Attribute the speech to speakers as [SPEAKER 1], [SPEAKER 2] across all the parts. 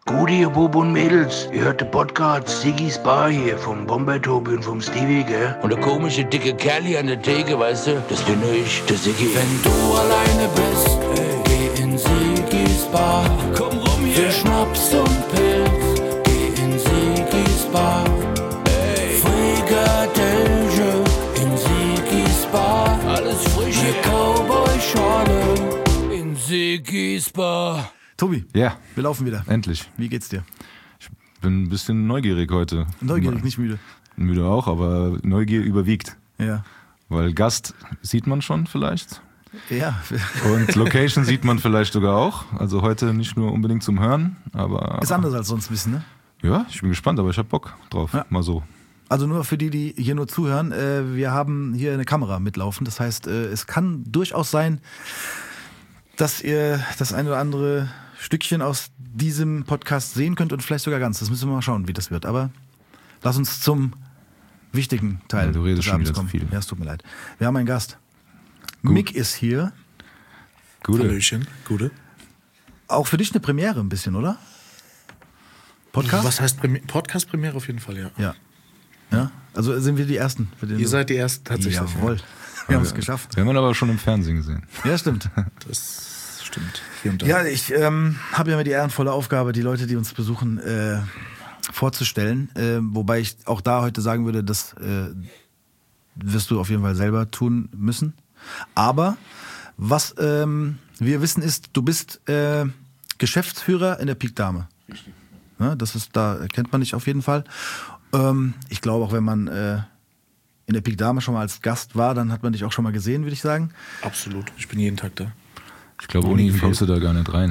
[SPEAKER 1] Gut, ihr Bub und Mädels, ihr hört den Podcast Siggy's Bar hier vom Bomber-Tobi und vom Stevie, gell? Und der komische dicke Kerl hier an der Theke, weißt du, das bin ich, der Siggy.
[SPEAKER 2] Wenn du alleine bist, geh in Siggy's Bar. Komm rum hier. Für Schnaps und Pilz, geh in Siggy's Bar. Frikadelle in Siggy's Bar. Alles frisch, eine Cowboy-Schorle in Siggy's Bar.
[SPEAKER 3] Tobi,
[SPEAKER 4] ja,
[SPEAKER 3] wir laufen wieder.
[SPEAKER 4] Endlich.
[SPEAKER 3] Wie geht's dir?
[SPEAKER 4] Ich bin ein bisschen neugierig heute.
[SPEAKER 3] Neugierig, nicht müde.
[SPEAKER 4] Müde auch, aber Neugier überwiegt.
[SPEAKER 3] Ja.
[SPEAKER 4] Weil Gast sieht man schon vielleicht.
[SPEAKER 3] Ja.
[SPEAKER 4] Und Location sieht man vielleicht sogar auch. Also heute nicht nur unbedingt zum Hören, aber...
[SPEAKER 3] Ist anders als sonst ein bisschen, ne?
[SPEAKER 4] Ja, ich bin gespannt, aber ich hab Bock drauf.
[SPEAKER 3] Ja.
[SPEAKER 4] Mal so.
[SPEAKER 3] Also nur für die hier nur zuhören, wir haben hier eine Kamera mitlaufen. Das heißt, es kann durchaus sein, dass ihr das ein oder andere Stückchen aus diesem Podcast sehen könnt und vielleicht sogar ganz. Das müssen wir mal schauen, wie das wird. Aber lass uns zum wichtigen Teil
[SPEAKER 4] Ja, du redest
[SPEAKER 3] des
[SPEAKER 4] schon
[SPEAKER 3] Abends
[SPEAKER 4] wieder zu
[SPEAKER 3] kommen.
[SPEAKER 4] viel.
[SPEAKER 3] Ja, es tut mir leid. Wir haben einen Gast.
[SPEAKER 4] Gut.
[SPEAKER 3] Mick ist hier.
[SPEAKER 4] Gute.
[SPEAKER 5] Hallöchen, gute.
[SPEAKER 3] Auch für dich eine Premiere ein bisschen, oder? Podcast?
[SPEAKER 5] Was heißt Podcast-Premiere auf jeden Fall, ja.
[SPEAKER 3] Ja. Ja? Also sind wir die Ersten. Für den
[SPEAKER 5] Ihr seid die Ersten tatsächlich.
[SPEAKER 3] Jawohl. Wir haben es geschafft.
[SPEAKER 4] Wir haben ihn aber schon im Fernsehen gesehen.
[SPEAKER 3] Ja, stimmt.
[SPEAKER 5] Ja. Das stimmt. Hier und da.
[SPEAKER 3] Ja, ich habe ja immer die ehrenvolle Aufgabe, die Leute, die uns besuchen, vorzustellen. Wobei ich auch da heute sagen würde, das wirst du auf jeden Fall selber tun müssen. Aber was wir wissen ist, du bist Geschäftsführer in der Pik Dame.
[SPEAKER 5] Richtig.
[SPEAKER 3] Ja, das ist, da kennt man dich auf jeden Fall. Ich glaube, auch wenn man in der Pik Dame schon mal als Gast war, dann hat man dich auch schon mal gesehen, würde ich sagen.
[SPEAKER 5] Absolut. Ich bin jeden Tag da.
[SPEAKER 4] Ich glaube, ohne ihn kommst du da gar nicht rein.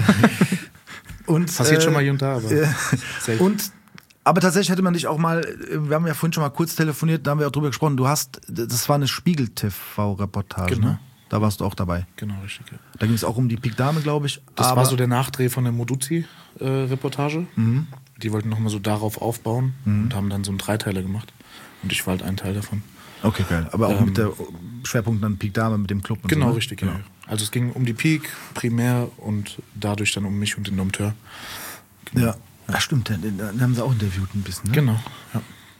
[SPEAKER 3] Und,
[SPEAKER 5] Passiert schon mal hier und da, aber selten.
[SPEAKER 3] Aber tatsächlich hätte man dich auch mal, wir haben ja vorhin schon mal kurz telefoniert, da haben wir auch drüber gesprochen, das war eine Spiegel-TV-Reportage,
[SPEAKER 5] Genau.
[SPEAKER 3] ne? Da warst du auch dabei.
[SPEAKER 5] Genau, richtig. Ja.
[SPEAKER 3] Da ging es auch um die Pik Dame, glaube ich.
[SPEAKER 5] Das war so der Nachdreh von der Moduzi-Reportage. Die wollten nochmal so darauf aufbauen und haben dann so einen Dreiteiler gemacht. Und ich war halt ein Teil davon.
[SPEAKER 3] Okay, geil. Aber auch mit der Schwerpunkt dann Pik Dame, mit dem Club und
[SPEAKER 5] Genau,
[SPEAKER 3] so, ne?
[SPEAKER 5] richtig, ja. Also es ging um die Pik primär und dadurch dann um mich und den Dompteur.
[SPEAKER 3] Ja. Ja, stimmt, den haben sie auch interviewt ein bisschen, ne?
[SPEAKER 5] Genau, ja.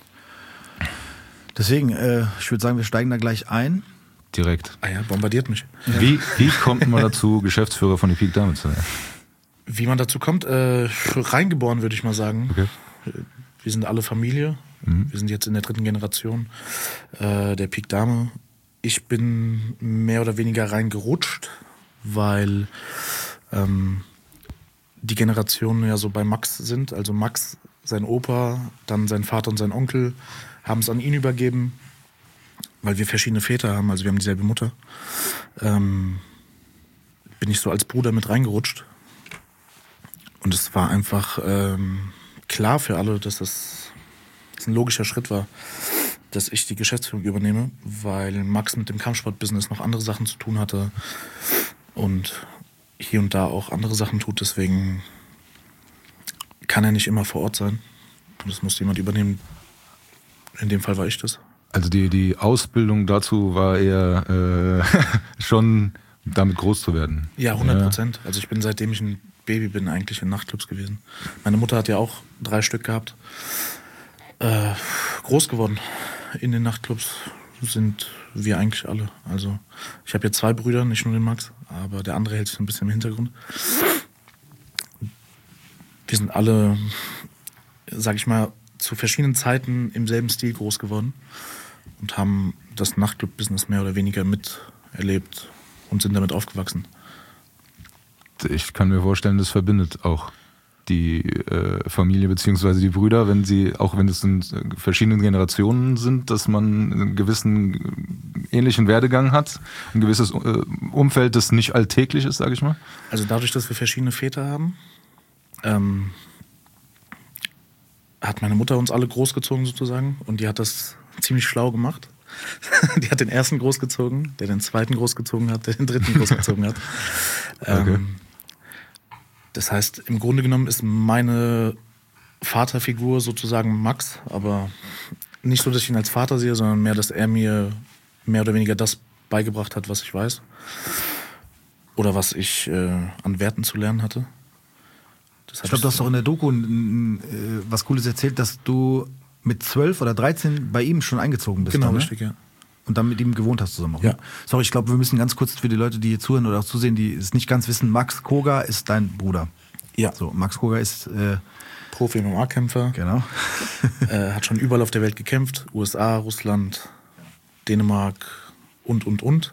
[SPEAKER 3] Deswegen, ich würde sagen, wir steigen da gleich ein.
[SPEAKER 4] Direkt.
[SPEAKER 5] Ah ja, bombardiert mich.
[SPEAKER 4] Wie kommt man dazu, Geschäftsführer von der Pik Dame zu werden?
[SPEAKER 5] Wie man dazu kommt, reingeboren, würde ich mal sagen.
[SPEAKER 4] Okay.
[SPEAKER 5] Wir sind alle Familie. Wir sind jetzt in der 3. Generation der Pik Dame. Ich bin mehr oder weniger reingerutscht, weil die Generationen ja so bei Max sind. Also Max, sein Opa, dann sein Vater und sein Onkel haben es an ihn übergeben, weil wir verschiedene Väter haben, also wir haben dieselbe Mutter. Bin ich so als Bruder mit reingerutscht. Und es war einfach klar für alle, dass das ein logischer Schritt war, dass ich die Geschäftsführung übernehme, weil Max mit dem Kampfsportbusiness noch andere Sachen zu tun hatte und hier und da auch andere Sachen tut. Deswegen kann er nicht immer vor Ort sein. Und das musste jemand übernehmen. In dem Fall war ich das.
[SPEAKER 4] Also die Ausbildung dazu war eher schon damit groß zu werden.
[SPEAKER 5] Ja, 100%. Also ich bin, seitdem ich ein Baby bin, eigentlich in Nachtclubs gewesen. Meine Mutter hat ja auch 3 Stück gehabt. Groß geworden in den Nachtclubs sind wir eigentlich alle. Also ich habe jetzt 2 Brüder, nicht nur den Max, aber der andere hält sich ein bisschen im Hintergrund. Wir sind alle, sag ich mal, zu verschiedenen Zeiten im selben Stil groß geworden und haben das Nachtclub-Business mehr oder weniger miterlebt und sind damit aufgewachsen.
[SPEAKER 4] Ich kann mir vorstellen, das verbindet auch die Familie bzw. die Brüder, wenn es in verschiedenen Generationen sind, dass man einen gewissen ähnlichen Werdegang hat, ein gewisses Umfeld, das nicht alltäglich ist, sage ich mal.
[SPEAKER 5] Also dadurch, dass wir verschiedene Väter haben, hat meine Mutter uns alle großgezogen sozusagen und die hat das ziemlich schlau gemacht. Die hat den ersten großgezogen, der den zweiten großgezogen hat, der den dritten großgezogen hat.
[SPEAKER 4] Okay.
[SPEAKER 5] Das heißt, im Grunde genommen ist meine Vaterfigur sozusagen Max, aber nicht so, dass ich ihn als Vater sehe, sondern mehr, dass er mir mehr oder weniger das beigebracht hat, was ich weiß. Oder was ich an Werten zu lernen hatte.
[SPEAKER 3] Ich glaube, du hast doch in der Doku was Cooles erzählt, dass du mit 12 oder 13 bei ihm schon eingezogen bist.
[SPEAKER 5] Genau,
[SPEAKER 3] dann, ne?
[SPEAKER 5] richtig, ja.
[SPEAKER 3] Und dann mit ihm gewohnt hast zusammen auch.
[SPEAKER 5] Ja.
[SPEAKER 3] Ne? Sorry, ich glaube, wir müssen ganz kurz für die Leute, die hier zuhören oder auch zusehen, die es nicht ganz wissen, Max Koga ist dein Bruder.
[SPEAKER 5] Ja.
[SPEAKER 3] So, Max Koga ist
[SPEAKER 5] Profi-MMA-Kämpfer.
[SPEAKER 3] genau.
[SPEAKER 5] Hat schon überall auf der Welt gekämpft. USA, Russland, Dänemark und.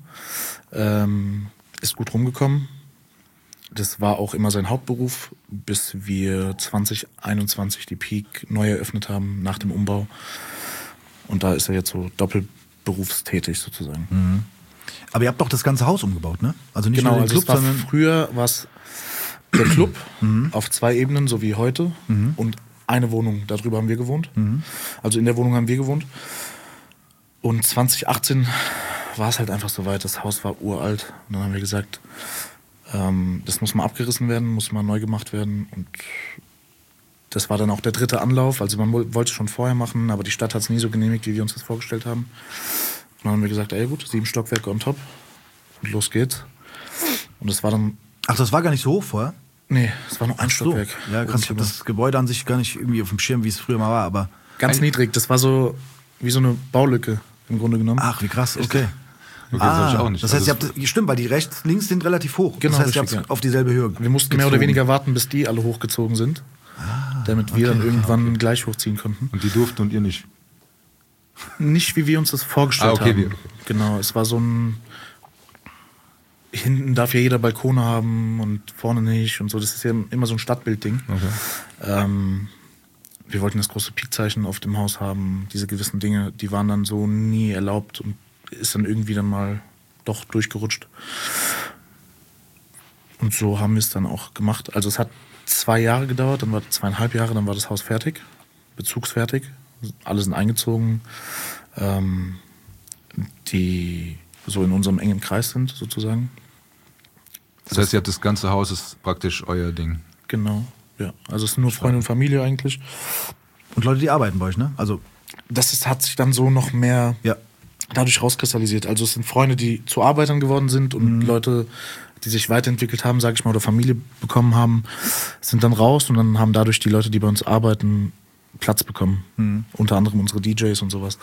[SPEAKER 5] Ist gut rumgekommen. Das war auch immer sein Hauptberuf, bis wir 2021 die Peak neu eröffnet haben, nach dem Umbau. Und da ist er jetzt so doppelberufstätig sozusagen.
[SPEAKER 3] Mhm. Aber ihr habt doch das ganze Haus umgebaut, ne? Also nicht
[SPEAKER 5] Genau,
[SPEAKER 3] nur den
[SPEAKER 5] also
[SPEAKER 3] Club,
[SPEAKER 5] es war
[SPEAKER 3] sondern...
[SPEAKER 5] früher was der Club auf 2 Ebenen, so wie heute, und eine Wohnung, darüber haben wir gewohnt. Also in der Wohnung haben wir gewohnt. Und 2018 war es halt einfach so weit, das Haus war uralt. Und dann haben wir gesagt, das muss mal abgerissen werden, muss mal neu gemacht werden. Und das war dann auch der 3. Anlauf. Also man wollte es schon vorher machen, aber die Stadt hat es nie so genehmigt, wie wir uns das vorgestellt haben. Und dann haben wir gesagt, ey gut, 7 Stockwerke on top und los geht's. Und das war dann...
[SPEAKER 3] Ach, das war gar nicht so hoch vorher?
[SPEAKER 5] Nee, es war nur ein Stockwerk.
[SPEAKER 3] Ja, krass, ich habe das Gebäude an sich gar nicht irgendwie auf dem Schirm, wie es früher mal war, aber...
[SPEAKER 5] Ganz niedrig, das war so wie so eine Baulücke im Grunde genommen.
[SPEAKER 3] Ach, wie krass, okay.
[SPEAKER 4] Okay, das hab ich auch nicht.
[SPEAKER 3] Das heißt,
[SPEAKER 4] Also
[SPEAKER 3] ihr habt, stimmt, weil die rechts, links sind relativ hoch.
[SPEAKER 5] Genau,
[SPEAKER 3] das heißt, ihr
[SPEAKER 5] richtig,
[SPEAKER 3] habt auf dieselbe Höhe.
[SPEAKER 5] Wir mussten mehr oder weniger warten, bis die alle hochgezogen sind, damit wir dann irgendwann gleich hochziehen konnten.
[SPEAKER 4] Und die durften und ihr nicht.
[SPEAKER 5] Nicht, wie wir uns das vorgestellt
[SPEAKER 4] okay,
[SPEAKER 5] haben. Genau, es war so ein... Hinten darf ja jeder Balkone haben und vorne nicht und so. Das ist ja immer so ein Stadtbildding.
[SPEAKER 4] Okay.
[SPEAKER 5] Wir wollten das große Peakzeichen auf dem Haus haben. Diese gewissen Dinge, die waren dann so nie erlaubt und ist dann irgendwie dann mal doch durchgerutscht. Und so haben wir es dann auch gemacht. Also es hat 2 Jahre gedauert, dann war 2,5 Jahre, dann war das Haus fertig, bezugsfertig. Alle sind eingezogen, die so in unserem engen Kreis sind, sozusagen.
[SPEAKER 4] Das heißt, ihr habt das ganze Haus, ist praktisch euer Ding.
[SPEAKER 5] Genau, ja. Also es sind nur Freunde und Familie eigentlich.
[SPEAKER 3] Und Leute, die arbeiten bei euch, ne? Also,
[SPEAKER 5] Hat sich dann so noch mehr
[SPEAKER 3] ja.
[SPEAKER 5] dadurch rauskristallisiert. Also es sind Freunde, die zu Arbeitern geworden sind und Leute, die sich weiterentwickelt haben, sage ich mal, oder Familie bekommen haben, sind dann raus und dann haben dadurch die Leute, die bei uns arbeiten, Platz bekommen. Unter anderem unsere DJs und sowas.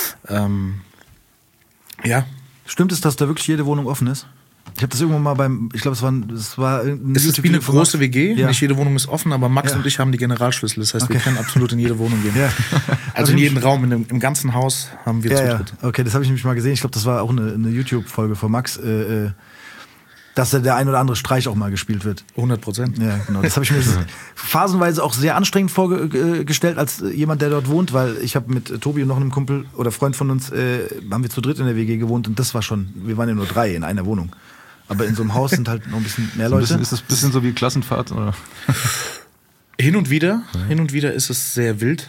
[SPEAKER 5] Ja.
[SPEAKER 3] Stimmt es, dass da wirklich jede Wohnung offen ist? Ich habe das irgendwann mal ich glaube, es war ein
[SPEAKER 5] Es ist wie eine große WG,
[SPEAKER 3] Ja.
[SPEAKER 5] nicht jede Wohnung ist offen, aber Max
[SPEAKER 3] Ja.
[SPEAKER 5] und ich haben die Generalschlüssel. Das heißt, wir können absolut in jede Wohnung gehen.
[SPEAKER 3] Ja.
[SPEAKER 5] Also in jeden Raum, im ganzen Haus haben wir
[SPEAKER 3] Ja,
[SPEAKER 5] Zutritt.
[SPEAKER 3] okay, das habe ich nämlich mal gesehen. Ich glaube, das war auch eine YouTube-Folge von Max, dass da der ein oder andere Streich auch mal gespielt wird.
[SPEAKER 5] 100%.
[SPEAKER 3] Ja, genau. Das habe ich mir phasenweise auch sehr anstrengend vorgestellt als jemand, der dort wohnt, weil ich habe mit Tobi und noch einem Kumpel oder Freund von uns, haben wir zu dritt in der WG gewohnt und das war schon, wir waren ja nur 3 in einer Wohnung. Aber in so einem Haus sind halt noch ein bisschen mehr Leute.
[SPEAKER 4] Ist das ein bisschen so wie Klassenfahrt? Oder?
[SPEAKER 5] Hin und wieder ist es sehr wild.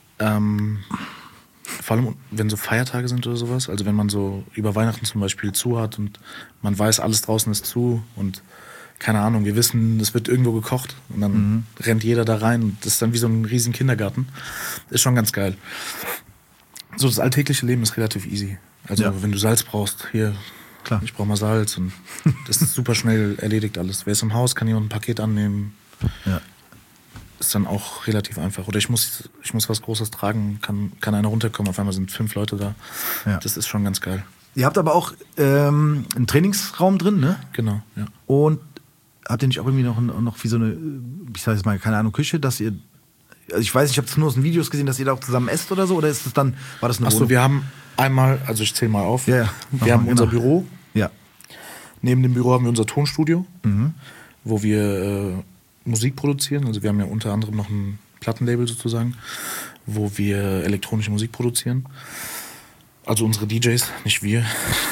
[SPEAKER 5] Vor allem, wenn so Feiertage sind oder sowas. Also wenn man so über Weihnachten zum Beispiel zu hat und man weiß, alles draußen ist zu und keine Ahnung, wir wissen, es wird irgendwo gekocht und dann rennt jeder da rein und das ist dann wie so ein riesen Kindergarten. Ist schon ganz geil. So, das alltägliche Leben ist relativ easy. Also wenn du Salz brauchst, hier,
[SPEAKER 3] Klar.
[SPEAKER 5] ich brauche mal Salz und das ist super schnell erledigt alles. Wer ist im Haus, kann jemand ein Paket annehmen.
[SPEAKER 3] Ja.
[SPEAKER 5] Ist dann auch relativ einfach. Oder ich muss was Großes tragen, kann einer runterkommen, auf einmal sind 5 Leute da.
[SPEAKER 3] Ja.
[SPEAKER 5] Das ist schon ganz geil.
[SPEAKER 3] Ihr habt aber auch einen Trainingsraum drin, ne?
[SPEAKER 5] Genau, ja.
[SPEAKER 3] Und habt ihr nicht auch irgendwie noch wie so eine, ich sage jetzt mal, keine Ahnung, Küche, dass ihr, also ich weiß nicht, ich habe nur aus den Videos gesehen, dass ihr da auch zusammen esst oder so, oder ist das dann, war das eine
[SPEAKER 5] Achso,
[SPEAKER 3] Wohnung?
[SPEAKER 5] wir haben einmal, also ich zähle mal auf,
[SPEAKER 3] Ja, ja.
[SPEAKER 5] wir haben unser
[SPEAKER 3] Genau.
[SPEAKER 5] Büro,
[SPEAKER 3] Ja.
[SPEAKER 5] neben dem Büro haben wir unser Tonstudio, wo wir Musik produzieren, also wir haben ja unter anderem noch ein Plattenlabel sozusagen, wo wir elektronische Musik produzieren, also unsere DJs, nicht wir.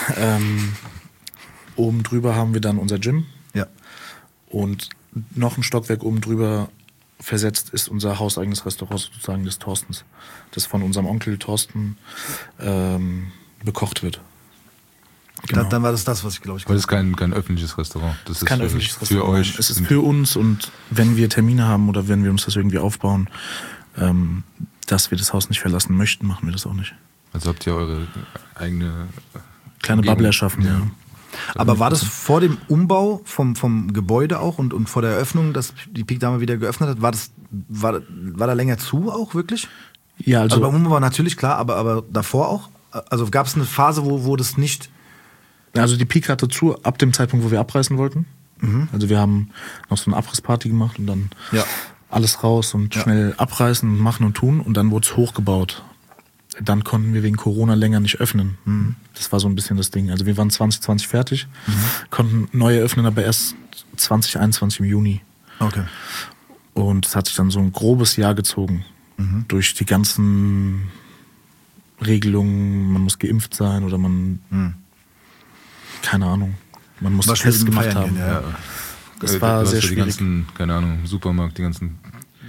[SPEAKER 5] Oben drüber haben wir dann unser Gym.
[SPEAKER 3] Ja.
[SPEAKER 5] Und noch ein Stockwerk oben drüber versetzt ist unser hauseigenes Restaurant sozusagen des Thorstens, das von unserem Onkel Thorsten bekocht wird. Genau.
[SPEAKER 3] Dann war das, was ich glaube ich
[SPEAKER 4] Weil das ist kein öffentliches Restaurant. Das ist
[SPEAKER 5] Kein
[SPEAKER 4] für
[SPEAKER 5] öffentliches Restaurant.
[SPEAKER 4] euch.
[SPEAKER 5] Es ist für uns und wenn wir Termine haben oder wenn wir uns das irgendwie aufbauen, dass wir das Haus nicht verlassen möchten, machen wir das auch nicht.
[SPEAKER 4] Also habt ihr eure eigene
[SPEAKER 5] Kleine
[SPEAKER 4] Umgebung.
[SPEAKER 5] Bubble erschaffen, ja.
[SPEAKER 3] Aber war das vor dem Umbau vom Gebäude auch und vor der Eröffnung, dass die Pik Dame wieder geöffnet hat, war da länger zu auch wirklich?
[SPEAKER 5] Ja,
[SPEAKER 3] Also beim Umbau war natürlich klar, aber davor auch? Also gab es eine Phase, wo das nicht...
[SPEAKER 5] Also die Pik hatte zu ab dem Zeitpunkt, wo wir abreißen wollten. Also wir haben noch so eine Abrissparty gemacht und dann alles raus und schnell abreißen und machen und tun. Und dann wurde es hochgebaut. Dann konnten wir wegen Corona länger nicht öffnen. Das war so ein bisschen das Ding. Also wir waren 2020 fertig, konnten neu eröffnen, aber erst 2021 im Juni.
[SPEAKER 3] Okay.
[SPEAKER 5] Und es hat sich dann so ein grobes Jahr gezogen. Durch die ganzen Regelungen, man muss geimpft sein oder man, keine Ahnung, man muss Tests gemacht haben.
[SPEAKER 3] Ja.
[SPEAKER 5] Das war sehr schwierig.
[SPEAKER 4] Die ganzen, keine Ahnung, Supermarkt, die ganzen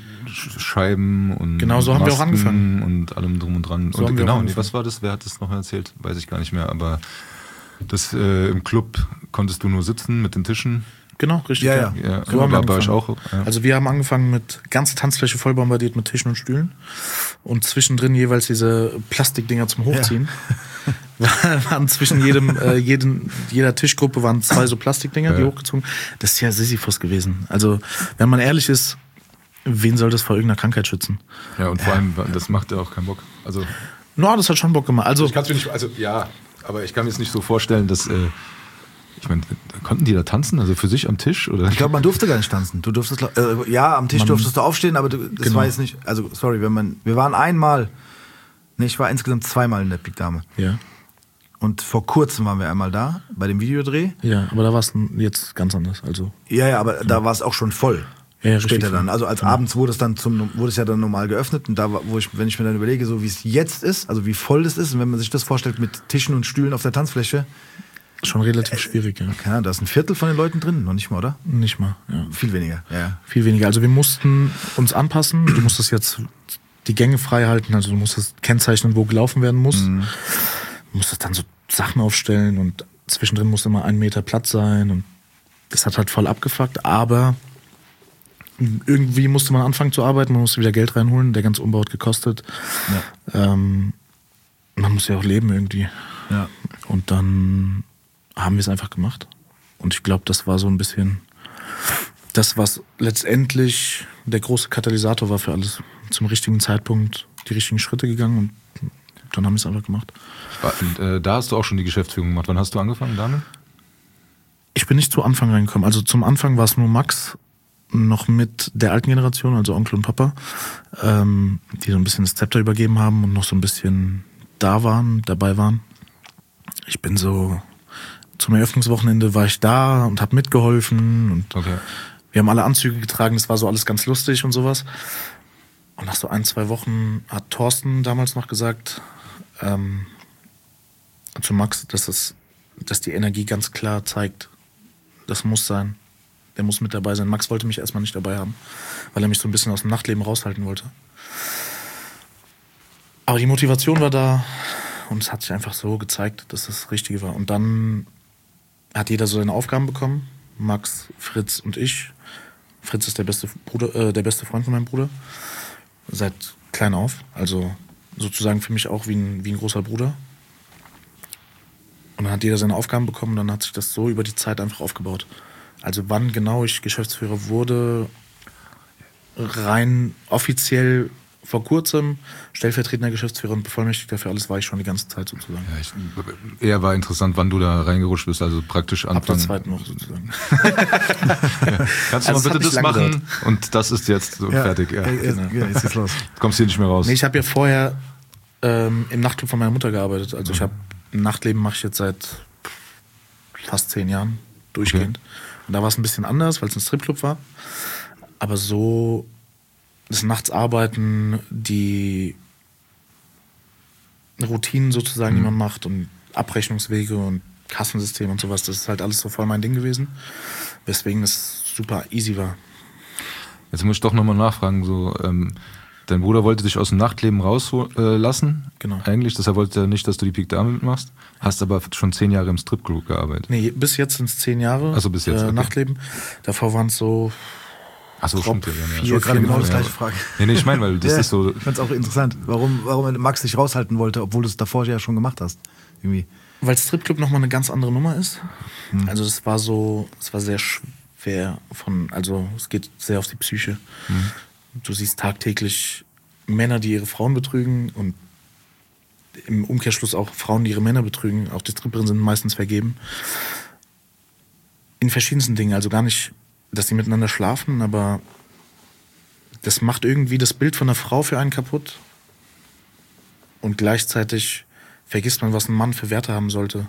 [SPEAKER 4] Scheiben und
[SPEAKER 5] genau, so haben wir auch angefangen.
[SPEAKER 4] Und allem drum und dran.
[SPEAKER 5] So
[SPEAKER 4] und genau, was war das? Wer hat das noch erzählt? Weiß ich gar nicht mehr. Aber das im Club konntest du nur sitzen mit den Tischen.
[SPEAKER 5] Genau, richtig.
[SPEAKER 3] Ja.
[SPEAKER 5] So haben wir
[SPEAKER 4] war ich auch. Ja.
[SPEAKER 5] Also wir haben angefangen mit ganze Tanzfläche voll bombardiert mit Tischen und Stühlen und zwischendrin jeweils diese Plastikdinger zum Hochziehen. Waren zwischen jeder Tischgruppe waren 2 so Plastikdinger, die hochgezogen. Das ist ja Sisyphus gewesen. Also wenn man ehrlich ist, wen soll das vor irgendeiner Krankheit schützen?
[SPEAKER 4] Ja, und vor allem, das macht ja auch keinen Bock. Also,
[SPEAKER 5] das hat schon Bock gemacht. Also
[SPEAKER 4] ich kann's mir nicht, aber ich kann mir jetzt nicht so vorstellen, dass, ich meine, konnten die da tanzen? Also für sich am Tisch? Oder?
[SPEAKER 3] Ich glaube, man durfte gar nicht tanzen. Du durftest, am Tisch durftest du aufstehen, aber das war jetzt nicht, also sorry, wir waren einmal, ich war insgesamt 2-mal in der Pik Dame.
[SPEAKER 5] Ja.
[SPEAKER 3] Und vor kurzem waren wir einmal da, bei dem Videodreh.
[SPEAKER 5] Ja, aber da war es jetzt ganz anders. Also.
[SPEAKER 3] Ja, aber da war es auch schon voll.
[SPEAKER 5] Ja,
[SPEAKER 3] später dann. Also als abends wurde es ja dann normal geöffnet. Und da, wenn ich mir dann überlege, so wie es jetzt ist, also wie voll das ist, und wenn man sich das vorstellt mit Tischen und Stühlen auf der Tanzfläche.
[SPEAKER 5] Schon relativ schwierig, ja.
[SPEAKER 3] Keine Ahnung, da ist ein Viertel von den Leuten drin, noch nicht mal, oder?
[SPEAKER 5] Nicht mal, ja.
[SPEAKER 3] Viel weniger, ja.
[SPEAKER 5] Viel weniger. Also wir mussten uns anpassen. Du musstest jetzt die Gänge frei halten, also du musstest kennzeichnen, wo gelaufen werden muss. Du musstest dann so Sachen aufstellen und zwischendrin musste immer 1 Meter Platz sein und das hat halt voll abgefuckt, aber irgendwie musste man anfangen zu arbeiten, man musste wieder Geld reinholen, der ganze Umbau hat gekostet. Ja. Man muss ja auch leben irgendwie.
[SPEAKER 3] Ja.
[SPEAKER 5] Und dann haben wir es einfach gemacht. Und ich glaube, das war so ein bisschen das, was letztendlich der große Katalysator war für alles. Zum richtigen Zeitpunkt die richtigen Schritte gegangen und dann haben wir es einfach gemacht.
[SPEAKER 4] Und da hast du auch schon die Geschäftsführung gemacht. Wann hast du angefangen, Daniel?
[SPEAKER 5] Ich bin nicht zu Anfang reingekommen. Also zum Anfang war es nur Max, noch mit der alten Generation, also Onkel und Papa, die so ein bisschen das Zepter übergeben haben und noch so ein bisschen dabei waren. Ich bin so, zum Eröffnungswochenende war ich da und habe mitgeholfen und wir haben alle Anzüge getragen, das war so alles ganz lustig und sowas. Und nach so 1-2 Wochen hat Thorsten damals noch gesagt, zu Max, dass die Energie ganz klar zeigt, das muss sein. Der muss mit dabei sein. Max wollte mich erstmal nicht dabei haben, weil er mich so ein bisschen aus dem Nachtleben raushalten wollte. Aber die Motivation war da und es hat sich einfach so gezeigt, dass das Richtige war. Und dann hat jeder so seine Aufgaben bekommen. Max, Fritz und ich. Fritz ist der beste Freund von meinem Bruder. Seit klein auf. Also sozusagen für mich auch wie ein großer Bruder. Und dann hat jeder seine Aufgaben bekommen und dann hat sich das so über die Zeit einfach aufgebaut. Also wann genau ich Geschäftsführer wurde, rein offiziell vor kurzem, stellvertretender Geschäftsführer und Bevollmächtigter für alles war ich schon die ganze Zeit sozusagen.
[SPEAKER 4] Ja, eher war interessant, wann du da reingerutscht bist, also praktisch Anfang.
[SPEAKER 5] Ab der zweiten Woche sozusagen.
[SPEAKER 4] Kannst du mal bitte das machen? Gedauert. Und das ist jetzt so fertig. Ja.
[SPEAKER 3] Jetzt geht's los.
[SPEAKER 4] Du kommst hier nicht mehr raus.
[SPEAKER 5] Nee, ich habe ja vorher im Nachtclub von meiner Mutter gearbeitet. Also ich habe ein Nachtleben mache ich jetzt seit fast 10 Jahren durchgehend. Okay. Und da war es ein bisschen anders, weil es ein Stripclub war. Aber so das Nachtsarbeiten, die Routinen sozusagen, die man macht und Abrechnungswege und Kassensystem und sowas, das ist halt alles so voll mein Ding gewesen. Weswegen es super easy war.
[SPEAKER 4] Jetzt muss ich doch nochmal nachfragen, so, dein Bruder wollte dich aus dem Nachtleben rauslassen.
[SPEAKER 5] Genau.
[SPEAKER 4] Eigentlich, deshalb wollte er nicht, dass du die Pik Dame mitmachst. Hast aber schon 10 Jahre im Stripclub gearbeitet.
[SPEAKER 5] Nee, bis jetzt sind es 10 Jahre.
[SPEAKER 4] Also bis jetzt, okay.
[SPEAKER 5] Nachtleben. Davor waren es so.
[SPEAKER 4] Achso, stimmt ja.
[SPEAKER 3] Ich wollte gerade genau das gleiche fragen.
[SPEAKER 4] Nee, ich meine, weil das ist so.
[SPEAKER 3] Ich fand es auch interessant, warum Max dich raushalten wollte, obwohl du es davor ja schon gemacht hast. Irgendwie.
[SPEAKER 5] Weil Stripclub nochmal eine ganz andere Nummer ist. Also es war sehr schwer also es geht sehr auf die Psyche. Du siehst tagtäglich Männer, die ihre Frauen betrügen und im Umkehrschluss auch Frauen, die ihre Männer betrügen. Auch die Stripperinnen sind meistens vergeben. In verschiedensten Dingen. Also gar nicht, dass sie miteinander schlafen, aber das macht irgendwie das Bild von einer Frau für einen kaputt. Und gleichzeitig vergisst man, was ein Mann für Werte haben sollte.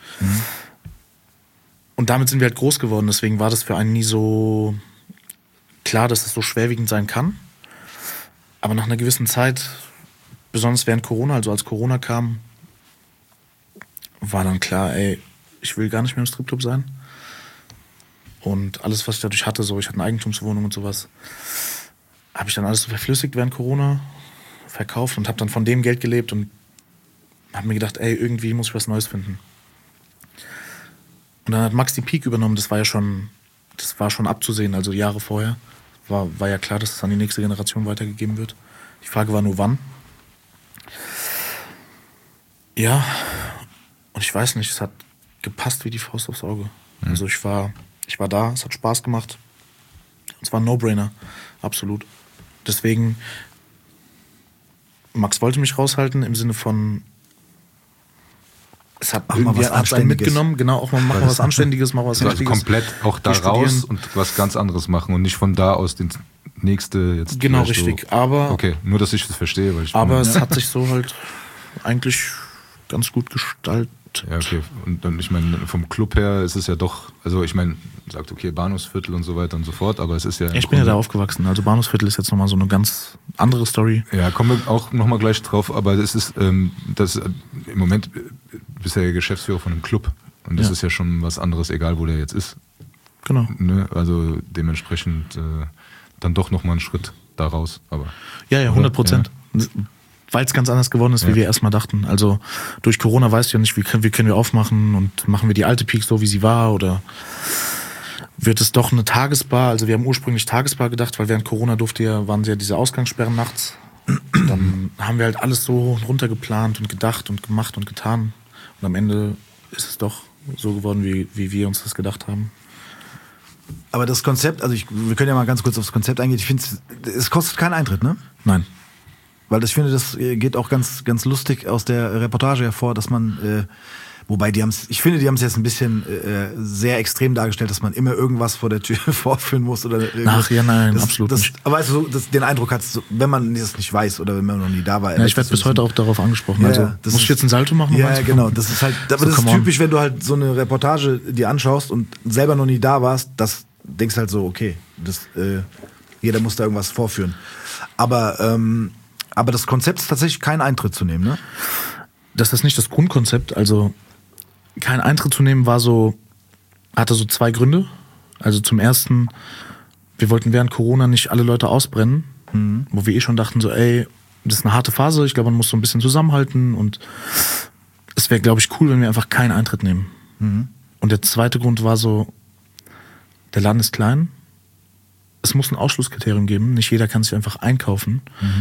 [SPEAKER 5] Und damit sind wir halt groß geworden. Deswegen war das für einen nie so klar, dass es so schwerwiegend sein kann. Aber nach einer gewissen Zeit, besonders während Corona, also als Corona kam, war dann klar, ey, ich will gar nicht mehr im Stripclub sein. Und alles, was ich dadurch hatte, so, ich hatte eine Eigentumswohnung und sowas, habe ich dann alles so verflüssigt während Corona, verkauft und habe dann von dem Geld gelebt und habe mir gedacht, ey, irgendwie muss ich was Neues finden. Und dann hat Max die Peak übernommen, das war schon abzusehen, also Jahre vorher. War ja klar, dass es an die nächste Generation weitergegeben wird. Die Frage war nur, wann. Ja, und ich weiß nicht, es hat gepasst wie die Faust aufs Auge. Also ich war da, es hat Spaß gemacht. Es war ein No-Brainer, absolut. Deswegen, Max wollte mich raushalten im Sinne von, es hat irgendwie einen mitgenommen, genau, auch mal machen wir was Anständiges, machen wir was
[SPEAKER 4] Richtiges. Also komplett auch da raus und was ganz anderes machen und nicht von da aus den nächste jetzt.
[SPEAKER 5] Genau, richtig,
[SPEAKER 4] so,
[SPEAKER 5] aber...
[SPEAKER 4] Okay, nur, dass ich das verstehe. Weil
[SPEAKER 5] es hat sich so halt eigentlich ganz gut gestaltet.
[SPEAKER 4] Ja, okay. Und dann, ich meine, vom Club her ist es ja doch, also ich meine, sagt okay, Bahnhofsviertel und so weiter und so fort, aber es ist ja...
[SPEAKER 5] Ich bin ja da aufgewachsen, also Bahnhofsviertel ist jetzt nochmal so eine ganz andere Story.
[SPEAKER 4] Ja, kommen wir auch nochmal gleich drauf, aber das ist, im Moment bist du ja Geschäftsführer von einem Club und das ist ja schon was anderes, egal wo der jetzt ist.
[SPEAKER 5] Genau.
[SPEAKER 4] Ne? Also dementsprechend dann doch nochmal einen Schritt daraus. Aber,
[SPEAKER 5] ja, 100%. Ja. Weil es ganz anders geworden ist, wie wir erstmal dachten. Also durch Corona weißt du ja nicht, wie können wir aufmachen und machen wir die alte Peak so, wie sie war, oder wird es doch eine Tagesbar? Also wir haben ursprünglich Tagesbar gedacht, weil während Corona waren ja diese Ausgangssperren nachts. Dann haben wir halt alles so runtergeplant und gedacht und gemacht und getan. Und am Ende ist es doch so geworden, wie wir uns das gedacht haben.
[SPEAKER 3] Aber das Konzept, also wir können ja mal ganz kurz aufs Konzept eingehen. Ich finde, es kostet keinen Eintritt, ne?
[SPEAKER 5] Nein.
[SPEAKER 3] Weil ich finde, das geht auch ganz, ganz lustig aus der Reportage hervor, dass man, wobei die haben es jetzt ein bisschen sehr extrem dargestellt, dass man immer irgendwas vor der Tür vorführen muss oder irgendwas.
[SPEAKER 5] Ach ja, nein, absolut nicht.
[SPEAKER 3] Aber weißt du, den Eindruck hat, wenn man das nicht weiß oder wenn man noch nie da war.
[SPEAKER 5] Ja, ich werde bis heute auch darauf angesprochen.
[SPEAKER 3] Ja,
[SPEAKER 5] also muss ich jetzt ein Salto machen?
[SPEAKER 3] Ja, genau. Das ist halt, aber das ist typisch, wenn du halt so eine Reportage dir anschaust und selber noch nie da warst, das denkst halt so, okay, jeder muss da irgendwas vorführen. Aber das Konzept ist tatsächlich keinen Eintritt zu nehmen, ne?
[SPEAKER 5] Das ist nicht das Grundkonzept. Also keinen Eintritt zu nehmen hatte so zwei Gründe. Also zum ersten, wir wollten während Corona nicht alle Leute ausbrennen, wo wir schon dachten so, ey, das ist eine harte Phase, ich glaube, man muss so ein bisschen zusammenhalten und es wäre, glaube ich, cool, wenn wir einfach keinen Eintritt nehmen. Und der zweite Grund war so, der Laden ist klein, es muss ein Ausschlusskriterium geben, nicht jeder kann sich einfach einkaufen.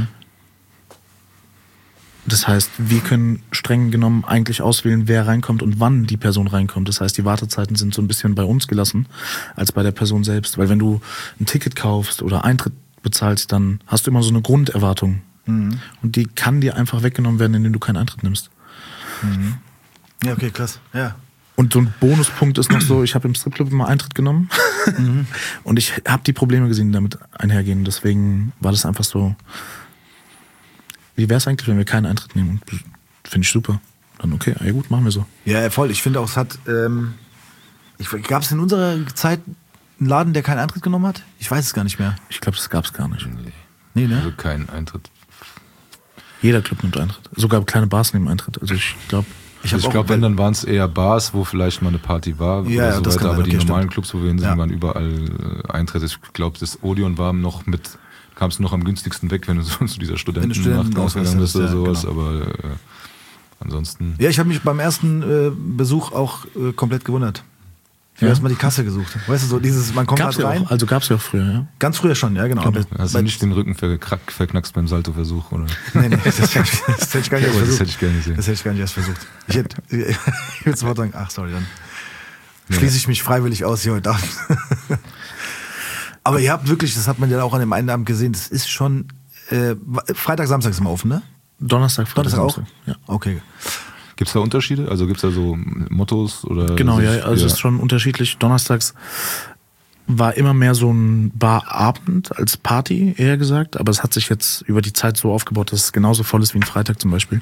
[SPEAKER 5] Das heißt, wir können streng genommen eigentlich auswählen, wer reinkommt und wann die Person reinkommt. Das heißt, die Wartezeiten sind so ein bisschen bei uns gelassen, als bei der Person selbst. Weil wenn du ein Ticket kaufst oder Eintritt bezahlst, dann hast du immer so eine Grunderwartung. Und die kann dir einfach weggenommen werden, indem du keinen Eintritt nimmst.
[SPEAKER 3] Ja, okay, krass. Ja.
[SPEAKER 5] Und so ein Bonuspunkt ist noch so, ich habe im Stripclub immer Eintritt genommen und ich habe die Probleme gesehen, die damit einhergehen. Deswegen war das einfach so... Wie wäre es eigentlich, wenn wir keinen Eintritt nehmen? Finde ich super. Dann okay, ja gut, machen wir so.
[SPEAKER 3] Ja, voll. Ich finde auch, es hat... gab es in unserer Zeit einen Laden, der keinen Eintritt genommen hat? Ich weiß es gar nicht mehr.
[SPEAKER 5] Ich glaube, das gab es gar nicht.
[SPEAKER 3] Nee, ne?
[SPEAKER 4] Also keinen Eintritt.
[SPEAKER 5] Jeder Club nimmt Eintritt. Sogar kleine Bars nehmen Eintritt. Also ich glaube...
[SPEAKER 4] Ich glaube, wenn, dann waren es eher Bars, wo vielleicht mal eine Party war
[SPEAKER 3] ja,
[SPEAKER 4] oder so weiter. Aber die normalen
[SPEAKER 3] stimmt.
[SPEAKER 4] Clubs, wo wir hin sind, waren überall Eintritt. Ich glaube, das Odeon war noch kamst du noch am günstigsten weg, wenn du so zu dieser Studentennacht ausgegangen bist oder sowas. Genau. Aber ansonsten...
[SPEAKER 3] Ja, ich habe mich beim ersten Besuch auch komplett gewundert. Ich habe erstmal die Kasse gesucht. Weißt du, so dieses, man kommt
[SPEAKER 5] Gab's
[SPEAKER 3] halt
[SPEAKER 5] ja
[SPEAKER 3] rein.
[SPEAKER 5] auch, also gab's ja auch früher, ja.
[SPEAKER 3] Ganz früher schon, ja, genau.
[SPEAKER 4] Hast du nicht den Rücken verknackst beim Salto-Versuch, oder?
[SPEAKER 3] Nee, das hätte ich gar nicht erst
[SPEAKER 4] Das
[SPEAKER 3] versucht.
[SPEAKER 4] hätte ich gerne gesehen.
[SPEAKER 3] Das hätte ich gar nicht erst versucht. Ich würde sofort sagen, ach sorry, dann schließe ich mich freiwillig aus hier heute Abend. Aber ihr habt wirklich, das hat man ja auch an dem einen Abend gesehen, das ist schon, Freitag, Samstag ist immer offen, ne?
[SPEAKER 5] Donnerstag, Freitag,
[SPEAKER 3] Donnerstag auch?
[SPEAKER 5] Samstag, ja.
[SPEAKER 3] Okay.
[SPEAKER 4] Gibt es da Unterschiede? Also gibt es da so Mottos? Oder
[SPEAKER 5] Genau, ja, also es ist schon unterschiedlich. Donnerstags war immer mehr so ein Barabend als Party, eher gesagt, aber es hat sich jetzt über die Zeit so aufgebaut, dass es genauso voll ist wie ein Freitag zum Beispiel.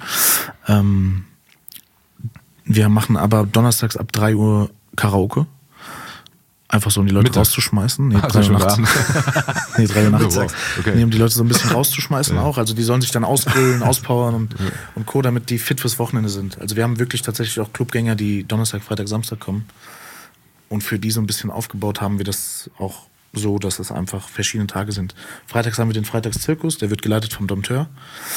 [SPEAKER 5] Wir machen aber donnerstags ab 3 Uhr Karaoke. Einfach so, um die Leute
[SPEAKER 4] Mittag?
[SPEAKER 5] rauszuschmeißen. Nee,
[SPEAKER 4] Also
[SPEAKER 5] 3 Uhr
[SPEAKER 4] schon
[SPEAKER 5] nachts. Nee, 3 Uhr nachts.
[SPEAKER 4] Wow, okay.
[SPEAKER 5] Nee, um die Leute so ein bisschen rauszuschmeißen auch. Also die sollen sich dann ausgrillen, auspowern und Co., damit die fit fürs Wochenende sind. Also wir haben wirklich tatsächlich auch Clubgänger, die Donnerstag, Freitag, Samstag kommen. Und für die so ein bisschen aufgebaut haben wir das auch so, dass es einfach verschiedene Tage sind. Freitags haben wir den Freitagszirkus, der wird geleitet vom Dompteur.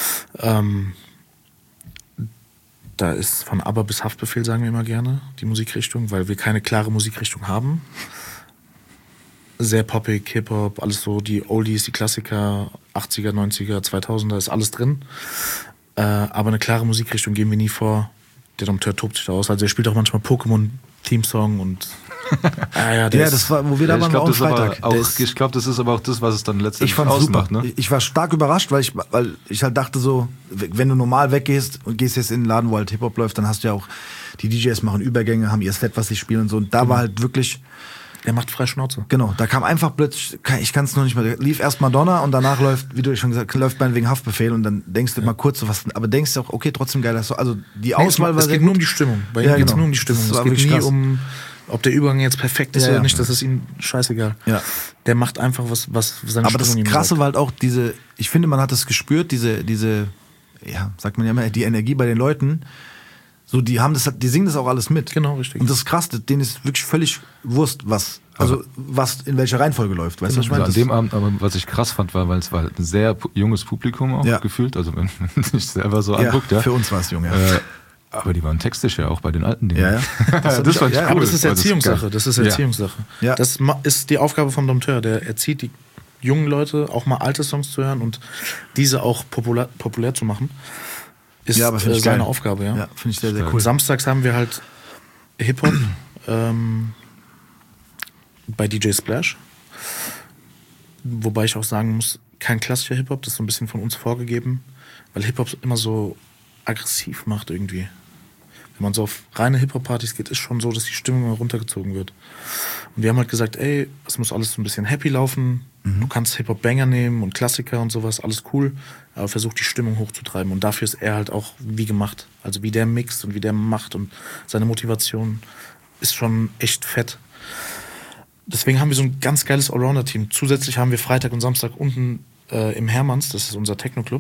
[SPEAKER 5] Da ist von ABBA bis Haftbefehl, sagen wir immer gerne, die Musikrichtung, weil wir keine klare Musikrichtung haben. Sehr poppig, Hip-Hop, alles so, die Oldies, die Klassiker, 80er, 90er, 2000er, ist alles drin. Aber eine klare Musikrichtung geben wir nie vor. Der Dompteur tobt sich da aus. Also er spielt auch manchmal Pokémon-Theme-Song und
[SPEAKER 3] Ja, das war, wo wir da waren, war auch Freitag.
[SPEAKER 4] Ich glaube, das ist aber auch das, was es dann letztendlich
[SPEAKER 3] Ich fand es super.
[SPEAKER 4] ausmacht. Ne?
[SPEAKER 3] Ich war stark überrascht, weil ich halt dachte so, wenn du normal weggehst und gehst jetzt in den Laden, wo halt Hip-Hop läuft, dann hast du ja auch, die DJs machen Übergänge, haben ihr Set, was sie spielen und so. Und da war halt wirklich...
[SPEAKER 5] Der macht frei Schnauze.
[SPEAKER 3] Genau, da kam einfach plötzlich, ich kann es noch nicht mehr, lief erst Madonna und danach läuft, wie du schon gesagt hast, läuft meinetwegen Haftbefehl und dann denkst du mal kurz so was, aber denkst du auch, okay, trotzdem geil, also die Auswahl war
[SPEAKER 5] es
[SPEAKER 3] sehr
[SPEAKER 5] geht
[SPEAKER 3] gut.
[SPEAKER 5] nur um die Stimmung. Bei ihm
[SPEAKER 3] Ja,
[SPEAKER 5] geht es
[SPEAKER 3] genau.
[SPEAKER 5] nur um die Stimmung.
[SPEAKER 3] Das
[SPEAKER 5] Es
[SPEAKER 3] war
[SPEAKER 5] geht
[SPEAKER 3] wirklich
[SPEAKER 5] nie
[SPEAKER 3] krass.
[SPEAKER 5] um, ob der Übergang jetzt perfekt ist
[SPEAKER 3] Ja,
[SPEAKER 5] oder
[SPEAKER 3] ja.
[SPEAKER 5] nicht, das ist ihm scheißegal.
[SPEAKER 3] Ja.
[SPEAKER 5] Der macht einfach was seine
[SPEAKER 3] Aber das
[SPEAKER 5] Stimmung ihm
[SPEAKER 3] Krasse
[SPEAKER 5] sagt.
[SPEAKER 3] war halt auch ich finde, man hat es gespürt, diese, ja, sagt man ja immer, die Energie bei den Leuten, so, die singen das auch alles mit.
[SPEAKER 5] Genau, richtig.
[SPEAKER 3] Und das ist krass, denen ist wirklich völlig Wurst, was in welcher Reihenfolge läuft, weißt du, was ich
[SPEAKER 4] Also
[SPEAKER 3] meine?
[SPEAKER 4] an dem Abend, aber was ich krass fand, war, weil es war halt ein sehr junges Publikum auch
[SPEAKER 3] Ja.
[SPEAKER 4] gefühlt, also wenn man sich selber so
[SPEAKER 3] Ja,
[SPEAKER 4] anguckt, ja.
[SPEAKER 3] für uns war es jung, ja.
[SPEAKER 4] Aber die waren textisch ja auch bei den alten Dingen.
[SPEAKER 3] Ja, ja.
[SPEAKER 4] Das
[SPEAKER 3] Das
[SPEAKER 4] fand ich
[SPEAKER 3] ja,
[SPEAKER 4] cool.
[SPEAKER 5] Aber das ist
[SPEAKER 4] weil
[SPEAKER 5] Erziehungssache.
[SPEAKER 4] geil.
[SPEAKER 5] Das ist
[SPEAKER 4] Ja.
[SPEAKER 5] Erziehungssache.
[SPEAKER 3] Ja.
[SPEAKER 5] Das ist die Aufgabe vom Dompteur. Der erzieht die jungen Leute, auch mal alte Songs zu hören und diese auch populär zu machen. Ist
[SPEAKER 3] Ja, aber finde ich
[SPEAKER 5] seine
[SPEAKER 3] geil.
[SPEAKER 5] Aufgabe, ja.
[SPEAKER 3] Ja, finde ich sehr, sehr
[SPEAKER 5] Und
[SPEAKER 3] cool.
[SPEAKER 5] samstags haben wir halt Hip-Hop bei DJ Splash. Wobei ich auch sagen muss, kein klassischer Hip-Hop, das ist so ein bisschen von uns vorgegeben, weil Hip-Hop immer so aggressiv macht irgendwie. Wenn man so auf reine Hip-Hop-Partys geht, ist schon so, dass die Stimmung immer runtergezogen wird. Und wir haben halt gesagt, ey, es muss alles so ein bisschen happy laufen. Du kannst Hip-Hop-Banger nehmen und Klassiker und sowas, alles cool. Aber versuch die Stimmung hochzutreiben. Und dafür ist er halt auch wie gemacht. Also wie der mixt und wie der macht und seine Motivation ist schon echt fett. Deswegen haben wir so ein ganz geiles Allrounder-Team. Zusätzlich haben wir Freitag und Samstag unten im Hermanns, das ist unser Techno-Club,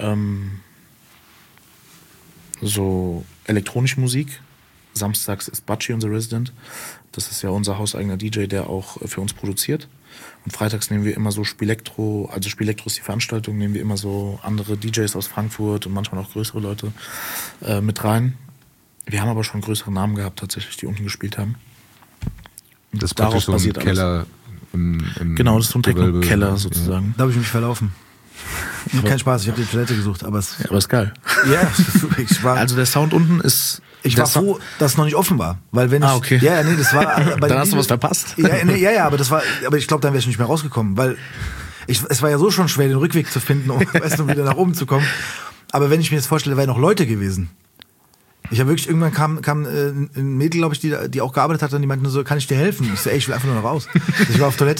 [SPEAKER 5] so elektronische Musik. Samstags ist Batschi unser Resident. Das ist ja unser hauseigener DJ, der auch für uns produziert. Und freitags nehmen wir immer so Spielektro, also Spielektro ist die Veranstaltung, nehmen wir immer so andere DJs aus Frankfurt und manchmal auch größere Leute mit rein. Wir haben aber schon größere Namen gehabt tatsächlich, die unten gespielt haben.
[SPEAKER 4] Das ist
[SPEAKER 5] Darauf
[SPEAKER 4] praktisch so ein
[SPEAKER 5] basiert alles.
[SPEAKER 4] Keller im
[SPEAKER 5] Genau, das ist so ein
[SPEAKER 4] Gewölbe.
[SPEAKER 5] Techno-Keller sozusagen.
[SPEAKER 3] Da habe ich mich verlaufen. Kein Spaß, ich habe die Toilette gesucht, aber es...
[SPEAKER 5] Ja, aber ist geil.
[SPEAKER 3] Ja, ich war...
[SPEAKER 5] Also der Sound unten ist...
[SPEAKER 3] Ich war froh, dass es noch nicht offen war, weil wenn ich,
[SPEAKER 5] okay.
[SPEAKER 3] ja, nee, das war,
[SPEAKER 5] Dann hast du was verpasst.
[SPEAKER 3] Ja, nee, ja, aber ich glaube, dann wäre ich nicht mehr rausgekommen, weil es war ja so schon schwer, den Rückweg zu finden, um weißt du, wieder nach oben zu kommen. Aber wenn ich mir jetzt vorstelle, wären noch Leute gewesen. Ich habe wirklich, irgendwann kam ein Mädel, glaube ich, die auch gearbeitet hat, und die meinte nur so, kann ich dir helfen? Ich so, ey, ich will einfach nur noch raus. Ich war auf Toilette,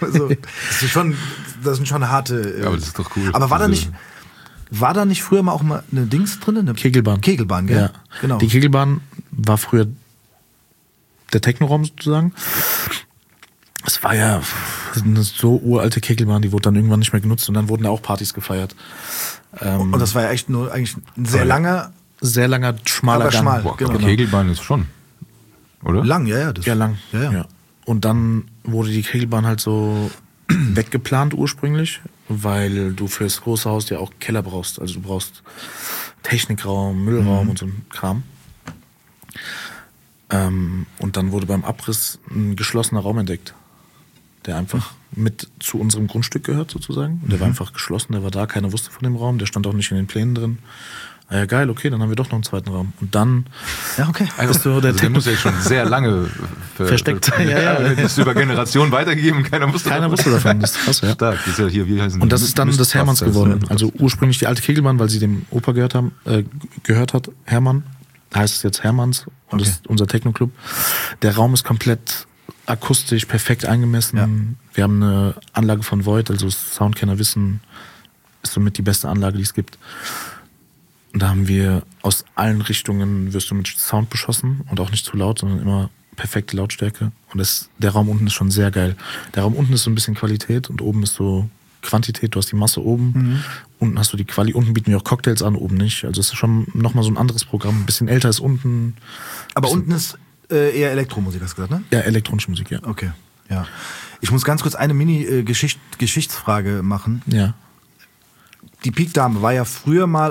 [SPEAKER 3] das sind schon harte...
[SPEAKER 4] Ja, aber das ist doch cool.
[SPEAKER 3] Aber
[SPEAKER 4] Also,
[SPEAKER 3] war da nicht früher mal auch mal eine Dings drin? Eine
[SPEAKER 5] Kegelbahn.
[SPEAKER 3] Kegelbahn, gell?
[SPEAKER 5] Ja.
[SPEAKER 3] Genau.
[SPEAKER 5] Die Kegelbahn war früher der Technoraum sozusagen. Es war ja eine so uralte Kegelbahn, die wurde dann irgendwann nicht mehr genutzt und dann wurden da auch Partys gefeiert.
[SPEAKER 3] Und das war ja echt nur eigentlich ein sehr langer,
[SPEAKER 5] Sehr langer, schmaler
[SPEAKER 3] Aber
[SPEAKER 5] Gang.
[SPEAKER 3] schmal.
[SPEAKER 4] boah,
[SPEAKER 3] Genau.
[SPEAKER 4] aber Kegelbahn ist schon, oder?
[SPEAKER 3] lang, ja. Das,
[SPEAKER 5] Ja, lang.
[SPEAKER 3] Ja.
[SPEAKER 5] Und dann wurde die Kegelbahn halt so weggeplant ursprünglich, weil du fürs große Haus ja auch Keller brauchst. Also du brauchst Technikraum, Müllraum und so ein Kram. Und dann wurde beim Abriss ein geschlossener Raum entdeckt, der einfach mit zu unserem Grundstück gehört sozusagen. Und der war einfach geschlossen, der war da, keiner wusste von dem Raum, der stand auch nicht in den Plänen drin. Ja, geil, okay, dann haben wir doch noch einen zweiten Raum. Und dann
[SPEAKER 4] ist so der muss ja schon sehr lange
[SPEAKER 5] versteckt.
[SPEAKER 4] Das ist über Generationen weitergegeben, keiner wusste
[SPEAKER 5] davon. Das ist krass, ja.
[SPEAKER 4] Stark. Das ist ja hier, wie heißen
[SPEAKER 5] und das ist dann das Hermanns geworden. Also ursprünglich die alte Kegelbahn, weil sie dem Opa gehört hat, Hermann. Heißt es jetzt Hermanns und das ist unser Techno-Club. Der Raum ist komplett akustisch perfekt eingemessen. Ja. Wir haben eine Anlage von Void, also Soundkenner wissen, ist somit die beste Anlage, die es gibt. Und da haben wir aus allen Richtungen, wirst du mit Sound beschossen und auch nicht zu laut, sondern immer perfekte Lautstärke. Und der Raum unten ist schon sehr geil. Der Raum unten ist so ein bisschen Qualität und oben ist so Quantität. Du hast die Masse oben, unten hast du die Quali. Unten bieten wir auch Cocktails an, oben nicht. Also es ist schon nochmal so ein anderes Programm. Ein bisschen älter ist unten.
[SPEAKER 3] Aber unten ist eher Elektromusik, hast du gesagt, ne?
[SPEAKER 5] Ja, elektronische Musik, ja.
[SPEAKER 3] Okay, ja. Ich muss ganz kurz eine Mini-Geschichtsfrage machen.
[SPEAKER 5] Ja.
[SPEAKER 3] Die Pik Dame war ja früher mal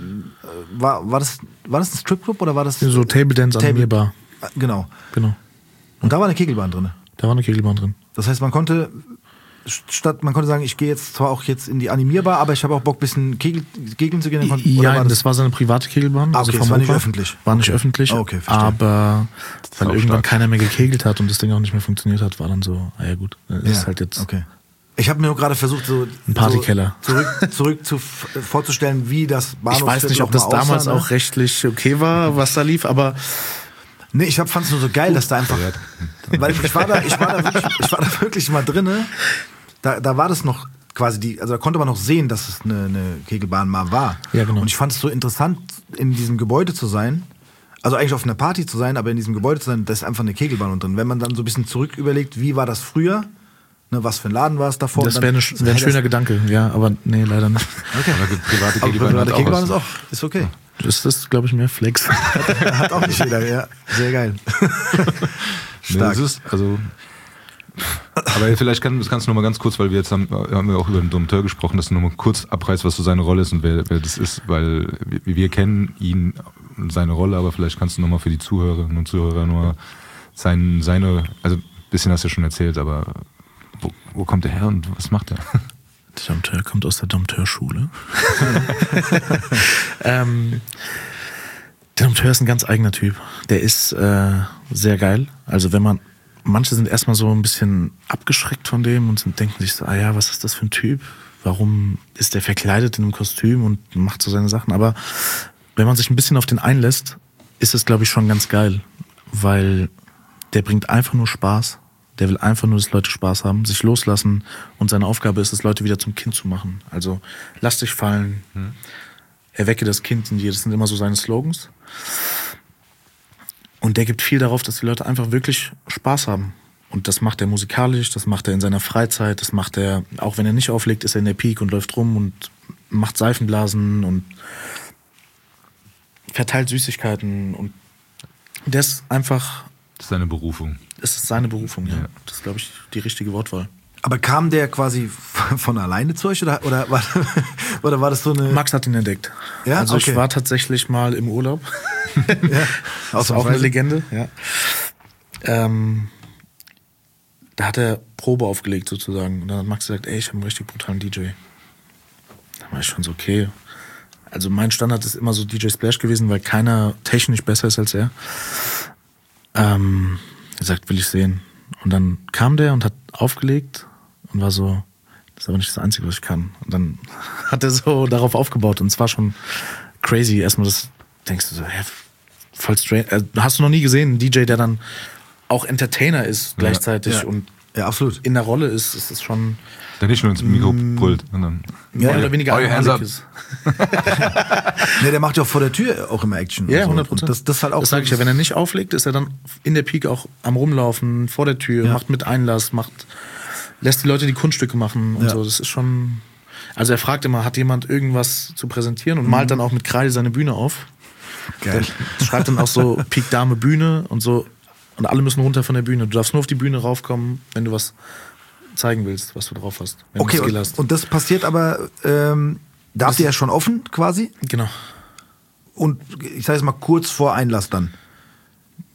[SPEAKER 3] war das ein Stripclub oder war das?
[SPEAKER 5] So Table Dance animierbar.
[SPEAKER 3] Genau. Und da war eine Kegelbahn drin.
[SPEAKER 5] Da war eine Kegelbahn drin.
[SPEAKER 3] Das heißt, man konnte sagen, ich gehe jetzt zwar auch jetzt in die Animierbar, aber ich habe auch Bock, ein bisschen Kegeln zu gehen.
[SPEAKER 5] Ja, das war seine private Kegelbahn.
[SPEAKER 3] Also das war nicht öffentlich.
[SPEAKER 5] War nicht öffentlich,
[SPEAKER 3] okay, verstehe.
[SPEAKER 5] Aber weil irgendwann keiner mehr gekegelt hat und das Ding auch nicht mehr funktioniert hat, war dann so, ja gut, das ist halt jetzt...
[SPEAKER 3] Okay. Ich habe mir nur gerade versucht, so
[SPEAKER 5] ein Partykeller
[SPEAKER 3] zurück vorzustellen, wie das
[SPEAKER 5] Bahnhofsviertel. Ich weiß nicht, ob das damals auch rechtlich okay war, was da lief, aber
[SPEAKER 3] nee, ich fand es nur so geil, dass da einfach, weil ich war da wirklich mal drinne. Da war das noch quasi also da konnte man noch sehen, dass es eine Kegelbahn mal war.
[SPEAKER 5] Ja, genau.
[SPEAKER 3] Und ich fand es so interessant, in diesem Gebäude zu sein. Also eigentlich auf einer Party zu sein, aber in diesem Gebäude zu sein, da ist einfach eine Kegelbahn drin. Wenn man dann so ein bisschen zurück überlegt, wie war das früher? Ne, was für ein Laden war es davor?
[SPEAKER 5] Das wäre ein schöner Gedanke, ja, aber nee, leider nicht.
[SPEAKER 3] Okay.
[SPEAKER 4] Private
[SPEAKER 3] Kegelbahn ist okay.
[SPEAKER 5] Das ist, glaube ich, mehr Flex.
[SPEAKER 3] Hat auch nicht jeder, ja. Sehr geil.
[SPEAKER 4] Stark. Nee, aber vielleicht kannst du noch mal ganz kurz, weil wir jetzt haben wir auch über den Dompteur gesprochen, dass du noch mal kurz abreißt, was so seine Rolle ist und wer das ist, weil wir kennen ihn und seine Rolle, aber vielleicht kannst du noch mal für die Zuhörerinnen und Zuhörer nur seine, also ein bisschen hast du ja schon erzählt, aber wo kommt er her und was macht er?
[SPEAKER 5] Der Dompteur kommt aus der Dompteur-Schule. Der Dompteur ist ein ganz eigener Typ. Der ist sehr geil. Also manche sind erstmal so ein bisschen abgeschreckt von dem und denken sich so, was ist das für ein Typ? Warum ist der verkleidet in einem Kostüm und macht so seine Sachen? Aber wenn man sich ein bisschen auf den einlässt, ist es, glaube ich, schon ganz geil. Weil der bringt einfach nur Spaß. Der will einfach nur, dass Leute Spaß haben, sich loslassen und seine Aufgabe ist es, Leute wieder zum Kind zu machen. Also lass dich fallen, erwecke das Kind in dir. Das sind immer so seine Slogans. Und der gibt viel darauf, dass die Leute einfach wirklich Spaß haben. Und das macht er musikalisch, das macht er in seiner Freizeit, das macht er, auch wenn er nicht auflegt, ist er in der Peak und läuft rum und macht Seifenblasen und verteilt Süßigkeiten. Und der ist einfach...
[SPEAKER 4] Das ist seine Berufung.
[SPEAKER 5] Es ist seine Berufung, ja. Das ist, glaube ich, die richtige Wortwahl.
[SPEAKER 3] Aber kam der quasi von alleine zu euch oder war das so eine...
[SPEAKER 5] Max hat ihn entdeckt.
[SPEAKER 3] Ja?
[SPEAKER 5] Also
[SPEAKER 3] okay.
[SPEAKER 5] Ich war tatsächlich mal im Urlaub.
[SPEAKER 3] Ja.
[SPEAKER 5] Das ist auch eine Legende. Ja. Da hat er Probe aufgelegt sozusagen. Und dann hat Max gesagt, ich habe einen richtig brutalen DJ. Da war ich schon so, okay. Also mein Standard ist immer so DJ Splash gewesen, weil keiner technisch besser ist als er. Er sagt, will ich sehen. Und dann kam der und hat aufgelegt und war so, das ist aber nicht das Einzige, was ich kann. Und dann hat er so darauf aufgebaut und es war schon crazy. Erstmal das, denkst du so, voll strange. Hast du noch nie gesehen, einen DJ, der dann auch Entertainer ist gleichzeitig und
[SPEAKER 3] absolut.
[SPEAKER 5] in der Rolle ist es schon...
[SPEAKER 4] Der nicht nur ins Mikro brüllt, sondern
[SPEAKER 5] mehr oder weniger ist.
[SPEAKER 3] Nee, der macht ja auch vor der Tür auch immer Action.
[SPEAKER 5] Ja,
[SPEAKER 3] 100%.
[SPEAKER 5] Das
[SPEAKER 3] halt auch
[SPEAKER 5] das sage ich ja, wenn er nicht auflegt, ist er dann in der Peak auch am Rumlaufen, vor der Tür, macht mit Einlass, lässt die Leute die Kunststücke machen und so. Das ist schon... Also er fragt immer, hat jemand irgendwas zu präsentieren und malt dann auch mit Kreide seine Bühne auf.
[SPEAKER 3] Geil.
[SPEAKER 5] Der schreibt dann auch so Peak Dame Bühne und so. Und alle müssen runter von der Bühne. Du darfst nur auf die Bühne raufkommen, wenn du was zeigen willst, was du drauf hast.
[SPEAKER 3] Okay, und das passiert aber, da habt ihr ja schon offen quasi?
[SPEAKER 5] Genau.
[SPEAKER 3] Und ich sage jetzt mal kurz vor Einlass dann?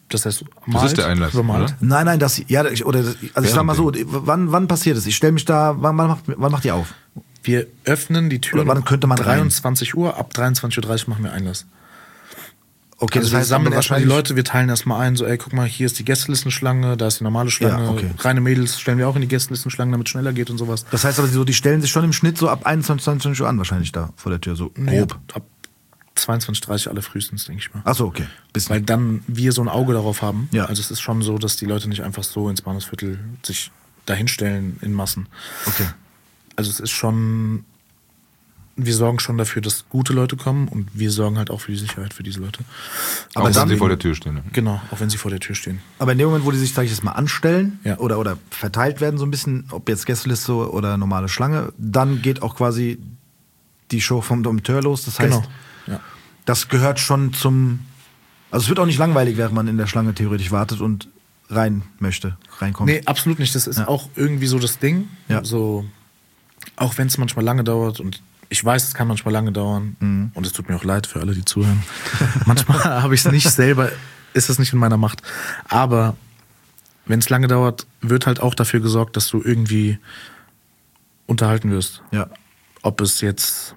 [SPEAKER 5] Das heißt,
[SPEAKER 4] Das ist der Einlass,
[SPEAKER 5] bemalt.
[SPEAKER 4] oder?
[SPEAKER 3] Nein, ich sag mal so, wann passiert es? Ich stelle mich da, wann macht ihr auf?
[SPEAKER 5] Wir öffnen die Türen
[SPEAKER 3] Oder wann könnte man rein?
[SPEAKER 5] 23 Uhr, ab 23:30 Uhr machen wir Einlass.
[SPEAKER 3] Okay,
[SPEAKER 5] Also
[SPEAKER 3] das
[SPEAKER 5] wir
[SPEAKER 3] heißt,
[SPEAKER 5] sammeln
[SPEAKER 3] aber
[SPEAKER 5] erstmal die
[SPEAKER 3] wahrscheinlich-
[SPEAKER 5] Leute, wir teilen erstmal ein, so ey, guck mal, hier ist die Gästelistenschlange, da ist die normale Schlange,
[SPEAKER 3] Ja, okay.
[SPEAKER 5] reine Mädels stellen wir auch in die Gästelistenschlange, damit es schneller geht und sowas.
[SPEAKER 3] Das heißt aber, die stellen sich schon im Schnitt so ab 21, 22 Uhr an, wahrscheinlich da vor der Tür, so grob.
[SPEAKER 5] Ab 22:30 alle frühestens, denke ich mal.
[SPEAKER 3] Achso, okay. Bisschen.
[SPEAKER 5] Weil dann wir so ein Auge darauf haben.
[SPEAKER 3] Ja.
[SPEAKER 5] Also es ist schon so, dass die Leute nicht einfach so ins Bahnhofsviertel sich dahinstellen in Massen.
[SPEAKER 3] Okay.
[SPEAKER 5] Also es ist schon, wir sorgen schon dafür, dass gute Leute kommen und wir sorgen halt auch für die Sicherheit für diese Leute.
[SPEAKER 4] Auch wenn sie vor der Tür stehen. Ne?
[SPEAKER 5] Genau, auch wenn sie vor der Tür stehen.
[SPEAKER 3] Aber in dem Moment, wo die sich, sag ich jetzt mal, anstellen
[SPEAKER 5] Ja.
[SPEAKER 3] oder verteilt werden so ein bisschen, ob jetzt Gästeliste oder normale Schlange, dann geht auch quasi die Show vom Dompteur los. Das heißt,
[SPEAKER 5] Genau. Ja.
[SPEAKER 3] das gehört schon zum... Also es wird auch nicht langweilig, während man in der Schlange theoretisch wartet und reinkommt.
[SPEAKER 5] Nee, absolut nicht. Das ist auch irgendwie so das Ding.
[SPEAKER 3] Ja.
[SPEAKER 5] So, auch wenn es manchmal lange dauert und ich weiß, es kann manchmal lange dauern und es tut mir auch leid für alle, die zuhören. Manchmal habe ich es nicht selber, ist es nicht in meiner Macht. Aber wenn es lange dauert, wird halt auch dafür gesorgt, dass du irgendwie unterhalten wirst.
[SPEAKER 3] Ja.
[SPEAKER 5] Ob es jetzt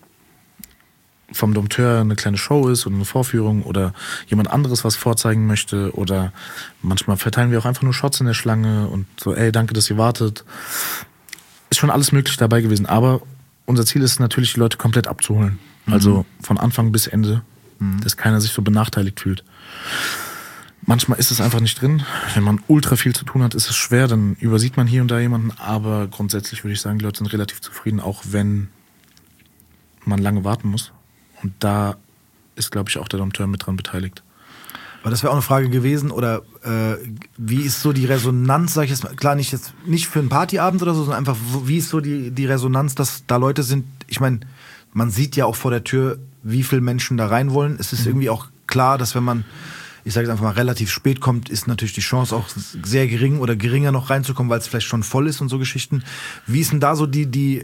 [SPEAKER 5] vom Dompteur eine kleine Show ist oder eine Vorführung oder jemand anderes was vorzeigen möchte oder manchmal verteilen wir auch einfach nur Shots in der Schlange und so, ey, danke, dass ihr wartet. Ist schon alles möglich dabei gewesen, aber unser Ziel ist natürlich, die Leute komplett abzuholen. Also von Anfang bis Ende, dass keiner sich so benachteiligt fühlt. Manchmal ist es einfach nicht drin. Wenn man ultra viel zu tun hat, ist es schwer, dann übersieht man hier und da jemanden, aber grundsätzlich würde ich sagen, die Leute sind relativ zufrieden, auch wenn man lange warten muss. Und da ist, glaube ich, auch der Dompteur mit dran beteiligt.
[SPEAKER 3] Aber das wäre auch eine Frage gewesen, oder wie ist so die Resonanz, sag ich jetzt mal, klar, nicht für einen Partyabend oder so, sondern einfach, wie ist so die Resonanz, dass da Leute sind, ich meine, man sieht ja auch vor der Tür, wie viele Menschen da rein wollen. Es ist irgendwie auch klar, dass wenn man, ich sage jetzt einfach mal, relativ spät kommt, ist natürlich die Chance auch sehr gering oder geringer noch reinzukommen, weil es vielleicht schon voll ist und so Geschichten. Wie ist denn da so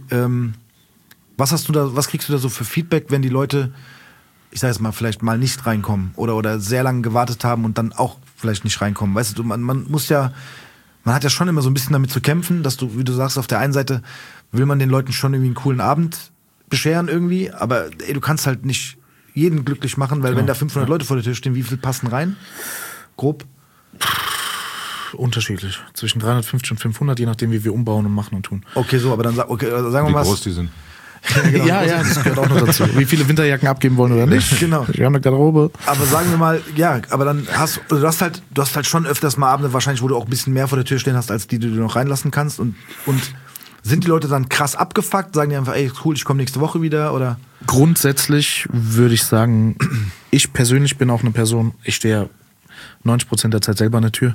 [SPEAKER 3] was kriegst du da so für Feedback, wenn die Leute, ich sag jetzt mal, vielleicht mal nicht reinkommen oder sehr lange gewartet haben und dann auch vielleicht nicht reinkommen? Weißt du, man hat ja schon immer so ein bisschen damit zu kämpfen, dass du, wie du sagst, auf der einen Seite will man den Leuten schon irgendwie einen coolen Abend bescheren irgendwie, aber ey, du kannst halt nicht jeden glücklich machen, weil wenn da 500 Leute vor der Tür stehen, wie viel passen rein? Grob?
[SPEAKER 5] Unterschiedlich. Zwischen 350 und 500, je nachdem, wie wir umbauen und machen und tun.
[SPEAKER 3] Okay, so, aber dann sagen wir
[SPEAKER 4] Wie
[SPEAKER 3] mal...
[SPEAKER 4] groß die sind.
[SPEAKER 5] Ja, das gehört auch noch dazu. Wie viele Winterjacken abgeben wollen oder nicht.
[SPEAKER 3] Genau.
[SPEAKER 5] Wir haben eine Garderobe.
[SPEAKER 3] Aber sagen wir mal, ja, aber dann du hast halt schon öfters mal Abende wahrscheinlich, wo du auch ein bisschen mehr vor der Tür stehen hast, als die du noch reinlassen kannst. Und sind die Leute dann krass abgefuckt? Sagen die einfach, ey, cool, ich komme nächste Woche wieder? Oder?
[SPEAKER 5] Grundsätzlich würde ich sagen, ich persönlich bin auch eine Person, ich stehe ja 90% der Zeit selber an der Tür.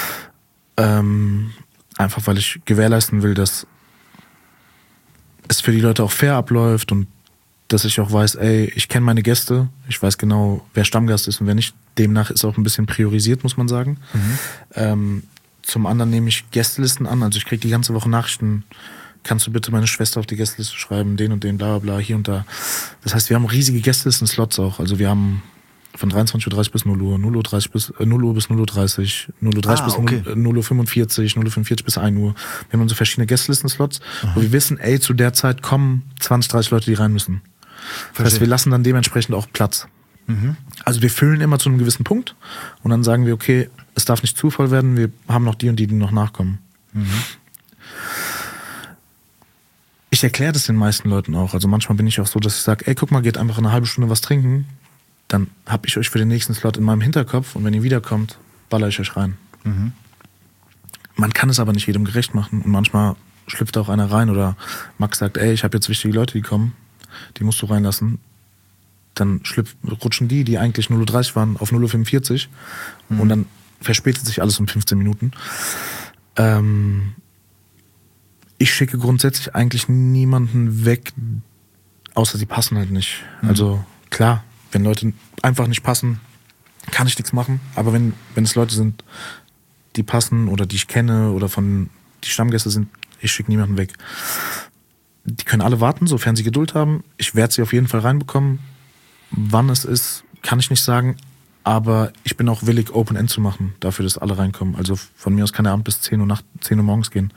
[SPEAKER 5] Einfach weil ich gewährleisten will, dass es für die Leute auch fair abläuft und dass ich auch weiß, ey, ich kenne meine Gäste, ich weiß genau, wer Stammgast ist und wer nicht. Demnach ist auch ein bisschen priorisiert, muss man sagen. Zum anderen nehme ich Gästelisten an, also ich kriege die ganze Woche Nachrichten, kannst du bitte meine Schwester auf die Gästeliste schreiben, den und den, bla bla bla, hier und da. Das heißt, wir haben riesige Gästelisten-Slots auch, also wir haben von 23:30 bis 0 Uhr, 0:30 bis 0 Uhr bis 0:30 Uhr, 0:30 bis
[SPEAKER 3] okay.
[SPEAKER 5] 0:45 Uhr, 0:45 bis 1 Uhr. Wir haben so verschiedene Gästelisten-Slots, wo wir wissen, ey, zu der Zeit kommen 20, 30 Leute, die rein müssen. Das heißt, wir lassen dann dementsprechend auch Platz. Also wir füllen immer zu einem gewissen Punkt und dann sagen wir, okay, es darf nicht zu voll werden, wir haben noch die und die noch nachkommen. Ich erkläre das den meisten Leuten auch. Also manchmal bin ich auch so, dass ich sage, ey, guck mal, geht einfach eine halbe Stunde was trinken, dann habe ich euch für den nächsten Slot in meinem Hinterkopf und wenn ihr wiederkommt, baller ich euch rein. Man kann es aber nicht jedem gerecht machen und manchmal schlüpft auch einer rein oder Max sagt, ey, ich habe jetzt wichtige Leute, die kommen, die musst du reinlassen. Dann rutschen die eigentlich 0:30 Uhr waren, auf 0:45 Uhr und dann verspätet sich alles um 15 Minuten. Ich schicke grundsätzlich eigentlich niemanden weg, außer sie passen halt nicht. Also klar, wenn Leute einfach nicht passen, kann ich nichts machen. Aber wenn es Leute sind, die passen oder die ich kenne oder von die Stammgäste sind, ich schicke niemanden weg. Die können alle warten, sofern sie Geduld haben. Ich werde sie auf jeden Fall reinbekommen. Wann es ist, kann ich nicht sagen. aber ich bin auch willig, Open End zu machen, dafür, dass alle reinkommen. Also von mir aus kann der Abend bis 10 Uhr morgens gehen.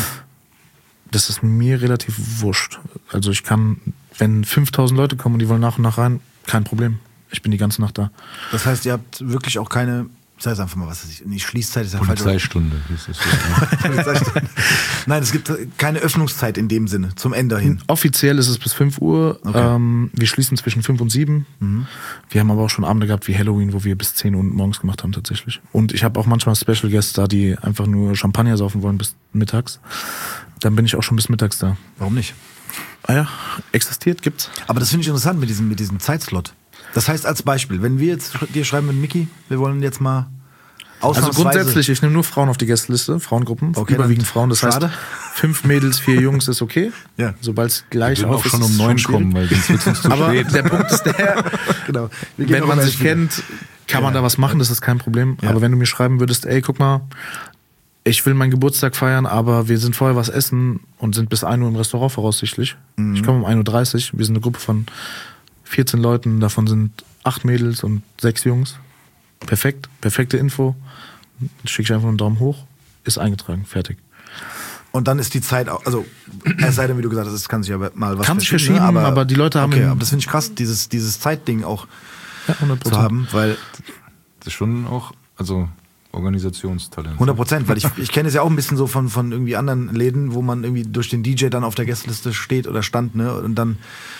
[SPEAKER 5] Das ist mir relativ wurscht. Also ich kann, wenn 5000 Leute kommen und die wollen nach und nach rein, kein Problem. Ich bin die ganze Nacht da.
[SPEAKER 3] Das heißt, ihr habt wirklich auch keine, ich sag jetzt einfach mal, was ist nicht Schließzeit, ist ja falsch.
[SPEAKER 4] Polizeistunde hieß das.
[SPEAKER 3] Nein, es gibt keine Öffnungszeit in dem Sinne, zum Ende hin.
[SPEAKER 5] Offiziell ist es bis 5 Uhr.
[SPEAKER 3] Okay.
[SPEAKER 5] Wir schließen zwischen 5 und 7. Wir haben aber auch schon Abende gehabt wie Halloween, wo wir bis 10 Uhr morgens gemacht haben tatsächlich. Und ich habe auch manchmal Special Guests da, die einfach nur Champagner saufen wollen bis mittags. Dann bin ich auch schon bis mittags da.
[SPEAKER 3] Warum nicht?
[SPEAKER 5] Ah ja, existiert, gibt's.
[SPEAKER 3] Aber das finde ich interessant mit diesem Zeitslot. Das heißt als Beispiel, wenn wir jetzt dir schreiben mit Micky, wir wollen jetzt mal
[SPEAKER 5] Also grundsätzlich, ich nehme nur Frauen auf die Gästeliste, Frauengruppen, überwiegend Frauen. Das heißt, 5 Mädels, 4 Jungs ist okay.
[SPEAKER 3] Ja.
[SPEAKER 5] Sobald es gleich
[SPEAKER 4] auch schon um 9 kommen, weil sonst wird es uns zu
[SPEAKER 5] Aber
[SPEAKER 4] spät.
[SPEAKER 5] der Punkt ist der,
[SPEAKER 3] genau.
[SPEAKER 5] wenn man sich kennt, kann man da was machen, das ist kein Problem.
[SPEAKER 3] Ja.
[SPEAKER 5] Aber wenn du mir schreiben würdest, ey, guck mal, ich will meinen Geburtstag feiern, aber wir sind vorher was essen und sind bis 1 Uhr im Restaurant voraussichtlich. Ich komme um 1.30 Uhr, wir sind eine Gruppe von 14 Leuten, davon sind 8 Mädels und 6 Jungs. Perfekt, perfekte Info. Schicke ich einfach einen Daumen hoch, ist eingetragen, fertig.
[SPEAKER 3] Und dann ist die Zeit auch, also es sei denn, wie du gesagt hast, es kann sich aber mal was
[SPEAKER 5] Kann sich verschieben, aber die Leute haben...
[SPEAKER 3] Okay, aber das finde ich krass, dieses Zeitding auch
[SPEAKER 5] 100%.
[SPEAKER 3] zu haben, weil...
[SPEAKER 4] Das ist schon auch, also Organisationstalent.
[SPEAKER 3] 100%, weil ich kenne es ja auch ein bisschen so von irgendwie anderen Läden, wo man irgendwie durch den DJ dann auf der Gästeliste steht oder stand, ne? Und dann,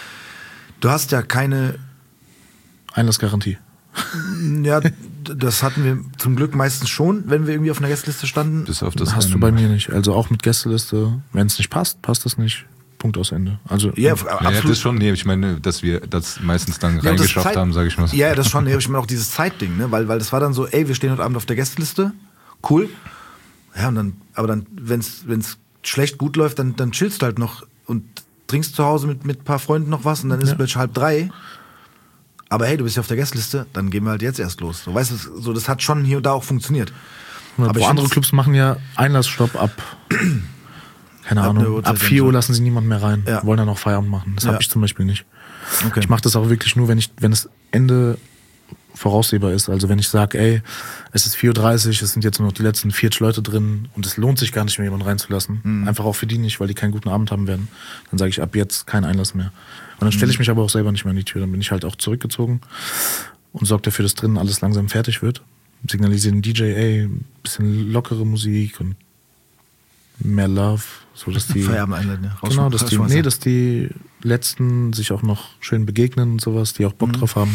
[SPEAKER 3] du hast ja keine...
[SPEAKER 5] Einlassgarantie.
[SPEAKER 3] Ja, das hatten wir zum Glück meistens schon, wenn wir irgendwie auf einer Gästeliste standen.
[SPEAKER 4] Bis auf das
[SPEAKER 5] Hast du bei mir nicht. Also auch mit Gästeliste, wenn es nicht passt, passt das nicht. Punkt aus Ende. Also
[SPEAKER 3] Ja,
[SPEAKER 4] Ja,
[SPEAKER 3] absolut.
[SPEAKER 4] das schon, nee, ich meine, dass wir das meistens dann
[SPEAKER 3] Ja, und das
[SPEAKER 4] reingeschafft
[SPEAKER 3] Zeit-
[SPEAKER 4] haben, sage ich mal so.
[SPEAKER 3] Ja, das schon. Ich meine auch dieses Zeitding, ne? Weil das war dann so, ey, wir stehen heute Abend auf der Gästeliste. Cool. Ja, und dann, aber dann, wenn's schlecht gut läuft, dann chillst du halt noch und trinkst zu Hause mit ein paar Freunden noch was und dann ist es plötzlich 2:30. Aber hey, du bist ja auf der Gästeliste, dann gehen wir halt jetzt erst los. So, weißt du, so, das hat schon hier und da auch funktioniert.
[SPEAKER 5] aber
[SPEAKER 3] ich
[SPEAKER 5] andere
[SPEAKER 3] find's-
[SPEAKER 5] Clubs machen ja Einlassstopp ab, keine
[SPEAKER 3] Ab einer
[SPEAKER 5] Ahnung,
[SPEAKER 3] Uhrzeit
[SPEAKER 5] ab 4
[SPEAKER 3] dann
[SPEAKER 5] Uhr
[SPEAKER 3] so.
[SPEAKER 5] lassen sie niemanden mehr rein.
[SPEAKER 3] Ja.
[SPEAKER 5] Wollen dann auch Feierabend machen. Das
[SPEAKER 3] Ja.
[SPEAKER 5] habe ich zum Beispiel nicht.
[SPEAKER 3] Okay.
[SPEAKER 5] Ich mache das auch wirklich nur, wenn es Ende voraussehbar ist. Also wenn ich sage, ey, es ist 4:30 Uhr, es sind jetzt nur noch die letzten 40 Leute drin und es lohnt sich gar nicht mehr, jemanden reinzulassen. Einfach auch für die nicht, weil die keinen guten Abend haben werden. Dann sage ich ab jetzt kein Einlass mehr. Und dann stelle ich mich aber auch selber nicht mehr an die Tür. Dann bin ich halt auch zurückgezogen und sorge dafür, dass drinnen alles langsam fertig wird. Signalisiere den DJ, ey, ein bisschen lockere Musik und mehr Love, so dass die
[SPEAKER 3] Feierabend einleiten, ja.
[SPEAKER 5] genau, dass die Letzten sich auch noch schön begegnen und sowas, die auch Bock drauf haben.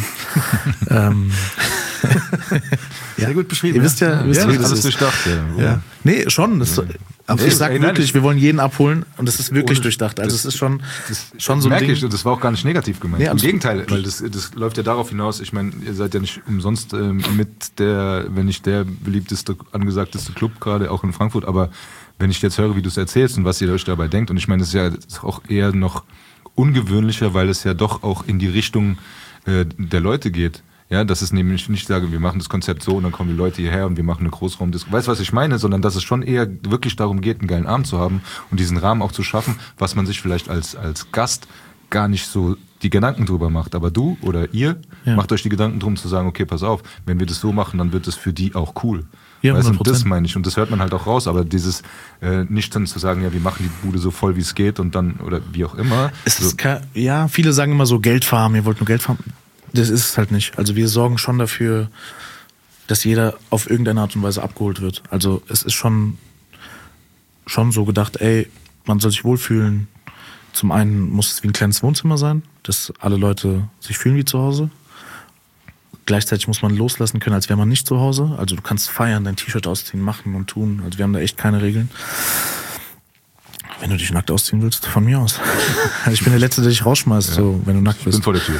[SPEAKER 3] Sehr gut beschrieben.
[SPEAKER 5] Ihr wisst ja, wie das
[SPEAKER 4] alles
[SPEAKER 5] ist.
[SPEAKER 4] durchdacht. Ja.
[SPEAKER 5] Nee, schon. Das, ich sag
[SPEAKER 4] Ey, nein,
[SPEAKER 5] wirklich, wir wollen jeden abholen und das ist wirklich durchdacht. Also es ist schon so ein
[SPEAKER 4] merke
[SPEAKER 5] Ding.
[SPEAKER 4] ich, und das war auch gar nicht negativ gemeint.
[SPEAKER 5] Nee,
[SPEAKER 4] Im
[SPEAKER 5] absolut.
[SPEAKER 4] Gegenteil, weil das läuft ja darauf hinaus, ich meine, ihr seid ja nicht umsonst wenn nicht der beliebteste, angesagteste Club gerade, auch in Frankfurt, aber wenn ich jetzt höre, wie du es erzählst und was ihr euch dabei denkt, und ich meine, das ist auch eher noch ungewöhnlicher, weil es ja doch auch in die Richtung der Leute geht. Ja, dass es nämlich nicht sage, wir machen das Konzept so und dann kommen die Leute hierher und wir machen eine Großraumdisco. Weißt du, was ich meine? Sondern dass es schon eher wirklich darum geht, einen geilen Abend zu haben und diesen Rahmen auch zu schaffen, was man sich vielleicht als Gast gar nicht so die Gedanken drüber macht. Aber du oder ihr macht euch die Gedanken drum zu sagen, okay, pass auf, wenn wir das so machen, dann wird es für die auch cool.
[SPEAKER 5] Ja,
[SPEAKER 4] weißt du,
[SPEAKER 5] 100%.
[SPEAKER 4] und das meine ich. Und das hört man halt auch raus. Aber dieses nicht dann zu sagen, ja, wir machen die Bude so voll, wie es geht und dann, oder wie auch immer.
[SPEAKER 5] Es ist ja, viele sagen immer so, Geld farmen, ihr wollt nur Geld farmen. Das ist es halt nicht. Also wir sorgen schon dafür, dass jeder auf irgendeine Art und Weise abgeholt wird. Also es ist schon so gedacht, ey, man soll sich wohlfühlen. Zum einen muss es wie ein kleines Wohnzimmer sein, dass alle Leute sich fühlen wie zu Hause. Gleichzeitig muss man loslassen können, als wäre man nicht zu Hause. Also du kannst feiern, dein T-Shirt ausziehen, machen und tun. Also wir haben da echt keine Regeln. Wenn du dich nackt ausziehen willst, von mir aus. Ich bin der Letzte, der dich rausschmeißt, so, wenn du nackt
[SPEAKER 4] Ich bin
[SPEAKER 5] bist.
[SPEAKER 4] vor der Tür.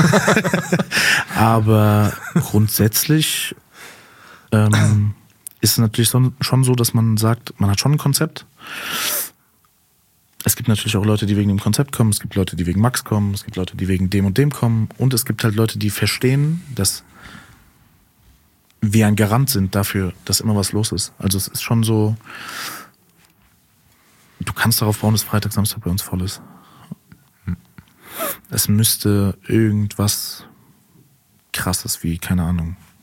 [SPEAKER 5] Aber grundsätzlich ist es natürlich schon so, dass man sagt, man hat schon ein Konzept. Es gibt natürlich auch Leute, die wegen dem Konzept kommen, es gibt Leute, die wegen Max kommen, es gibt Leute, die wegen dem und dem kommen und es gibt halt Leute, die verstehen, dass wir ein Garant sind dafür, dass immer was los ist. Also es ist schon so, du kannst darauf bauen, dass Freitag, Samstag bei uns voll ist. Es müsste irgendwas Krasses wie, keine Ahnung,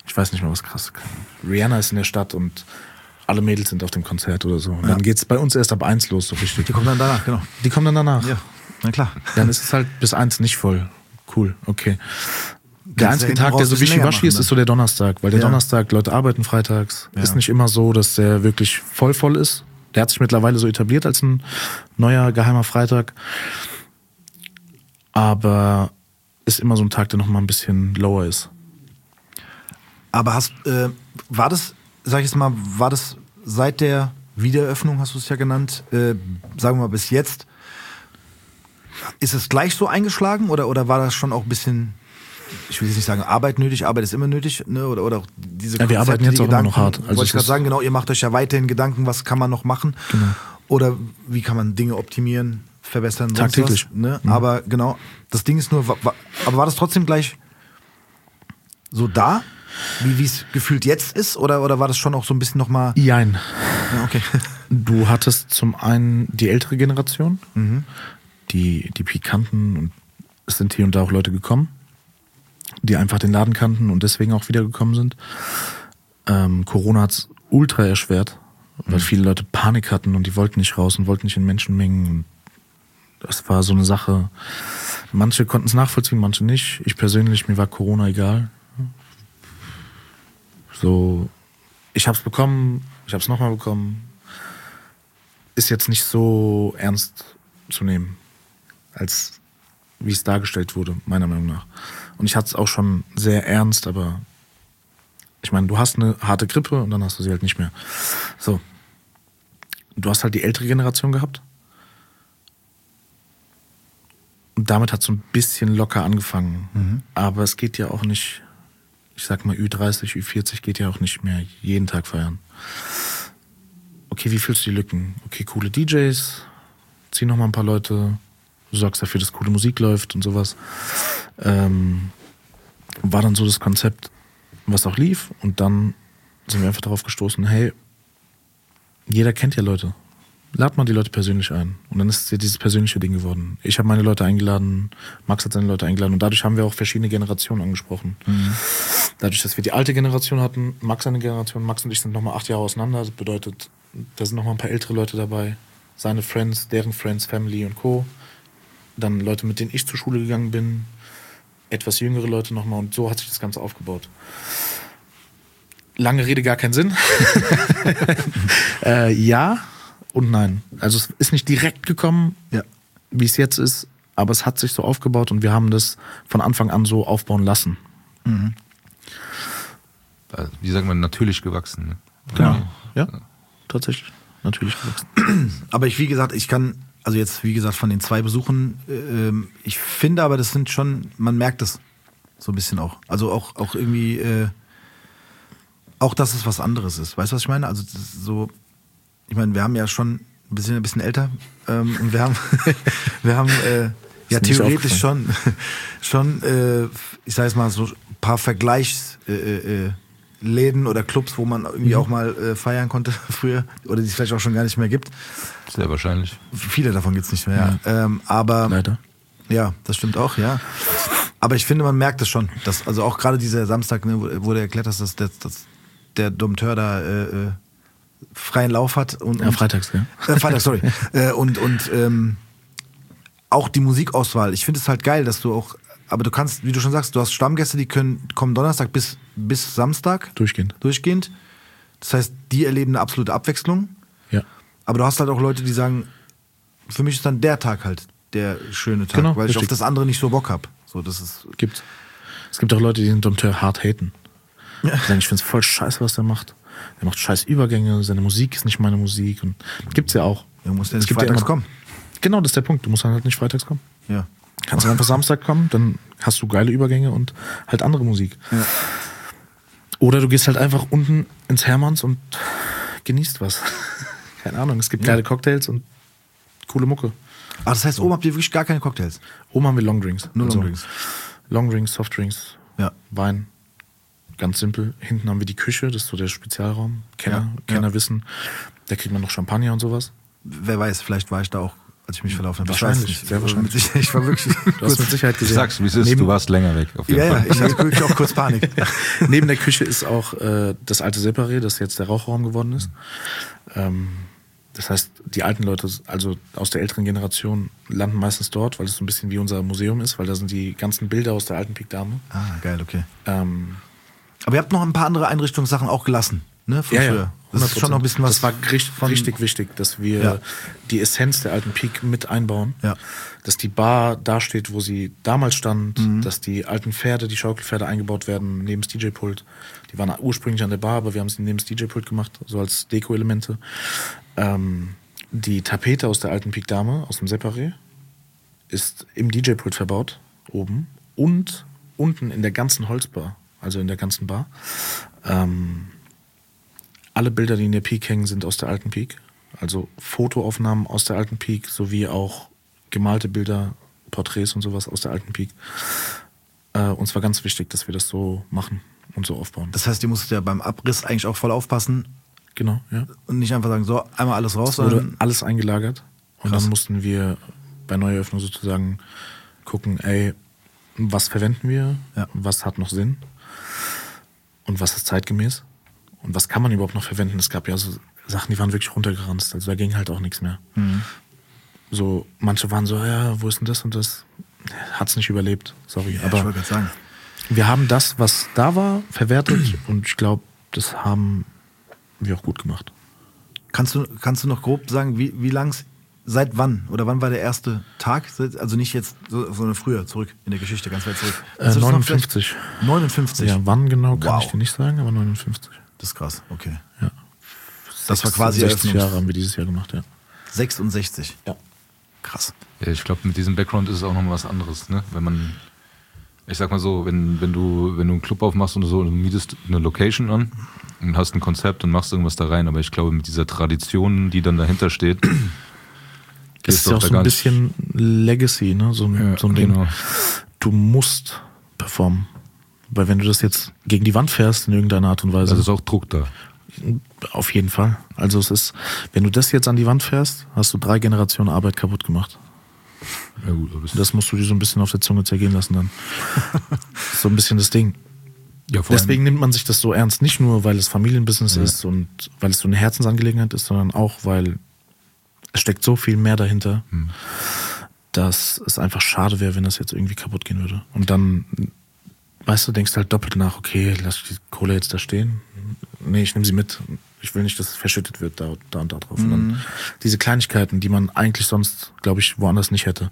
[SPEAKER 5] Ich weiß nicht mehr, was krass. Rihanna ist in der Stadt und alle Mädels sind auf dem Konzert oder so. Und dann geht's bei uns erst ab 1 los, so richtig.
[SPEAKER 3] Die kommen dann danach, genau.
[SPEAKER 5] Die kommen dann danach.
[SPEAKER 3] Ja, na klar.
[SPEAKER 5] Dann ist es halt bis 1 nicht voll. Cool, okay. Der
[SPEAKER 3] Kannst
[SPEAKER 5] einzige
[SPEAKER 3] ja
[SPEAKER 5] Tag, der so
[SPEAKER 3] hinten raus ein bisschen
[SPEAKER 5] wischiwaschi
[SPEAKER 3] länger
[SPEAKER 5] ist,
[SPEAKER 3] machen
[SPEAKER 5] ist so der Donnerstag. Weil der
[SPEAKER 3] Ja.
[SPEAKER 5] Donnerstag, Leute arbeiten freitags.
[SPEAKER 3] Ja.
[SPEAKER 5] Ist nicht immer so, dass der wirklich voll ist. Der hat sich mittlerweile so etabliert als ein neuer geheimer Freitag. Aber ist immer so ein Tag, der nochmal ein bisschen lower ist.
[SPEAKER 3] Aber war das, sag ich jetzt mal, war das seit der Wiedereröffnung, hast du es ja genannt, sagen wir mal bis jetzt, ist es gleich so eingeschlagen oder war das schon auch ein bisschen, ich will jetzt nicht sagen Arbeit nötig, Arbeit ist immer nötig, ne? oder auch diese
[SPEAKER 5] Ja, wir arbeiten jetzt
[SPEAKER 3] die
[SPEAKER 5] auch immer noch hart.
[SPEAKER 3] Also
[SPEAKER 5] Also
[SPEAKER 3] wollte ich
[SPEAKER 5] es
[SPEAKER 3] gerade
[SPEAKER 5] ist-
[SPEAKER 3] sagen, genau, ihr macht euch ja weiterhin Gedanken, was kann man noch machen oder wie kann man Dinge optimieren, verbessern, sonst
[SPEAKER 5] Tagtäglich.
[SPEAKER 3] was, ne? Aber genau, das Ding ist nur, aber war das trotzdem gleich so da, wie es gefühlt jetzt ist oder war das schon auch so ein bisschen nochmal,
[SPEAKER 5] Jein.
[SPEAKER 3] ja, okay.
[SPEAKER 5] Du hattest zum einen die ältere Generation, die Pikanten, und es sind hier und da auch Leute gekommen, die einfach den Laden kannten und deswegen auch wiedergekommen sind. Corona hat es ultra erschwert, weil viele Leute Panik hatten und die wollten nicht raus und wollten nicht in Menschenmengen. Das war so eine Sache. Manche konnten es nachvollziehen, manche nicht. Ich persönlich, mir war Corona egal. So, ich hab's bekommen, ich hab's nochmal bekommen. Ist jetzt nicht so ernst zu nehmen, als wie es dargestellt wurde, meiner Meinung nach. Und ich hatte es auch schon sehr ernst, aber ich meine, du hast eine harte Grippe und dann hast du sie halt nicht mehr. So. Du hast halt die ältere Generation gehabt. Und damit hat es so ein bisschen locker angefangen. Aber es geht ja auch nicht, ich sag mal Ü30, Ü40 geht ja auch nicht mehr jeden Tag feiern. Okay, wie füllst du die Lücken? Okay, coole DJs, zieh noch mal ein paar Leute, du sorgst dafür, dass coole Musik läuft und sowas. War dann so das Konzept, was auch lief. Und dann sind wir einfach darauf gestoßen, hey, jeder kennt ja Leute. Lad mal die Leute persönlich ein. Und dann ist es ja dieses persönliche Ding geworden. Ich habe meine Leute eingeladen, Max hat seine Leute eingeladen. Und dadurch haben wir auch verschiedene Generationen angesprochen. Dadurch, dass wir die alte Generation hatten, Max eine Generation, Max und ich sind nochmal 8 Jahre auseinander. Das bedeutet, da sind nochmal ein paar ältere Leute dabei. Seine Friends, deren Friends, Family und Co. Dann Leute, mit denen ich zur Schule gegangen bin. Etwas jüngere Leute nochmal. Und so hat sich das Ganze aufgebaut. Lange Rede, gar keinen Sinn. Ja und nein. Also es ist nicht direkt gekommen,
[SPEAKER 3] Ja.
[SPEAKER 5] wie es jetzt ist, aber es hat sich so aufgebaut und wir haben das von Anfang an so aufbauen lassen.
[SPEAKER 4] Wie sagt man, natürlich gewachsen. Ne?
[SPEAKER 5] Genau. Ja, tatsächlich. Natürlich gewachsen.
[SPEAKER 3] Aber wie gesagt, ich kann, also jetzt, wie gesagt, von den 2 Besuchen, ich finde aber, das sind schon, man merkt es so ein bisschen auch. Also auch irgendwie, auch dass es was anderes ist. Weißt du, was ich meine? Also das ist so, ich meine, wir haben ja schon ein bisschen älter und wir haben, ja
[SPEAKER 5] Ist mir nicht
[SPEAKER 3] theoretisch schon, ich sag jetzt mal so ein paar Vergleichsläden oder Clubs, wo man irgendwie auch mal feiern konnte früher oder die es vielleicht auch schon gar nicht mehr gibt.
[SPEAKER 4] Sehr wahrscheinlich.
[SPEAKER 3] Viele davon gibt's nicht mehr. Aber
[SPEAKER 5] Leider.
[SPEAKER 3] ja, das stimmt auch, ja. Aber ich finde, man merkt es schon. Dass, also auch gerade dieser Samstag, ne, wo du erklärt hast, dass der Dompteur da freien Lauf hat.
[SPEAKER 5] Ja, freitags, ja.
[SPEAKER 3] Freitag, sorry. Und auch die Musikauswahl. Ich finde es halt geil, dass du auch, aber du kannst, wie du schon sagst, du hast Stammgäste, die kommen Donnerstag bis Samstag.
[SPEAKER 5] Durchgehend.
[SPEAKER 3] Das heißt, die erleben eine absolute Abwechslung.
[SPEAKER 5] Ja.
[SPEAKER 3] Aber du hast halt auch Leute, die sagen, für mich ist dann der Tag halt der schöne Tag,
[SPEAKER 5] Genau,
[SPEAKER 3] weil ich
[SPEAKER 5] richtig.
[SPEAKER 3] auf das andere nicht so Bock habe. So, das ist
[SPEAKER 5] Gibt's. Es gibt auch Leute, die den Dompteur hart haten. Die sagen, ich find's voll scheiße, was der macht. Der macht scheiß Übergänge, seine Musik ist nicht meine Musik. Und gibt's ja auch.
[SPEAKER 3] Du musst ja
[SPEAKER 5] Es
[SPEAKER 3] nicht
[SPEAKER 5] gibt
[SPEAKER 3] freitags
[SPEAKER 5] immer-
[SPEAKER 3] kommen.
[SPEAKER 5] Genau, das ist der Punkt. Du musst halt nicht freitags kommen.
[SPEAKER 3] Ja.
[SPEAKER 5] Kannst du einfach Samstag kommen, dann hast du geile Übergänge und halt andere Musik.
[SPEAKER 3] Ja.
[SPEAKER 5] Oder du gehst halt einfach unten ins Hermanns und genießt was. Keine Ahnung, es gibt geile Cocktails und coole Mucke.
[SPEAKER 3] Ah, das heißt, oben habt ihr wirklich gar keine Cocktails?
[SPEAKER 5] Oben haben wir Longdrinks.
[SPEAKER 3] Nur Longdrinks.
[SPEAKER 5] Longdrinks, Softdrinks,
[SPEAKER 3] Ja.
[SPEAKER 5] Wein. Ganz simpel. Hinten haben wir die Küche, das ist so der Spezialraum. Kenner
[SPEAKER 3] Ja.
[SPEAKER 5] wissen. Da kriegt man noch Champagner und sowas.
[SPEAKER 3] Wer weiß, vielleicht war ich da auch als ich mich verlaufen habe.
[SPEAKER 5] Wahrscheinlich, sehr wahrscheinlich.
[SPEAKER 3] Ich war wirklich.
[SPEAKER 5] Du hast mit Sicherheit gesehen.
[SPEAKER 4] Sag's, wie es ist, du warst länger weg. Auf jeden Fall.
[SPEAKER 3] Ich hatte wirklich auch kurz Panik.
[SPEAKER 5] Neben der Küche ist auch das alte Separé, das jetzt der Rauchraum geworden ist. Das heißt, die alten Leute, also aus der älteren Generation, landen meistens dort, weil es so ein bisschen wie unser Museum ist, weil da sind die ganzen Bilder aus der alten Pik Dame.
[SPEAKER 3] Ah, geil, okay. Aber ihr habt noch ein paar andere Einrichtungssachen auch gelassen, ne? Von früher.
[SPEAKER 5] Ja.
[SPEAKER 3] Das ist schon noch ein bisschen was.
[SPEAKER 5] Das war richtig wichtig, dass wir die Essenz der alten Pik mit einbauen.
[SPEAKER 3] Ja.
[SPEAKER 5] Dass die Bar da steht, wo sie damals stand, dass die alten Pferde, die Schaukelpferde eingebaut werden, neben das DJ-Pult. Die waren ursprünglich an der Bar, aber wir haben sie neben das DJ-Pult gemacht, so als Deko-Elemente. Die Tapete aus der alten Pik Dame, aus dem Separé, ist im DJ-Pult verbaut, oben. Und unten in der ganzen Holzbar, also in der ganzen Bar. Alle Bilder, die in der Pik hängen, sind aus der alten Pik. Also Fotoaufnahmen aus der alten Pik, sowie auch gemalte Bilder, Porträts und sowas aus der alten Pik. Uns war ganz wichtig, dass wir das so machen und so aufbauen.
[SPEAKER 3] Das heißt, ihr musstet ja beim Abriss eigentlich auch voll aufpassen.
[SPEAKER 5] Genau, ja.
[SPEAKER 3] Und nicht einfach sagen, so, einmal alles raus.
[SPEAKER 5] Es wurde alles eingelagert. Und
[SPEAKER 3] Krass.
[SPEAKER 5] dann mussten wir bei Neueröffnung sozusagen gucken, was verwenden wir, was hat noch Sinn und was ist zeitgemäß und was kann man überhaupt noch verwenden. Es gab ja so Sachen, die waren wirklich runtergeranzt, also da ging halt auch nichts mehr. So, manche waren so, ja, wo ist denn das und das? Hat's nicht überlebt, sorry.
[SPEAKER 3] Ja,
[SPEAKER 5] aber
[SPEAKER 3] ich wollte gerade sagen.
[SPEAKER 5] wir haben das, was da war, verwertet und ich glaube, das haben wir auch gut gemacht.
[SPEAKER 3] Kannst du noch grob sagen, wie lang seit wann oder wann war der erste Tag? Also nicht jetzt sondern früher zurück in der Geschichte, ganz weit zurück.
[SPEAKER 5] 59.
[SPEAKER 3] 59?
[SPEAKER 5] Ja, wann genau, kann
[SPEAKER 3] Wow.
[SPEAKER 5] ich dir nicht sagen, aber 59.
[SPEAKER 3] Das ist krass, okay.
[SPEAKER 5] Ja.
[SPEAKER 3] Das war quasi
[SPEAKER 5] 60 Jahre haben wir dieses Jahr gemacht, ja.
[SPEAKER 3] 66?
[SPEAKER 5] Ja.
[SPEAKER 3] Krass.
[SPEAKER 4] Ja, ich glaube, mit diesem Background ist es auch noch was anderes, ne? Wenn man, ich sag mal so, wenn du einen Club aufmachst und so und du mietest eine Location an und hast ein Konzept und machst irgendwas da rein, aber ich glaube, mit dieser Tradition, die dann dahinter steht,
[SPEAKER 5] Das ist ja auch so ein bisschen Legacy, ne? So ein Ding.
[SPEAKER 4] Genau.
[SPEAKER 5] Du musst performen. Weil wenn du das jetzt gegen die Wand fährst in irgendeiner Art und Weise.
[SPEAKER 4] Also ist auch Druck da.
[SPEAKER 5] Auf jeden Fall. Also es ist, wenn du das jetzt an die Wand fährst, hast du 3 Generationen Arbeit kaputt gemacht.
[SPEAKER 4] Ja, gut, aber
[SPEAKER 5] Das musst du dir so ein bisschen auf der Zunge zergehen lassen dann. Das ist so ein bisschen das Ding.
[SPEAKER 4] ja, vor allem-
[SPEAKER 5] Deswegen nimmt man sich das so ernst, nicht nur, weil es Familienbusiness ist und weil es so eine Herzensangelegenheit ist, sondern auch, weil es steckt so viel mehr dahinter, dass es einfach schade wäre, wenn das jetzt irgendwie kaputt gehen würde. Und dann, weißt du, denkst halt doppelt nach, okay, lass ich die Kohle jetzt da stehen? Nee, ich nehme sie mit. Ich will nicht, dass es verschüttet wird da und da drauf. Und dann diese Kleinigkeiten, die man eigentlich sonst, glaube ich, woanders nicht hätte.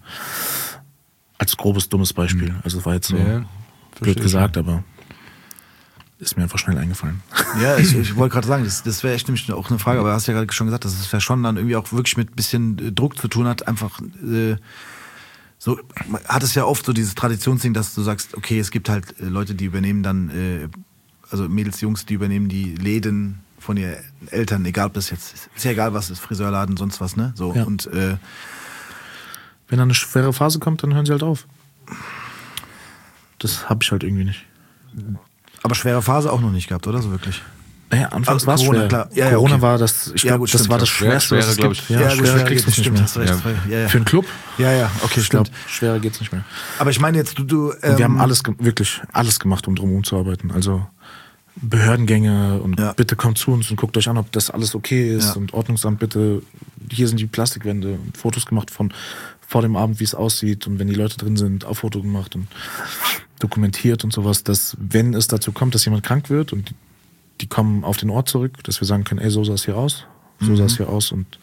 [SPEAKER 5] Als grobes, dummes Beispiel. Also es war jetzt so
[SPEAKER 4] Ja,
[SPEAKER 5] blöd
[SPEAKER 4] verstehe
[SPEAKER 5] gesagt, aber ist mir einfach schnell eingefallen.
[SPEAKER 3] Ja, ich wollte gerade sagen, das wäre echt nämlich auch eine Frage, aber du hast ja gerade schon gesagt, dass es ja schon dann irgendwie auch wirklich mit ein bisschen Druck zu tun hat. Einfach so, man hat es ja oft so dieses Traditionsding, dass du sagst, okay, es gibt halt Leute, die übernehmen dann, also Mädels, Jungs, die übernehmen die Läden von ihren Eltern, egal ob das jetzt, ist ja egal was, ist Friseurladen, sonst was, ne? So,
[SPEAKER 5] Ja.
[SPEAKER 3] und
[SPEAKER 5] Wenn da eine schwere Phase kommt, dann hören sie halt auf. Das habe ich halt irgendwie nicht.
[SPEAKER 3] aber schwere Phase auch noch nicht gehabt, oder? So wirklich.
[SPEAKER 5] Naja, anfangs
[SPEAKER 3] Also
[SPEAKER 5] war es
[SPEAKER 3] Corona,
[SPEAKER 5] schwer.
[SPEAKER 3] klar. Ja, ja,
[SPEAKER 5] Corona
[SPEAKER 3] okay.
[SPEAKER 5] war das, ich
[SPEAKER 3] Ja,
[SPEAKER 5] glaube,
[SPEAKER 3] gut,
[SPEAKER 5] das
[SPEAKER 3] stimmt,
[SPEAKER 5] war das
[SPEAKER 3] ja.
[SPEAKER 5] Schwerste, was es
[SPEAKER 4] Schwerer,
[SPEAKER 5] gibt.
[SPEAKER 4] glaub ich.
[SPEAKER 3] gut,
[SPEAKER 5] schwerer
[SPEAKER 3] geht's
[SPEAKER 5] kriegst du
[SPEAKER 3] stimmt,
[SPEAKER 5] nicht
[SPEAKER 3] hast recht.
[SPEAKER 5] mehr.
[SPEAKER 3] Ja, ja.
[SPEAKER 5] Für einen Club?
[SPEAKER 3] Ja, okay,
[SPEAKER 5] Ich glaube,
[SPEAKER 3] stimmt.
[SPEAKER 5] schwerer geht's nicht mehr.
[SPEAKER 3] Aber ich meine jetzt, du
[SPEAKER 5] Und wir haben wirklich alles gemacht, um drumherum zu arbeiten. Also Behördengänge und
[SPEAKER 3] Ja.
[SPEAKER 5] bitte kommt zu uns und guckt euch an, ob das alles okay ist.
[SPEAKER 3] Ja.
[SPEAKER 5] Und Ordnungsamt, bitte, hier sind die Plastikwände. Und Fotos gemacht von vor dem Abend, wie es aussieht. Und wenn die Leute drin sind, auch Foto gemacht und dokumentiert und sowas, dass wenn es dazu kommt, dass jemand krank wird und die kommen auf den Ort zurück, dass wir sagen können, ey, so sah es hier aus, so sah es hier aus und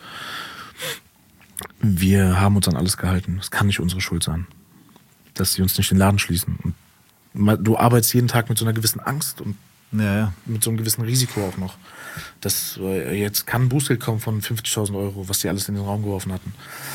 [SPEAKER 5] wir haben uns an alles gehalten. Es kann nicht unsere Schuld sein, dass sie uns nicht den Laden schließen. Und du arbeitest jeden Tag mit so einer gewissen Angst und
[SPEAKER 3] ja.
[SPEAKER 5] mit so einem gewissen Risiko auch noch. Dass jetzt kann ein Bußgeld kommen von 50.000 Euro, was die alles in den Raum geworfen hatten.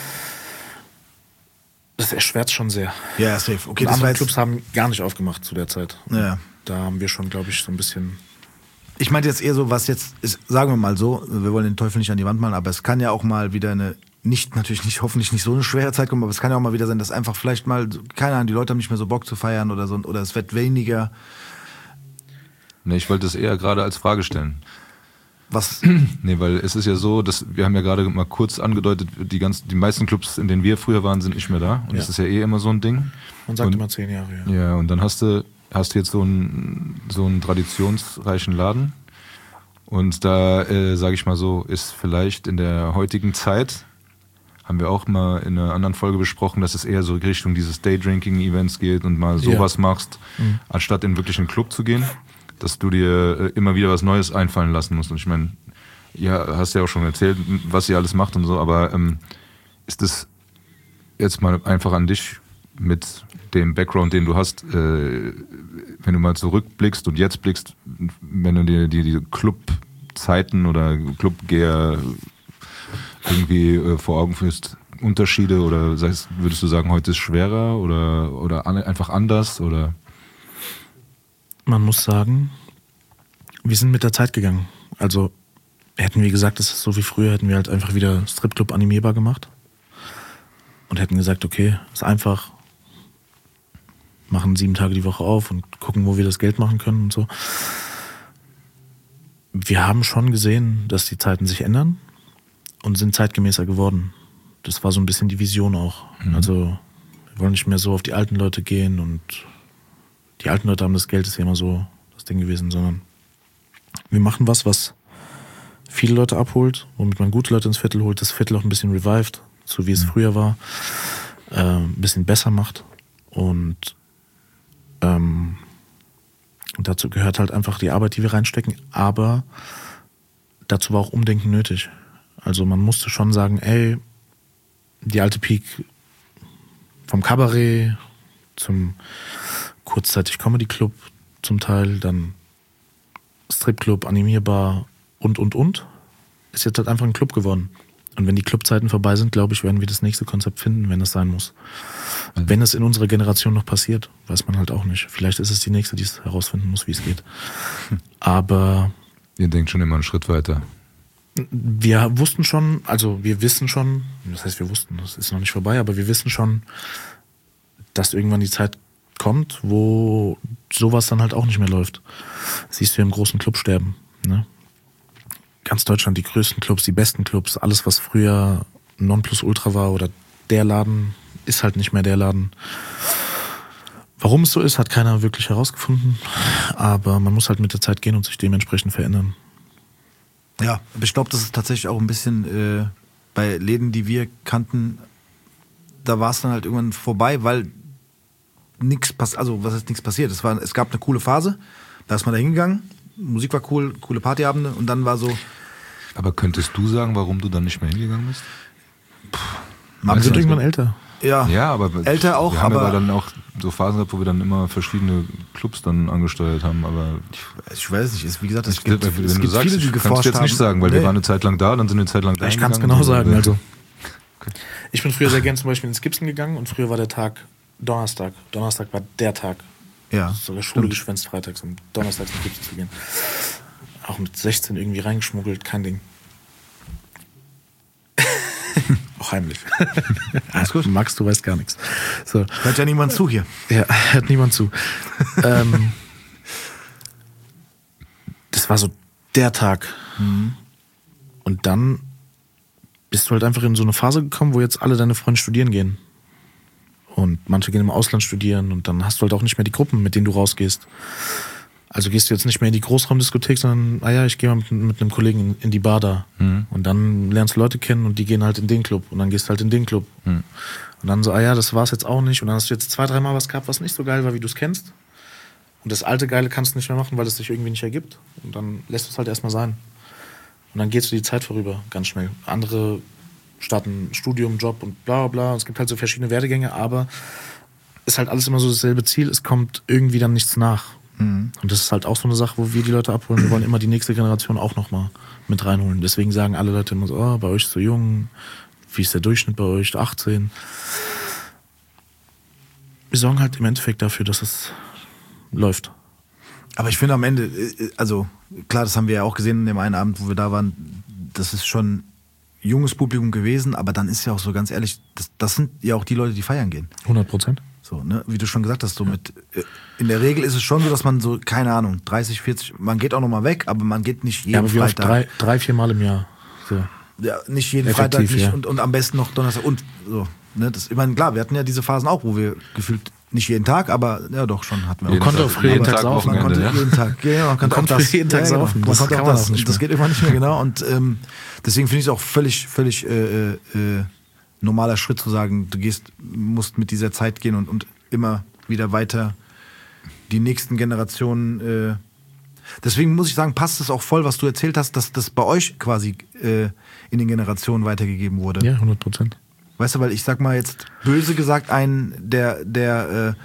[SPEAKER 5] Das erschwert schon sehr.
[SPEAKER 3] Ja, safe. Okay,
[SPEAKER 5] Und
[SPEAKER 3] das war
[SPEAKER 5] andere
[SPEAKER 3] jetzt,
[SPEAKER 5] Clubs haben gar nicht aufgemacht zu der Zeit.
[SPEAKER 3] Ja.
[SPEAKER 5] Da haben wir schon, glaube ich, so ein bisschen...
[SPEAKER 3] Ich meinte jetzt eher so, was jetzt ist, sagen wir mal so, wir wollen den Teufel nicht an die Wand malen, aber es kann ja auch mal wieder eine, hoffentlich nicht so eine schwere Zeit kommen, aber es kann ja auch mal wieder sein, dass einfach vielleicht mal, keine Ahnung, die Leute haben nicht mehr so Bock zu feiern oder so, oder es wird weniger.
[SPEAKER 4] Ne, ich wollte das eher gerade als Frage stellen.
[SPEAKER 3] Was?
[SPEAKER 4] Nee, weil es ist ja so, dass wir haben ja gerade mal kurz angedeutet, die meisten Clubs, in denen wir früher waren, sind nicht mehr da. Und das ist ja immer so ein Ding.
[SPEAKER 5] Man sagt immer 10 Jahre, ja.
[SPEAKER 4] Ja, und dann hast du jetzt so einen traditionsreichen Laden. Und da, sage ich mal so, ist vielleicht in der heutigen Zeit, haben wir auch mal in einer anderen Folge besprochen, dass es eher so Richtung dieses Daydrinking-Events geht und mal sowas machst, anstatt in wirklich einen Club zu gehen, dass du dir immer wieder was Neues einfallen lassen musst. Und ich meine, ja, hast ja auch schon erzählt, was ihr alles macht und so, aber ist das jetzt mal einfach an dich mit dem Background, den du hast, wenn du mal zurückblickst und jetzt blickst, wenn du dir die Clubzeiten oder Clubgeher irgendwie vor Augen führst, Unterschiede oder würdest du sagen, heute ist schwerer oder einfach anders oder?
[SPEAKER 5] Man muss sagen, wir sind mit der Zeit gegangen. Also hätten wir gesagt, es ist so wie früher, hätten wir halt einfach wieder Stripclub animierbar gemacht und hätten gesagt, okay, ist einfach, machen 7 Tage die Woche auf und gucken, wo wir das Geld machen können und so. Wir haben schon gesehen, dass die Zeiten sich ändern und sind zeitgemäßer geworden. Das war so ein bisschen die Vision auch. Also wir wollen nicht mehr so auf die alten Leute gehen und die alten Leute haben das Geld, ist ja immer so das Ding gewesen, sondern wir machen was viele Leute abholt, womit man gute Leute ins Viertel holt, das Viertel auch ein bisschen revived, so wie es früher war, ein bisschen besser macht und dazu gehört halt einfach die Arbeit, die wir reinstecken, aber dazu war auch Umdenken nötig. Also man musste schon sagen, ey, die alte Peak vom Kabarett zum kurzzeitig Comedy Club zum Teil, dann Stripclub, animierbar und, ist jetzt halt einfach ein Club geworden. Und wenn die Clubzeiten vorbei sind, glaube ich, werden wir das nächste Konzept finden, wenn es sein muss. Wenn es in unserer Generation noch passiert, weiß man halt auch nicht. Vielleicht ist es die nächste, die es herausfinden muss, wie es geht. Aber
[SPEAKER 4] ihr denkt schon immer einen Schritt weiter.
[SPEAKER 5] Wir wussten schon, also wir wissen schon, das heißt wir wussten, das ist noch nicht vorbei, aber wir wissen schon, dass irgendwann die Zeit kommt, wo sowas dann halt auch nicht mehr läuft. Siehst du ja im großen Club sterben, ne? Ganz Deutschland, die größten Clubs, die besten Clubs, alles was früher Nonplusultra war oder der Laden, ist halt nicht mehr der Laden. Warum es so ist, hat keiner wirklich herausgefunden, aber man muss halt mit der Zeit gehen und sich dementsprechend verändern.
[SPEAKER 3] Ja, aber ich glaube, das ist tatsächlich auch ein bisschen bei Läden, die wir kannten, da war es dann halt irgendwann vorbei, weil nichts passiert, also was heißt nichts passiert? Es gab eine coole Phase, da ist man da hingegangen, Musik war cool, coole Partyabende und dann war so.
[SPEAKER 4] Aber könntest du sagen, warum du dann nicht mehr hingegangen bist?
[SPEAKER 5] Man wird irgendwann älter.
[SPEAKER 3] Ja,
[SPEAKER 4] aber
[SPEAKER 3] älter auch.
[SPEAKER 4] Wir haben aber dann auch so Phasen gehabt, wo wir dann immer verschiedene Clubs dann angesteuert haben. Aber
[SPEAKER 3] ich weiß nicht, wie gesagt, es
[SPEAKER 4] wenn
[SPEAKER 3] gibt
[SPEAKER 4] du sagst,
[SPEAKER 3] viele, die
[SPEAKER 4] ich
[SPEAKER 3] geforscht
[SPEAKER 4] kann es jetzt
[SPEAKER 3] haben.
[SPEAKER 4] nicht sagen, weil wir waren eine Zeit lang da, dann sind wir eine Zeit lang da.
[SPEAKER 5] Ich kann es genau sagen. Also ich bin früher sehr gern zum Beispiel ins Gibson gegangen und früher war der Tag Donnerstag. Donnerstag war der Tag.
[SPEAKER 3] Ja,
[SPEAKER 5] sogar Schule geschwänzt freitags und donnerstags ins Gibson zu gehen. Auch mit 16 irgendwie reingeschmuggelt, kein Ding. Auch heimlich.
[SPEAKER 3] Alles gut.
[SPEAKER 5] Max, du weißt gar nichts. So.
[SPEAKER 3] Hört ja niemand zu hier.
[SPEAKER 5] Ja, hört niemand zu. Das war so der Tag. Und dann bist du halt einfach in so eine Phase gekommen, wo jetzt alle deine Freunde studieren gehen. Und manche gehen im Ausland studieren und dann hast du halt auch nicht mehr die Gruppen, mit denen du rausgehst. Also gehst du jetzt nicht mehr in die Großraumdiskothek, sondern, ich gehe mal mit einem Kollegen in die Bar da. Und dann lernst du Leute kennen und die gehen halt in den Club. Und dann gehst du halt in den Club. Und dann so, das war's jetzt auch nicht. Und dann hast du jetzt 2-3 Mal was gehabt, was nicht so geil war, wie du es kennst. Und das alte Geile kannst du nicht mehr machen, weil es sich irgendwie nicht ergibt. Und dann lässt du es halt erstmal sein. Und dann geht so die Zeit vorüber, ganz schnell. Andere starten Studium, Job und bla bla. Es gibt halt so verschiedene Werdegänge, aber ist halt alles immer so dasselbe Ziel. Es kommt irgendwie dann nichts nach. Und das ist halt auch so eine Sache, wo wir die Leute abholen. Wir wollen immer die nächste Generation auch nochmal mit reinholen. Deswegen sagen alle Leute immer so, bei euch ist so jung. Wie ist der Durchschnitt bei euch? 18. Wir sorgen halt im Endeffekt dafür, dass es läuft.
[SPEAKER 3] Aber ich finde am Ende, also klar, das haben wir ja auch gesehen in dem einen Abend, wo wir da waren, das ist schon junges Publikum gewesen, aber dann ist ja auch so ganz ehrlich, das sind ja auch die Leute, die feiern gehen.
[SPEAKER 5] 100%.
[SPEAKER 3] So, ne? Wie du schon gesagt hast, so mit in der Regel ist es schon so, dass man so, keine Ahnung, 30, 40, man geht auch nochmal weg, aber man geht nicht jeden
[SPEAKER 5] aber wie oft?
[SPEAKER 3] Freitag.
[SPEAKER 5] 3-4 Mal im Jahr. So.
[SPEAKER 3] Ja, nicht jeden
[SPEAKER 5] Effektiv,
[SPEAKER 3] Freitag nicht,
[SPEAKER 5] ja.
[SPEAKER 3] und am besten noch Donnerstag und so. Ne? Das, ich meine, klar, wir hatten ja diese Phasen auch, wo wir gefühlt nicht jeden Tag, aber ja doch schon hatten wir.
[SPEAKER 5] Man konnte auch früher jeden Tag saufen.
[SPEAKER 3] Man konnte jeden Tag, ja, man konnte auch das,
[SPEAKER 5] jeden Tag
[SPEAKER 3] ja,
[SPEAKER 5] saufen.
[SPEAKER 3] Genau.
[SPEAKER 5] Das kann man auch nicht mehr.
[SPEAKER 3] Das geht irgendwann nicht mehr, genau. Und deswegen finde ich es auch völlig normaler Schritt zu sagen, musst mit dieser Zeit gehen und immer wieder weiter die nächsten Generationen. Deswegen muss ich sagen, passt es auch voll, was du erzählt hast, dass das bei euch quasi in den Generationen weitergegeben wurde.
[SPEAKER 5] Ja, 100%.
[SPEAKER 3] Weißt du, weil ich sag mal jetzt böse gesagt, der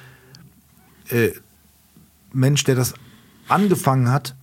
[SPEAKER 3] Mensch, der das angefangen hat,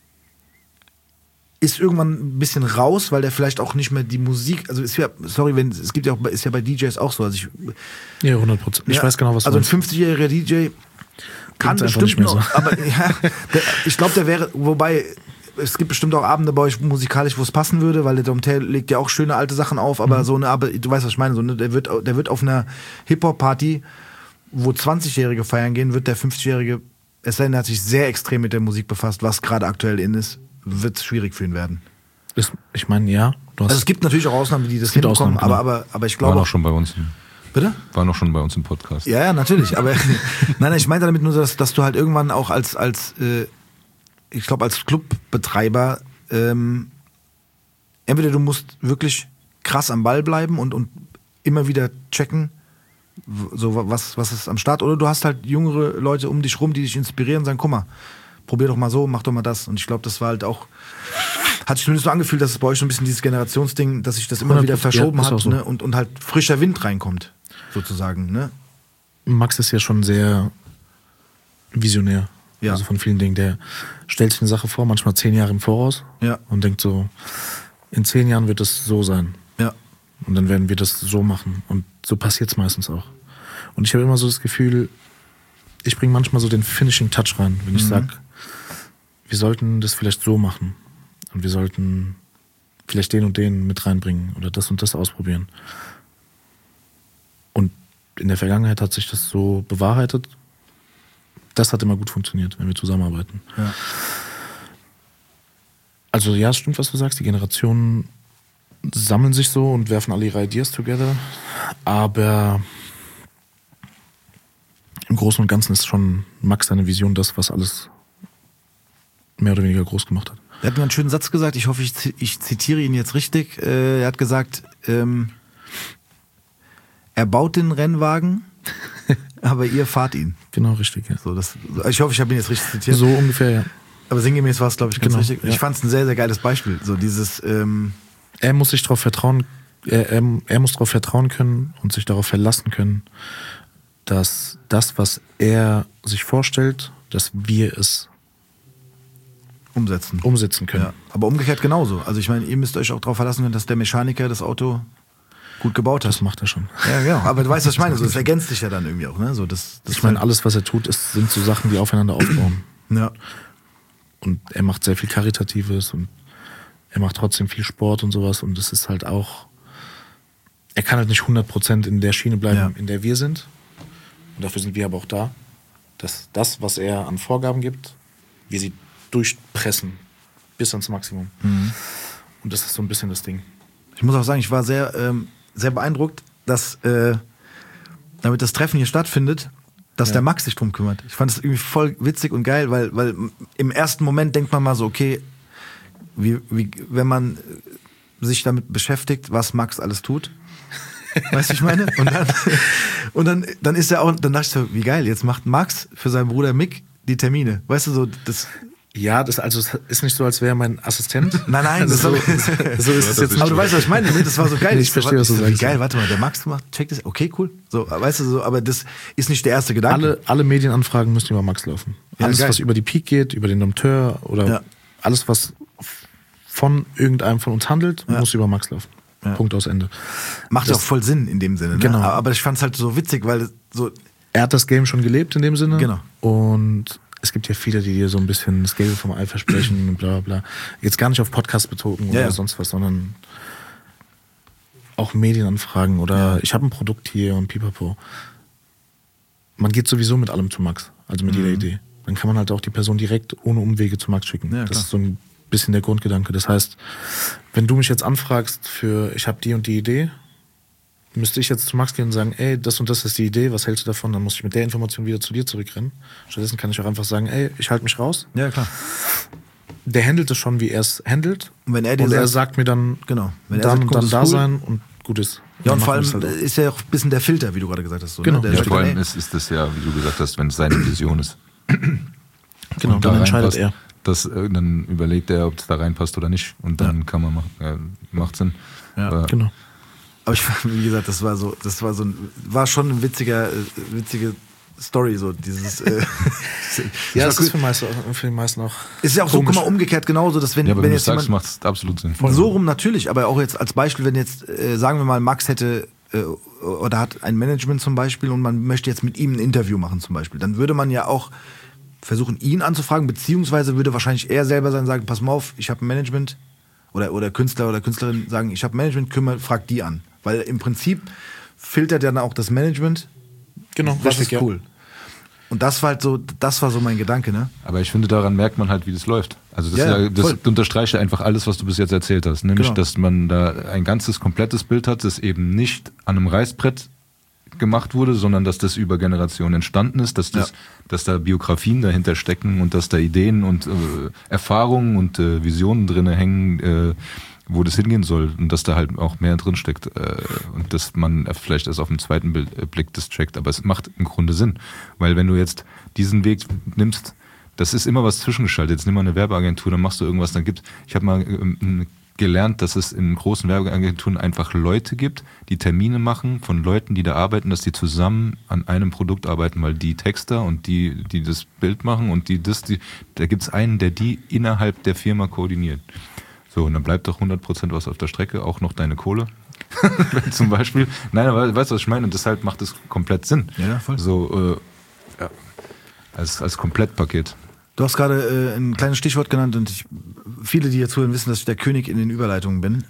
[SPEAKER 3] ist irgendwann ein bisschen raus, weil der vielleicht auch nicht mehr die Musik, also ist ja, sorry, es gibt ja auch, ist ja bei DJs auch so, also
[SPEAKER 5] Ja, 100%. Ich weiß genau, was du
[SPEAKER 3] meinst. Also ein 50-jähriger DJ kann bestimmt
[SPEAKER 5] nicht mehr
[SPEAKER 3] noch,
[SPEAKER 5] so.
[SPEAKER 3] aber ja, ich glaube, der wäre, wobei es gibt bestimmt auch Abende bei euch musikalisch, wo es passen würde, weil der Domtel legt ja auch schöne alte Sachen auf, aber aber du weißt, was ich meine, so, ne, der wird auf einer Hip-Hop-Party, wo 20-Jährige feiern gehen, wird der 50-Jährige, es sei denn, er hat sich sehr extrem mit der Musik befasst, was gerade aktuell in ist, wird es schwierig für ihn werden.
[SPEAKER 5] Ich meine, ja.
[SPEAKER 3] Also es gibt natürlich auch Ausnahmen, die das hinbekommen, aber ich glaube...
[SPEAKER 4] War noch schon bei uns.
[SPEAKER 3] Bitte?
[SPEAKER 4] War noch schon bei uns im Podcast.
[SPEAKER 3] Ja, natürlich, aber nein, ich meine damit nur, dass du halt irgendwann auch als ich glaube, als Clubbetreiber entweder du musst wirklich krass am Ball bleiben und immer wieder checken, so was ist am Start, oder du hast halt jüngere Leute um dich rum, die dich inspirieren und sagen, guck mal, probier doch mal so, mach doch mal das. Und ich glaube, das war halt auch, hat sich zumindest so angefühlt, dass es bei euch so ein bisschen dieses Generationsding, dass sich das immer wieder verschoben hat, so. Ne? Und halt frischer Wind reinkommt, sozusagen. Ne?
[SPEAKER 5] Max ist ja schon sehr visionär.
[SPEAKER 3] Ja.
[SPEAKER 5] Also von vielen Dingen. Der stellt sich eine Sache vor, manchmal 10 Jahre im Voraus,
[SPEAKER 3] ja,
[SPEAKER 5] und denkt so, in 10 Jahren wird es so sein.
[SPEAKER 3] Ja.
[SPEAKER 5] Und dann werden wir das so machen. Und so passiert es meistens auch. Und ich habe immer so das Gefühl, ich bringe manchmal so den Finishing Touch rein, wenn ich sage, wir sollten das vielleicht so machen. Und wir sollten vielleicht den und den mit reinbringen oder das und das ausprobieren. Und in der Vergangenheit hat sich das so bewahrheitet. Das hat immer gut funktioniert, wenn wir zusammenarbeiten.
[SPEAKER 3] Ja.
[SPEAKER 5] Also ja, es stimmt, was du sagst. Die Generationen sammeln sich so und werfen alle ihre Ideas together. Aber im Großen und Ganzen ist schon Max seine Vision das, was alles mehr oder weniger groß gemacht hat.
[SPEAKER 3] Er hat mir einen schönen Satz gesagt, ich hoffe, ich zitiere ihn jetzt richtig. Er hat gesagt, er baut den Rennwagen, aber ihr fahrt ihn.
[SPEAKER 5] Genau, richtig, ja.
[SPEAKER 3] So, ich hoffe, ich habe ihn jetzt richtig zitiert.
[SPEAKER 5] So ungefähr, ja.
[SPEAKER 3] Aber sinngemäß war es, glaube ich, ganz
[SPEAKER 5] Genau,
[SPEAKER 3] richtig.
[SPEAKER 5] ja.
[SPEAKER 3] Ich fand es ein sehr, sehr geiles Beispiel. So dieses,
[SPEAKER 5] er muss sich darauf vertrauen, er muss darauf vertrauen können und sich darauf verlassen können, dass das, was er sich vorstellt, dass wir es umsetzen können.
[SPEAKER 3] Ja. Aber umgekehrt genauso. Also ich meine, ihr müsst euch auch darauf verlassen können, dass der Mechaniker das Auto gut gebaut hat.
[SPEAKER 5] Das macht er schon.
[SPEAKER 3] Ja, genau. Aber du weißt, was ich meine. So, das ergänzt sich ja dann irgendwie auch. Ne? So,
[SPEAKER 5] ich meine, alles, was er tut, sind so Sachen, die aufeinander aufbauen.
[SPEAKER 3] Ja.
[SPEAKER 5] Und er macht sehr viel Karitatives und er macht trotzdem viel Sport und sowas. Und es ist halt auch, er kann halt nicht 100% in der Schiene bleiben, in der wir sind. Und dafür sind wir aber auch da, dass das, was er an Vorgaben gibt, wir sie durchpressen bis ans Maximum. Und das ist so ein bisschen das Ding.
[SPEAKER 3] Ich muss auch sagen, ich war sehr, sehr beeindruckt, dass damit das Treffen hier stattfindet, dass der Max sich drum kümmert. Ich fand es irgendwie voll witzig und geil, weil im ersten Moment denkt man mal so, okay, wenn man sich damit beschäftigt, was Max alles tut. Weißt du, ich meine? Und dann ist er auch, dann dachte ich so, wie geil, jetzt macht Max für seinen Bruder Mick die Termine. Weißt du, so das.
[SPEAKER 5] Ja, das ist nicht so, als wäre er mein Assistent.
[SPEAKER 3] Nein,
[SPEAKER 5] so ist es jetzt nicht.
[SPEAKER 3] Aber du weißt, was ich meine, das war so geil.
[SPEAKER 5] Ich verstehe, was du sagst.
[SPEAKER 3] Wie geil, warte mal, der Max macht, checkt das, okay, cool. So, weißt du, so, aber das ist nicht der erste Gedanke.
[SPEAKER 5] Alle Medienanfragen müssen über Max laufen.
[SPEAKER 3] Ja,
[SPEAKER 5] alles,
[SPEAKER 3] geil.
[SPEAKER 5] was über die Peak geht, über den Dompteur oder alles, was von irgendeinem von uns handelt, muss über Max laufen.
[SPEAKER 3] Ja.
[SPEAKER 5] Punkt, aus Ende.
[SPEAKER 3] Macht ja auch voll Sinn in dem Sinne. Ne?
[SPEAKER 5] Genau.
[SPEAKER 3] Aber ich fand es halt so witzig, weil so.
[SPEAKER 5] Er hat das Game schon gelebt in dem Sinne.
[SPEAKER 3] Genau.
[SPEAKER 5] Und es gibt ja viele, die dir so ein bisschen das Gelbe vom Ei versprechen und bla bla bla. Jetzt gar nicht auf Podcast bezogen oder sonst was, sondern auch Medienanfragen oder ich habe ein Produkt hier und pipapo. Man geht sowieso mit allem zu Max, also mit jeder Idee. Dann kann man halt auch die Person direkt ohne Umwege zu Max schicken.
[SPEAKER 3] Ja,
[SPEAKER 5] das
[SPEAKER 3] klar.
[SPEAKER 5] ist so ein bisschen der Grundgedanke. Das heißt, wenn du mich jetzt anfragst für, ich habe die und die Idee, müsste ich jetzt zu Max gehen und sagen, ey, das und das ist die Idee, was hältst du davon? Dann muss ich mit der Information wieder zu dir zurückrennen. Stattdessen kann ich auch einfach sagen, ey, ich halte mich raus.
[SPEAKER 3] Ja, klar.
[SPEAKER 5] Der handelt es schon, wie er es handelt.
[SPEAKER 3] Und wenn er dir
[SPEAKER 5] er
[SPEAKER 3] sagt,
[SPEAKER 5] sagt mir dann,
[SPEAKER 3] genau, wenn er
[SPEAKER 5] dann
[SPEAKER 3] sagt,
[SPEAKER 5] und
[SPEAKER 3] cool,
[SPEAKER 5] dann
[SPEAKER 3] ist
[SPEAKER 5] da
[SPEAKER 3] cool.
[SPEAKER 5] sein und gut ist.
[SPEAKER 3] Ja, und
[SPEAKER 5] Dann
[SPEAKER 3] vor
[SPEAKER 5] machen
[SPEAKER 3] allem
[SPEAKER 5] wir es halt
[SPEAKER 3] ist ja auch ein bisschen der Filter, wie du gerade gesagt hast. So,
[SPEAKER 5] Genau.
[SPEAKER 3] Ne? Der
[SPEAKER 4] Ja,
[SPEAKER 3] sagt
[SPEAKER 4] vor
[SPEAKER 3] dann,
[SPEAKER 4] allem
[SPEAKER 3] ey,
[SPEAKER 4] ist das ja, wie du gesagt hast, wenn es seine Vision ist.
[SPEAKER 5] auch. Genau,
[SPEAKER 4] Und
[SPEAKER 5] dann
[SPEAKER 4] da
[SPEAKER 5] entscheidet
[SPEAKER 4] reinpasst,
[SPEAKER 5] er.
[SPEAKER 4] dann überlegt er, ob es da reinpasst oder nicht. Und dann kann man machen. Macht Sinn.
[SPEAKER 3] Ja.
[SPEAKER 4] Aber
[SPEAKER 5] Genau.
[SPEAKER 3] Aber wie gesagt, das war schon eine witzige Story, so dieses.
[SPEAKER 5] Ja,
[SPEAKER 3] das
[SPEAKER 5] das ist
[SPEAKER 3] war
[SPEAKER 5] für die meisten auch.
[SPEAKER 3] ist ja auch so, guck mal, umgekehrt genauso, dass wenn,
[SPEAKER 4] ja, aber
[SPEAKER 3] wenn
[SPEAKER 4] wenn du
[SPEAKER 3] jetzt
[SPEAKER 4] sagst,
[SPEAKER 3] jemand.
[SPEAKER 4] macht es absolut Sinn.
[SPEAKER 3] So rum natürlich, aber auch jetzt als Beispiel, wenn jetzt, sagen wir mal, Max hätte oder hat ein Management zum Beispiel und man möchte jetzt mit ihm ein Interview machen zum Beispiel, dann würde man ja auch versuchen, ihn anzufragen, beziehungsweise würde wahrscheinlich er selber sein sagen, pass mal auf, ich habe ein Management oder Künstler oder Künstlerin sagen, ich habe ein Management, frag die an. Weil im Prinzip filtert ja dann auch das Management,
[SPEAKER 5] Genau,
[SPEAKER 3] was ist
[SPEAKER 5] richtig, ja.
[SPEAKER 3] cool. Und das war so mein Gedanke, ne?
[SPEAKER 4] Aber ich finde, daran merkt man halt, wie das läuft. Also das,
[SPEAKER 3] Ja,
[SPEAKER 4] das
[SPEAKER 3] voll.
[SPEAKER 4] unterstreicht ja einfach alles, was du bis jetzt erzählt hast. Nämlich,
[SPEAKER 3] Genau.
[SPEAKER 4] dass man da ein ganzes, komplettes Bild hat, das eben nicht an einem Reißbrett gemacht wurde, sondern dass das über Generationen entstanden ist, dass da Biografien dahinter stecken und dass da Ideen und Erfahrungen und Visionen drin hängen, wo das hingehen soll und dass da halt auch mehr drin steckt und dass man vielleicht erst auf dem zweiten Blick das checkt, aber es macht im Grunde Sinn, weil wenn du jetzt diesen Weg nimmst, das ist immer was zwischengeschaltet, jetzt nimm mal eine Werbeagentur, dann machst du irgendwas, ich habe mal gelernt, dass es in großen Werbeagenturen einfach Leute gibt, die Termine machen von Leuten, die da arbeiten, dass die zusammen an einem Produkt arbeiten, weil die Texter und die das Bild machen und da gibt es einen, der die innerhalb der Firma koordiniert. So, und dann bleibt doch 100% was auf der Strecke, auch noch deine Kohle. Zum Beispiel. Nein, aber weißt du, was ich meine? Und deshalb macht es komplett Sinn.
[SPEAKER 3] Ja, voll.
[SPEAKER 4] So, als Komplettpaket.
[SPEAKER 3] Du hast gerade ein kleines Stichwort genannt und viele, die hier zuhören, wissen, dass ich der König in den Überleitungen bin.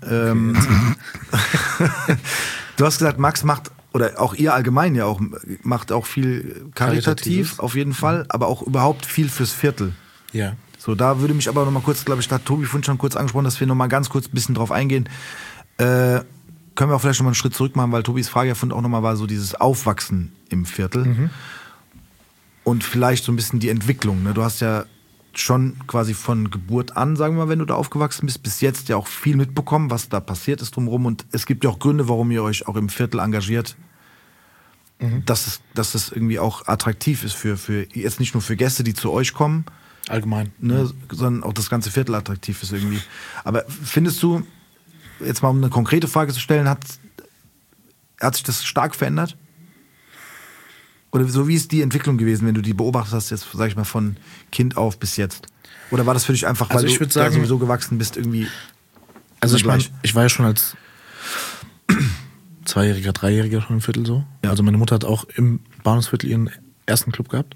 [SPEAKER 3] Du hast gesagt, Max macht, oder auch ihr allgemein ja auch, macht auch viel karitativ auf jeden Fall, aber auch überhaupt viel fürs Viertel.
[SPEAKER 5] Ja.
[SPEAKER 3] So, da würde mich aber noch mal kurz, glaube ich, da hat Tobi vorhin schon kurz angesprochen, dass wir noch mal ganz kurz ein bisschen drauf eingehen. Können wir auch vielleicht noch mal einen Schritt zurück machen, weil Tobis Frage ja vorhin auch noch mal war, so dieses Aufwachsen im Viertel. Und vielleicht so ein bisschen die Entwicklung. Ne? Du hast ja schon quasi von Geburt an, sagen wir mal, wenn du da aufgewachsen bist, bis jetzt ja auch viel mitbekommen, was da passiert ist drumherum. Und es gibt ja auch Gründe, warum ihr euch auch im Viertel engagiert, dass es irgendwie auch attraktiv ist für jetzt nicht nur für Gäste, die zu euch kommen,
[SPEAKER 5] Allgemein.
[SPEAKER 3] ne, sondern auch das ganze Viertel attraktiv ist irgendwie. Aber findest du, jetzt mal um eine konkrete Frage zu stellen, hat sich das stark verändert? Oder so, wie ist die Entwicklung gewesen, wenn du die beobachtet hast, jetzt sag ich mal von Kind auf bis jetzt? Oder war das für dich einfach, weil
[SPEAKER 5] Also ich
[SPEAKER 3] du
[SPEAKER 5] würd
[SPEAKER 3] da
[SPEAKER 5] sagen-
[SPEAKER 3] sowieso gewachsen bist, irgendwie?
[SPEAKER 5] Also ich meine,
[SPEAKER 3] gleich?
[SPEAKER 5] ich war ja schon als 2-Jähriger, 3-Jähriger schon im Viertel so.
[SPEAKER 3] Ja.
[SPEAKER 5] Also meine Mutter hat auch im Bahnhofsviertel ihren ersten Club gehabt.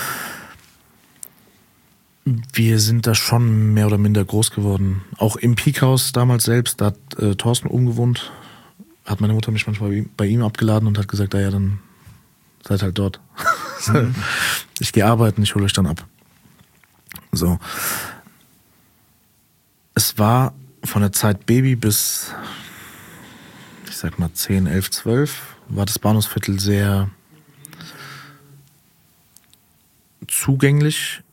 [SPEAKER 5] Wir sind da schon mehr oder minder groß geworden. Auch im Peakhaus damals selbst, da hat Thorsten oben gewohnt, hat meine Mutter mich manchmal bei ihm abgeladen und hat gesagt, ja, dann seid halt dort. Ich gehe arbeiten, ich hole euch dann ab. So. Es war von der Zeit Baby bis, ich sag mal 10, 11, 12, war das Bahnhofsviertel sehr zugänglich,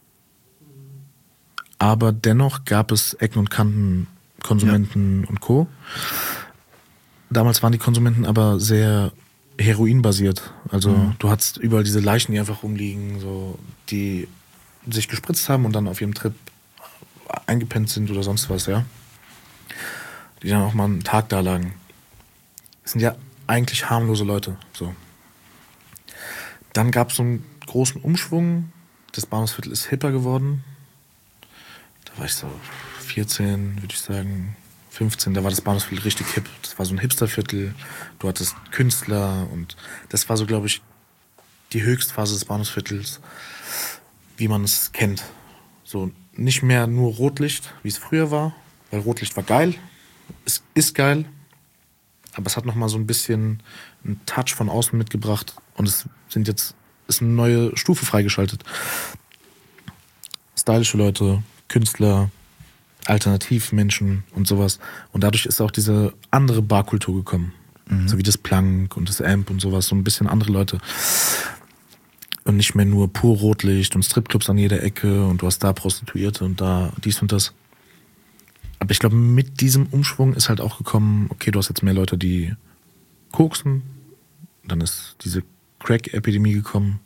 [SPEAKER 5] aber dennoch gab es Ecken und Kanten, Konsumenten und Co. Damals waren die Konsumenten aber sehr heroinbasiert. Also du hattest überall diese Leichen, die einfach rumliegen, so, die sich gespritzt haben und dann auf ihrem Trip eingepennt sind oder sonst was, ja. Die dann auch mal einen Tag da lagen. Das sind ja eigentlich harmlose Leute, so. Dann gab es so einen großen Umschwung. Das Bahnhofsviertel ist hipper geworden. Da war ich so 14, würde ich sagen, 15. Da war das Bahnhofsviertel richtig hip. Das war so ein Hipsterviertel. Du hattest Künstler und das war so, glaube ich, die Höchstphase des Bahnhofsviertels, wie man es kennt. So nicht mehr nur Rotlicht, wie es früher war, weil Rotlicht war geil. Es ist geil. aber es hat nochmal so ein bisschen einen Touch von außen mitgebracht und es ist eine neue Stufe freigeschaltet. Stylische Leute, Künstler, Alternativmenschen und sowas. Und dadurch ist auch diese andere Barkultur gekommen. So wie das Plank und das Amp und sowas. So ein bisschen andere Leute. Und nicht mehr nur pur Rotlicht und Stripclubs an jeder Ecke und du hast da Prostituierte und da dies und das. Aber ich glaube, mit diesem Umschwung ist halt auch gekommen, okay, du hast jetzt mehr Leute, die koksen. Dann ist diese Crack-Epidemie gekommen.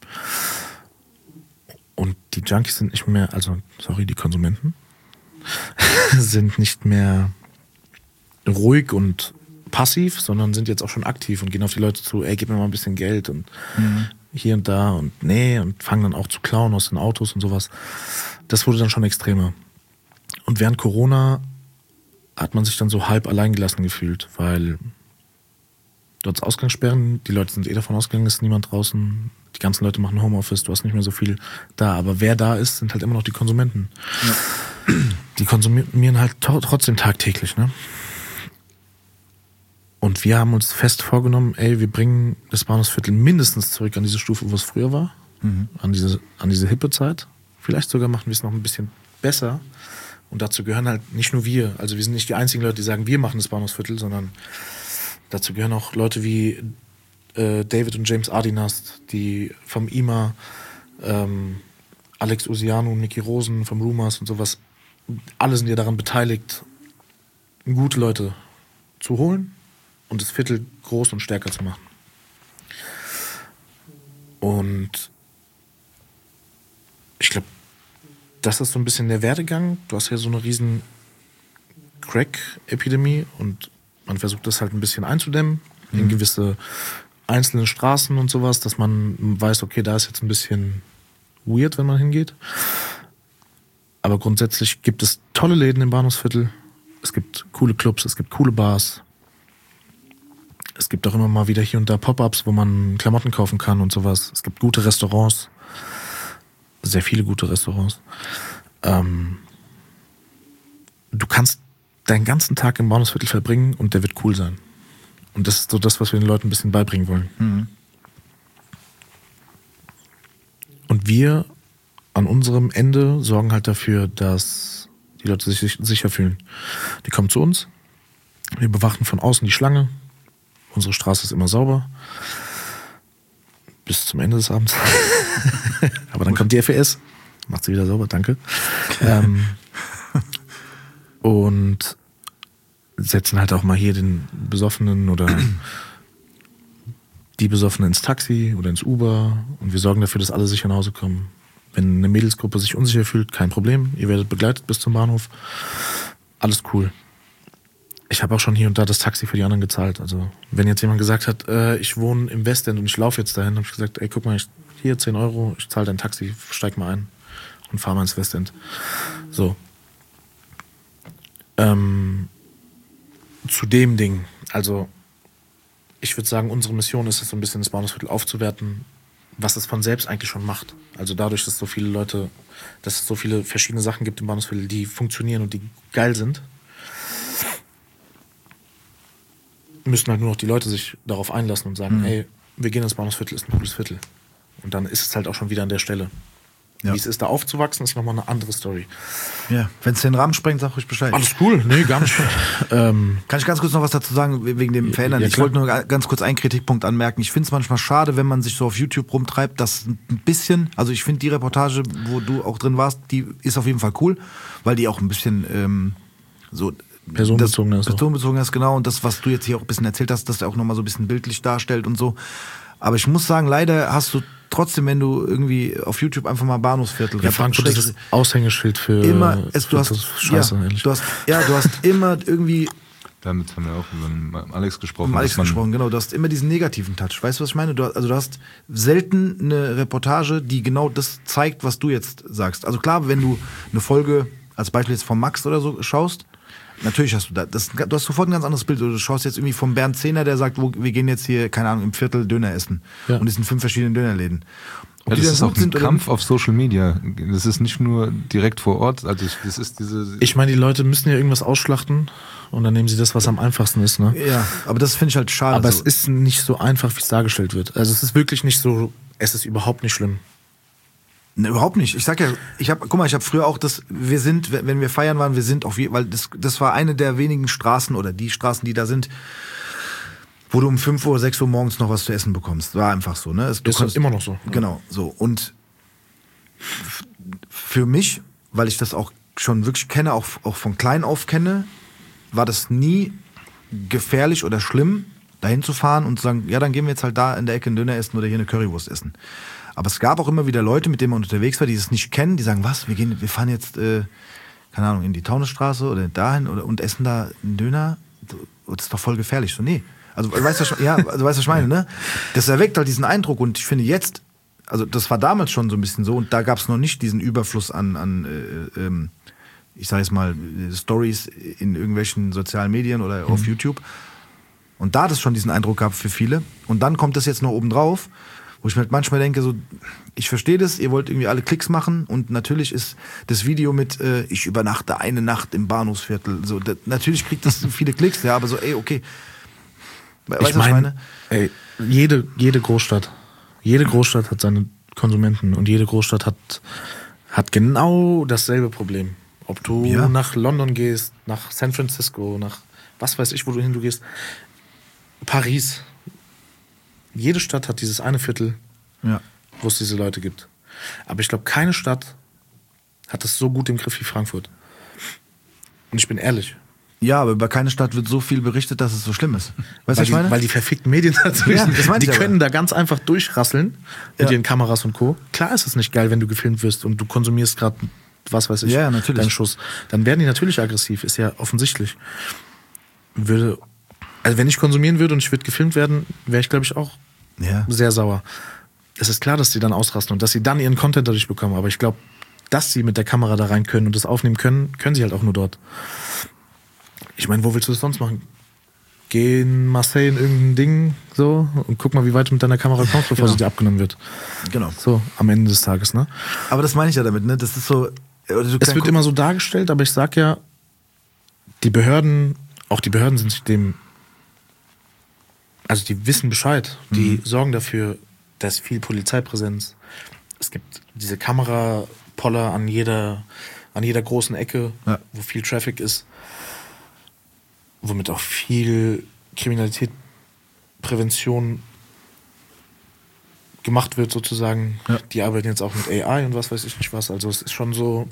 [SPEAKER 5] Und die Junkies sind nicht mehr, die Konsumenten sind nicht mehr ruhig und passiv, sondern sind jetzt auch schon aktiv und gehen auf die Leute zu, ey, gib mir mal ein bisschen Geld und hier und da und und fangen dann auch zu klauen aus den Autos und sowas. Das wurde dann schon extremer. Und während Corona hat man sich dann so halb alleingelassen gefühlt, weil du hast Ausgangssperren, die Leute sind davon ausgegangen, es ist niemand draußen, die ganzen Leute machen Homeoffice, du hast nicht mehr so viel da, aber wer da ist, sind halt immer noch die Konsumenten. Ja. Die konsumieren halt trotzdem tagtäglich, ne? Und wir haben uns fest vorgenommen, wir bringen das Bahnhofsviertel mindestens zurück an diese Stufe, wo es früher war, an diese hippe Zeit. Vielleicht sogar machen wir es noch ein bisschen besser. Und dazu gehören halt nicht nur wir, also wir sind nicht die einzigen Leute, die sagen, wir machen das Bahnhofsviertel, sondern dazu gehören auch Leute wie David und James Adinast, die vom IMA, Alex Usiano, Niki Rosen vom Rumors und sowas, alle sind ja daran beteiligt, gute Leute zu holen und das Viertel groß und stärker zu machen. Und ich glaube, das ist so ein bisschen der Werdegang. Du hast ja so eine riesen Crack-Epidemie und man versucht das halt ein bisschen einzudämmen in gewisse einzelne Straßen und sowas, dass man weiß, okay, da ist jetzt ein bisschen weird, wenn man hingeht. Aber grundsätzlich gibt es tolle Läden im Bahnhofsviertel. Es gibt coole Clubs, es gibt coole Bars. Es gibt auch immer mal wieder hier und da Pop-ups, wo man Klamotten kaufen kann und sowas. Es gibt gute Restaurants. Sehr viele gute Restaurants. Du kannst deinen ganzen Tag im Bahnhofsviertel verbringen und der wird cool sein. Und das ist so das, was wir den Leuten ein bisschen beibringen wollen. Und wir an unserem Ende sorgen halt dafür, dass die Leute sich sicher fühlen. Die kommen zu uns, wir bewachen von außen die Schlange, unsere Straße ist immer sauber, bis zum Ende des Abends. Aber dann kommt die FES, macht sie wieder sauber, danke. Und setzen halt auch mal hier den Besoffenen oder die Besoffenen ins Taxi oder ins Uber und wir sorgen dafür, dass alle sicher nach Hause kommen. Wenn eine Mädelsgruppe sich unsicher fühlt, kein Problem. Ihr werdet begleitet bis zum Bahnhof. Alles cool. Ich habe auch schon hier und da das Taxi für die anderen gezahlt. Also wenn jetzt jemand gesagt hat, ich wohne im Westend und ich laufe jetzt dahin, habe ich gesagt, guck mal, hier 10 €, ich zahle dein Taxi, steig mal ein und fahr mal ins Westend. So. Zu dem Ding, also ich würde sagen, unsere Mission ist es so ein bisschen, das Bahnhofsviertel aufzuwerten, was es von selbst eigentlich schon macht. Also dadurch, dass es so viele verschiedene Sachen gibt im Bahnhofsviertel, die funktionieren und die geil sind, müssen halt nur noch die Leute sich darauf einlassen und sagen, wir gehen ins Bahnhofsviertel, ist ein cooles Viertel. Und dann ist es halt auch schon wieder an der Stelle. Ja. Wie es ist, da aufzuwachsen, ist nochmal eine andere Story.
[SPEAKER 3] Ja, wenn es den Rahmen sprengt, sag ruhig Bescheid.
[SPEAKER 5] Alles cool, nee, gar nicht.
[SPEAKER 3] Kann ich ganz kurz noch was dazu sagen, wegen dem Verändern?
[SPEAKER 5] Ja,
[SPEAKER 3] ich wollte nur ganz kurz einen Kritikpunkt anmerken. Ich finde es manchmal schade, wenn man sich so auf YouTube rumtreibt, dass ein bisschen, also ich finde die Reportage, wo du auch drin warst, die ist auf jeden Fall cool, weil die auch ein bisschen so
[SPEAKER 5] personenbezogen
[SPEAKER 3] ist, genau. Und das, was du jetzt hier auch ein bisschen erzählt hast, dass der auch nochmal so ein bisschen bildlich darstellt und so. Aber ich muss sagen, leider hast du trotzdem, wenn du irgendwie auf YouTube einfach mal Bahnhofsviertel...
[SPEAKER 5] Ja, Frankfurt ist das Aushängeschild für...
[SPEAKER 3] du hast immer irgendwie...
[SPEAKER 4] Damit haben wir auch über Alex gesprochen.
[SPEAKER 3] Genau. Du hast immer diesen negativen Touch. Weißt du, was ich meine? Du hast selten eine Reportage, die genau das zeigt, was du jetzt sagst. Also klar, wenn du eine Folge, als Beispiel jetzt von Max oder so, schaust, natürlich hast du du hast sofort ein ganz anderes Bild. Du schaust jetzt irgendwie vom Bernd Zehner, der sagt, wir gehen jetzt hier, keine Ahnung, im Viertel Döner essen. Ja. Und es sind 5 verschiedene Dönerläden. Ob
[SPEAKER 4] Ja,
[SPEAKER 3] die
[SPEAKER 4] das
[SPEAKER 3] dann
[SPEAKER 4] ist auch
[SPEAKER 3] gut
[SPEAKER 4] ein
[SPEAKER 3] sind oder
[SPEAKER 4] Kampf auf Social Media. Das ist nicht nur direkt vor Ort. Also das ist diese.
[SPEAKER 5] Ich meine, die Leute müssen ja irgendwas ausschlachten und dann nehmen sie das, was am einfachsten ist. Ne?
[SPEAKER 3] Ja, aber das finde ich halt schade.
[SPEAKER 5] Aber
[SPEAKER 3] so.
[SPEAKER 5] es ist nicht so einfach, wie es dargestellt wird. Also es ist wirklich nicht so, es ist überhaupt nicht schlimm.
[SPEAKER 3] Ne, überhaupt nicht. Ich sag ja, ich habe früher auch wenn wir feiern waren, wir sind weil das war eine der wenigen Straßen oder die Straßen, die da sind, wo du um 5 Uhr, 6 Uhr morgens noch was zu essen bekommst. War einfach so, ne?
[SPEAKER 5] Das ist immer noch so.
[SPEAKER 3] Genau, so. Und für mich, weil ich das auch schon wirklich kenne, auch von klein auf kenne, war das nie gefährlich oder schlimm, dahin zu fahren und zu sagen, ja, dann gehen wir jetzt halt da in der Ecke einen Döner essen oder hier eine Currywurst essen. Aber es gab auch immer wieder Leute, mit denen man unterwegs war, die es nicht kennen, die sagen, was, wir fahren jetzt, keine Ahnung, in die Taunusstraße oder dahin und essen da einen Döner. Das ist doch voll gefährlich. So, nee. Also, weißt du, was ich meine, ne? Das erweckt halt diesen Eindruck und ich finde jetzt, also das war damals schon so ein bisschen so und da gab es noch nicht diesen Überfluss an ich sage jetzt mal, Stories in irgendwelchen sozialen Medien oder auf YouTube. Und da hat es schon diesen Eindruck gehabt für viele. Und dann kommt das jetzt noch oben drauf, wo ich mir halt manchmal denke, so, ich verstehe das, ihr wollt irgendwie alle Klicks machen und natürlich ist das Video mit ich übernachte eine Nacht im Bahnhofsviertel, so, natürlich kriegt das viele Klicks, ja, aber so, ey, okay. Weißt du, was ich meine?
[SPEAKER 5] Ey, jede Großstadt hat seine Konsumenten und jede Großstadt hat genau dasselbe Problem. Ob du nach London gehst, nach San Francisco, nach was weiß ich, wo du hin du gehst. Paris. Jede Stadt hat dieses eine Viertel, wo es diese Leute gibt. Aber ich glaube, keine Stadt hat das so gut im Griff wie Frankfurt. Und ich bin ehrlich.
[SPEAKER 3] Ja, aber über keine Stadt wird so viel berichtet, dass es so schlimm ist. Weißt du, was ich meine?
[SPEAKER 5] Weil die verfickten Medien dazwischen,
[SPEAKER 3] das meine
[SPEAKER 5] die
[SPEAKER 3] ich
[SPEAKER 5] können da ganz einfach durchrasseln mit ihren Kameras und Co. Klar ist es nicht geil, wenn du gefilmt wirst und du konsumierst gerade, was weiß ich, deinen Schuss. Dann werden die natürlich aggressiv, ist ja offensichtlich. Also wenn ich konsumieren würde und ich würde gefilmt werden, wäre ich, glaube ich, auch sehr sauer. Es ist klar, dass die dann ausrasten und dass sie dann ihren Content dadurch bekommen. Aber ich glaube, dass sie mit der Kamera da rein können und das aufnehmen können, können sie halt auch nur dort. Ich meine, wo willst du das sonst machen? Geh in Marseille in irgendein Ding so und guck mal, wie weit du mit deiner Kamera kommst, bevor sie dir abgenommen wird.
[SPEAKER 3] Genau.
[SPEAKER 5] So, am Ende des Tages, ne?
[SPEAKER 3] Aber das meine ich ja damit, ne? Das ist so.
[SPEAKER 5] Es wird immer so dargestellt, aber ich sag ja, die Behörden sind sich dem. Also die wissen Bescheid. Die sorgen dafür, dass viel Polizeipräsenz. Es gibt diese Kamerapoller an jeder großen Ecke, wo viel Traffic ist. Womit auch viel Kriminalität, Prävention gemacht wird sozusagen. Ja. Die arbeiten jetzt auch mit AI und was weiß ich nicht was. Also es ist schon so,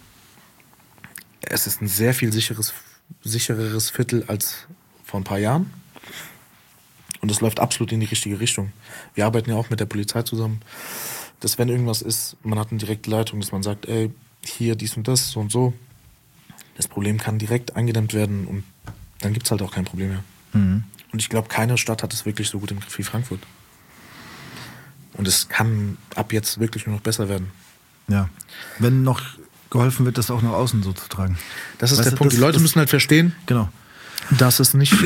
[SPEAKER 5] es ist ein sehr viel sichereres Viertel als vor ein paar Jahren. Und es läuft absolut in die richtige Richtung. Wir arbeiten ja auch mit der Polizei zusammen, dass wenn irgendwas ist, man hat eine direkte Leitung, dass man sagt, ey, hier dies und das, so und so. Das Problem kann direkt eingedämmt werden und dann gibt es halt auch kein Problem mehr. Mhm. Und ich glaube, keine Stadt hat es wirklich so gut im Griff wie Frankfurt. Und es kann ab jetzt wirklich nur noch besser werden.
[SPEAKER 3] Ja. Wenn noch geholfen wird, das auch nach außen so zu tragen.
[SPEAKER 5] Das ist der Punkt. Die Leute müssen halt verstehen, dass es nicht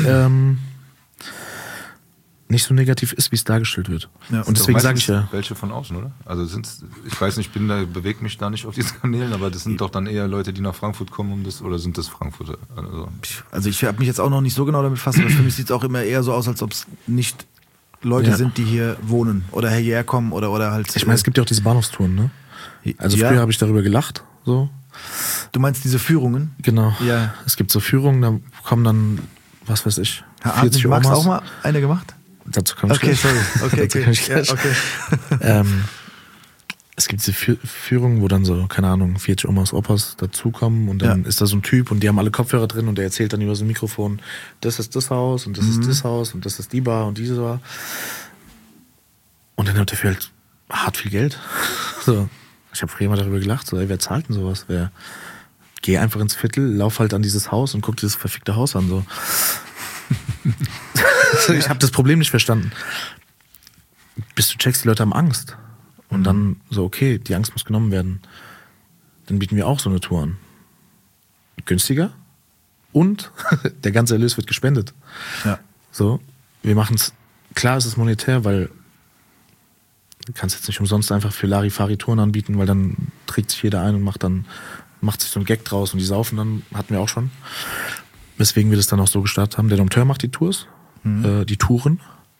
[SPEAKER 5] so negativ ist, wie es dargestellt wird. Ja, und deswegen sage ich ja.
[SPEAKER 4] Welche von außen, oder? Also ich weiß nicht, bewege mich da nicht auf diesen Kanälen, aber das sind doch dann eher Leute, die nach Frankfurt kommen, oder sind das Frankfurter?
[SPEAKER 3] Also ich habe mich jetzt auch noch nicht so genau damit befasst, aber für mich sieht es auch immer eher so aus, als ob es nicht Leute sind, die hier wohnen oder hierher kommen oder halt.
[SPEAKER 5] Ich meine, es gibt ja auch diese Bahnhofstouren, ne? Also früher habe ich darüber gelacht, so.
[SPEAKER 3] Du meinst diese Führungen?
[SPEAKER 5] Genau.
[SPEAKER 3] Ja.
[SPEAKER 5] Es gibt so Führungen, da kommen dann, was weiß ich,
[SPEAKER 3] 40 Max auch mal eine gemacht?
[SPEAKER 5] Dazu komme ich gleich. Okay. Es gibt diese Führungen, wo dann so, keine Ahnung, 40 Omas, Opas dazukommen und dann ist da so ein Typ und die haben alle Kopfhörer drin und der erzählt dann über so ein Mikrofon, das ist das Haus und das ist das Haus und das ist die Bar und diese Bar. Und dann hat der halt hart viel Geld. So. Ich habe früher mal darüber gelacht, so, ey, wer zahlt denn sowas? Geh einfach ins Viertel, lauf halt an dieses Haus und guck dieses verfickte Haus an, so. Ich habe das Problem nicht verstanden. Bis du checkst, die Leute haben Angst. Und dann so, okay, die Angst muss genommen werden. Dann bieten wir auch so eine Tour an. Günstiger und der ganze Erlös wird gespendet. Ja. So, wir machen es, klar ist es monetär, weil Du kannst jetzt nicht umsonst einfach für Larifari-Touren anbieten, weil dann trägt sich jeder ein und macht sich so ein Gag draus und die saufen dann, hatten wir auch schon. Weswegen wir das dann auch so gestartet haben. Der Dompteur macht die Tours, die Touren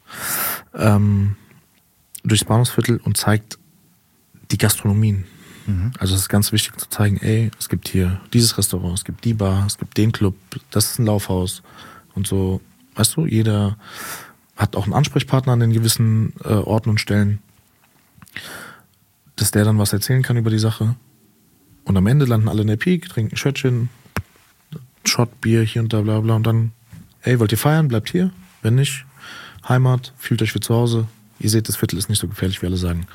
[SPEAKER 5] durchs Bahnhofsviertel und zeigt die Gastronomien. Also es ist ganz wichtig zu zeigen, ey, es gibt hier dieses Restaurant, es gibt die Bar, es gibt den Club, das ist ein Laufhaus und so. Weißt du, jeder hat auch einen Ansprechpartner an den gewissen Orten und Stellen, dass der dann was erzählen kann über die Sache. Und am Ende landen alle in der Peak, trinken ein Schöttchen, Shot, Bier, hier und da, bla bla. Und dann, ey, wollt ihr feiern? Bleibt hier. Wenn nicht, Heimat, fühlt euch wie zu Hause. Ihr seht, das Viertel ist nicht so gefährlich, wie alle sagen.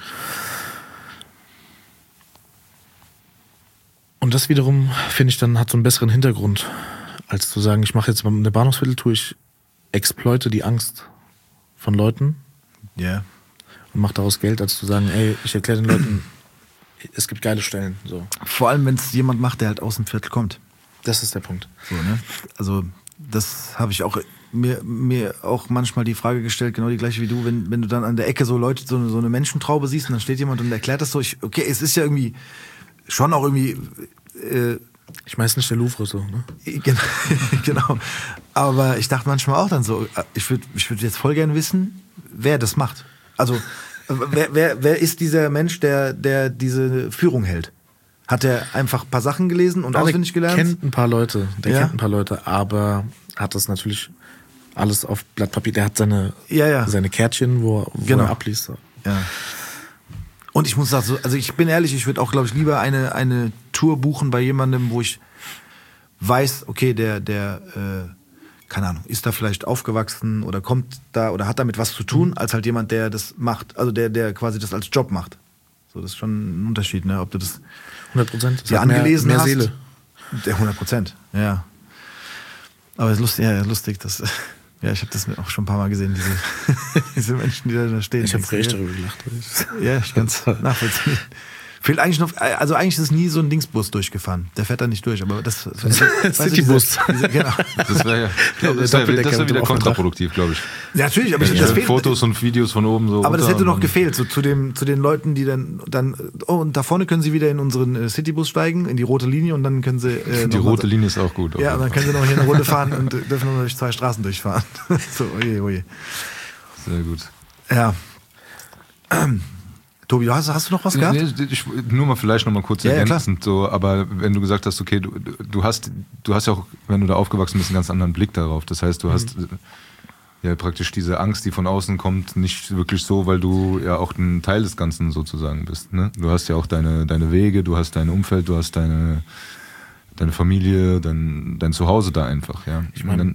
[SPEAKER 5] Und das wiederum, finde ich, dann hat so einen besseren Hintergrund, als zu sagen, ich mache jetzt eine Bahnhofsvierteltour, ich exploite die Angst von Leuten und mache daraus Geld, als zu sagen, ey, ich erkläre den Leuten, es gibt geile Stellen. So.
[SPEAKER 3] Vor allem, wenn es jemand macht, der halt aus dem Viertel kommt.
[SPEAKER 5] Das ist der Punkt.
[SPEAKER 3] So, ne? Also das habe ich auch mir auch manchmal die Frage gestellt, genau die gleiche wie du, wenn du dann an der Ecke so Leute, so eine Menschentraube siehst und dann steht jemand und erklärt das so, okay, es ist ja irgendwie schon auch irgendwie
[SPEAKER 5] ich meine, es ist nicht der Louvre so, ne?
[SPEAKER 3] Genau. Aber ich dachte manchmal auch dann so, ich würd jetzt voll gerne wissen, wer das macht. Also, wer ist dieser Mensch, der diese Führung hält? Hat er einfach ein paar Sachen gelesen und auswendig gelernt?
[SPEAKER 5] Der kennt ein paar Leute, aber hat das natürlich alles auf Blatt Papier. Der hat seine Kärtchen, wo er abliest.
[SPEAKER 3] Ja. Und ich muss sagen, also ich bin ehrlich, ich würde auch, glaube ich, lieber eine Tour buchen bei jemandem, wo ich weiß, okay, der keine Ahnung, ist da vielleicht aufgewachsen oder kommt da oder hat damit was zu tun, als halt jemand, der das macht, also der quasi das als Job macht. So, das ist schon ein Unterschied, ne? Ob du das
[SPEAKER 5] 100%.
[SPEAKER 3] dir angelesen
[SPEAKER 5] mehr
[SPEAKER 3] hast.
[SPEAKER 5] Seele.
[SPEAKER 3] Der 100%, ja. Aber es ist lustig, dass ja, ich habe das auch schon ein paar Mal gesehen, diese Menschen, die da stehen.
[SPEAKER 5] Ich habe richtig darüber gelacht.
[SPEAKER 3] Ja, ich kann es nachvollziehen. Fehlt eigentlich noch, also eigentlich ist nie so ein Dingsbus durchgefahren. Der fährt da nicht durch, aber das
[SPEAKER 5] Citybus.
[SPEAKER 3] Genau.
[SPEAKER 4] Das wäre wieder kontraproduktiv, glaube ich.
[SPEAKER 3] Ja, natürlich, aber
[SPEAKER 4] das fehlt, Fotos und Videos von oben so.
[SPEAKER 3] Aber das hätte noch gefehlt, so zu den Leuten, die dann und da vorne können sie wieder in unseren Citybus steigen, in die rote Linie und dann können sie
[SPEAKER 4] die rote Linie ist auch gut.
[SPEAKER 3] Ja, und dann können sie noch hier eine Runde fahren und dürfen nur durch 2 Straßen durchfahren. So, oje.
[SPEAKER 4] Sehr gut.
[SPEAKER 3] Ja. Tobi, hast du noch was gehabt?
[SPEAKER 4] Nur mal vielleicht noch mal kurz ergänzend, so, aber wenn du gesagt hast, okay, du hast ja auch, wenn du da aufgewachsen bist, einen ganz anderen Blick darauf. Das heißt, du hast ja praktisch diese Angst, die von außen kommt, nicht wirklich so, weil du ja auch ein Teil des Ganzen sozusagen bist. Ne? Du hast ja auch deine Wege, du hast dein Umfeld, du hast deine Familie, dein Zuhause da einfach. Ja?
[SPEAKER 5] Ich meine,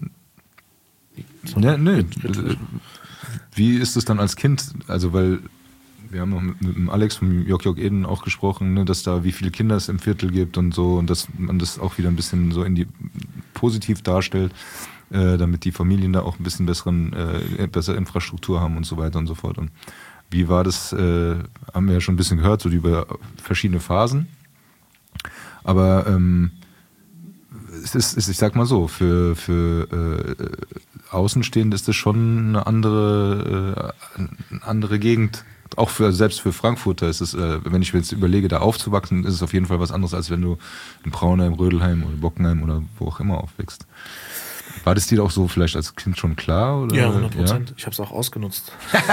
[SPEAKER 4] wie ist es dann als Kind? Also, weil wir haben noch mit dem Alex vom Jok Eden auch gesprochen, ne, dass da wie viele Kinder es im Viertel gibt und so und dass man das auch wieder ein bisschen so positiv darstellt, damit die Familien da auch ein bisschen bessere Infrastruktur haben und so weiter und so fort. Und wie war das, haben wir ja schon ein bisschen gehört, so über verschiedene Phasen. Aber es ist, ich sag mal so, für Außenstehende ist das schon eine andere Gegend. Auch selbst für Frankfurter ist es, wenn ich mir jetzt überlege, da aufzuwachsen, ist es auf jeden Fall was anderes, als wenn du in Braunheim, Rödelheim oder Bockenheim oder wo auch immer aufwächst. War das dir auch so vielleicht als Kind schon klar? Oder?
[SPEAKER 5] Ja, 100%. Ja? Ich habe es auch ausgenutzt.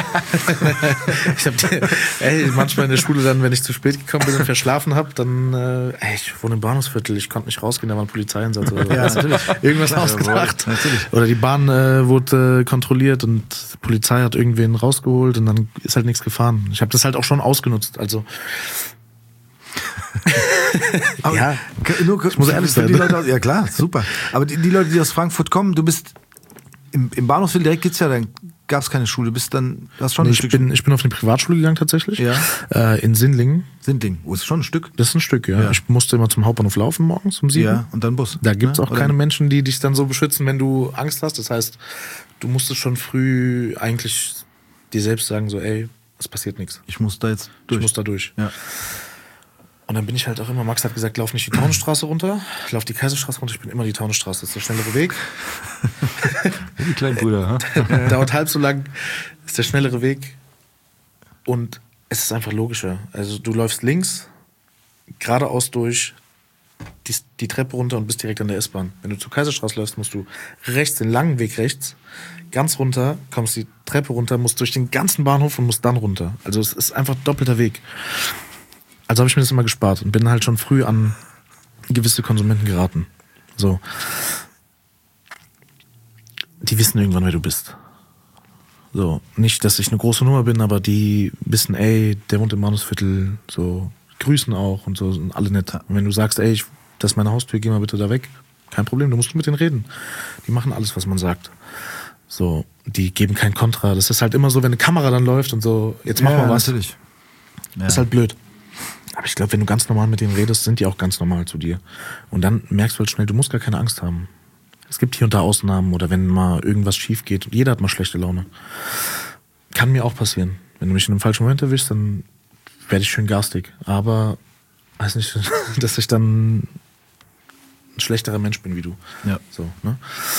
[SPEAKER 5] Manchmal in der Schule dann, wenn ich zu spät gekommen bin und verschlafen habe, dann, ich wohne im Bahnhofsviertel, ich konnte nicht rausgehen, da war ein Polizeieinsatz oder so. Ja, natürlich. Irgendwas ausgedacht. Natürlich. Oder die Bahn wurde kontrolliert und die Polizei hat irgendwen rausgeholt und dann ist halt nichts gefahren. Ich habe das halt auch schon ausgenutzt, also...
[SPEAKER 3] Aber
[SPEAKER 5] ja,
[SPEAKER 3] ich muss ehrlich sein. Ja klar, super. Aber die Leute, die aus Frankfurt kommen, du bist im Bahnhofsviertel direkt gibt's ja, dann gab es keine Schule. Du hast schon ein Stück.
[SPEAKER 5] Ich bin auf eine Privatschule gegangen tatsächlich. Ja. In Sindlingen.
[SPEAKER 3] Oh, ist schon ein Stück.
[SPEAKER 5] Das ist ein Stück, ja. Ich musste immer zum Hauptbahnhof laufen morgens um 7.
[SPEAKER 3] Ja, und dann Bus.
[SPEAKER 5] Da gibt's auch keine Menschen, die dich dann so beschützen, wenn du Angst hast. Das heißt, du musstest schon früh eigentlich dir selbst sagen, so, ey, es passiert nichts.
[SPEAKER 3] Ich muss da jetzt durch.
[SPEAKER 5] Ich muss da durch.
[SPEAKER 3] Ja.
[SPEAKER 5] Und dann bin ich halt auch immer, Max hat gesagt, lauf nicht die Taunusstraße runter, lauf die Kaiserstraße runter, ich bin immer die Taunusstraße, das ist der schnellere Weg.
[SPEAKER 4] Die kleinen Brüder, ha?
[SPEAKER 5] Dauert halb so lang, ist der schnellere Weg. Und Es ist einfach logischer. Also du läufst links, geradeaus durch, die Treppe runter und bist direkt an der S-Bahn. Wenn du zur Kaiserstraße läufst, musst du rechts, den langen Weg rechts, ganz runter, kommst die Treppe runter, musst durch den ganzen Bahnhof und musst dann runter. Also es ist einfach doppelter Weg. Also habe ich mir das immer gespart und bin halt schon früh an gewisse Konsumenten geraten. So. Die wissen irgendwann, wer du bist. So, nicht, dass ich eine große Nummer bin, aber die wissen, ey, der wohnt im Bahnhofsviertel, so, grüßen auch und so, sind alle nett. Und wenn du sagst, ey, das ist meine Haustür, geh mal bitte da weg, kein Problem, du musst mit denen reden. Die machen alles, was man sagt. So, die geben kein Kontra. Das ist halt immer so, wenn eine Kamera dann läuft und so, jetzt mach mal was.
[SPEAKER 3] Natürlich. Ja.
[SPEAKER 5] Ist halt blöd. Aber ich glaube, wenn du ganz normal mit denen redest, sind die auch ganz normal zu dir. Und dann merkst du halt schnell, du musst gar keine Angst haben. Es gibt hier und da Ausnahmen oder wenn mal irgendwas schief geht. Jeder hat mal schlechte Laune. Kann mir auch passieren. Wenn du mich in einem falschen Moment erwischst, dann werde ich schön garstig. Aber heißt nicht, dass ich dann ein schlechterer Mensch bin wie du.
[SPEAKER 3] Ja.
[SPEAKER 5] So, ne?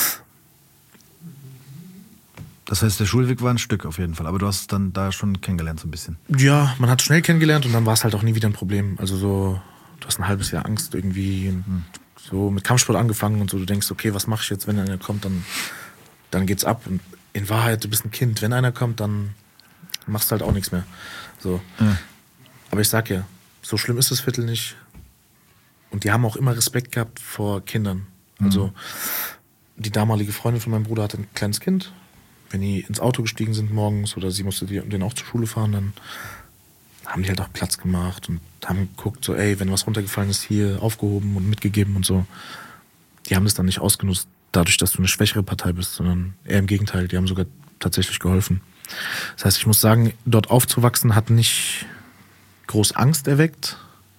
[SPEAKER 3] Das heißt, der Schulweg war ein Stück auf jeden Fall. Aber du hast es dann da schon kennengelernt so ein bisschen.
[SPEAKER 5] Ja, man hat schnell kennengelernt und dann war es halt auch nie wieder ein Problem. Also so, du hast ein halbes Jahr Angst irgendwie. So mit Kampfsport angefangen und so, du denkst, okay, was mache ich jetzt, wenn einer kommt, dann geht's ab. Und in Wahrheit, du bist ein Kind. Wenn einer kommt, dann machst du halt auch nichts mehr. So.
[SPEAKER 3] Ja.
[SPEAKER 5] Aber ich sag ja, so schlimm ist das Viertel nicht. Und die haben auch immer Respekt gehabt vor Kindern. Also die damalige Freundin von meinem Bruder hatte ein kleines Kind. Wenn die ins Auto gestiegen sind morgens oder sie musste den auch zur Schule fahren, dann haben die halt auch Platz gemacht und haben geguckt, so ey, wenn was runtergefallen ist, hier aufgehoben und mitgegeben und so. Die haben das dann nicht ausgenutzt, dadurch, dass du eine schwächere Partei bist, sondern eher im Gegenteil, die haben sogar tatsächlich geholfen. Das heißt, ich muss sagen, dort aufzuwachsen hat nicht groß Angst erweckt,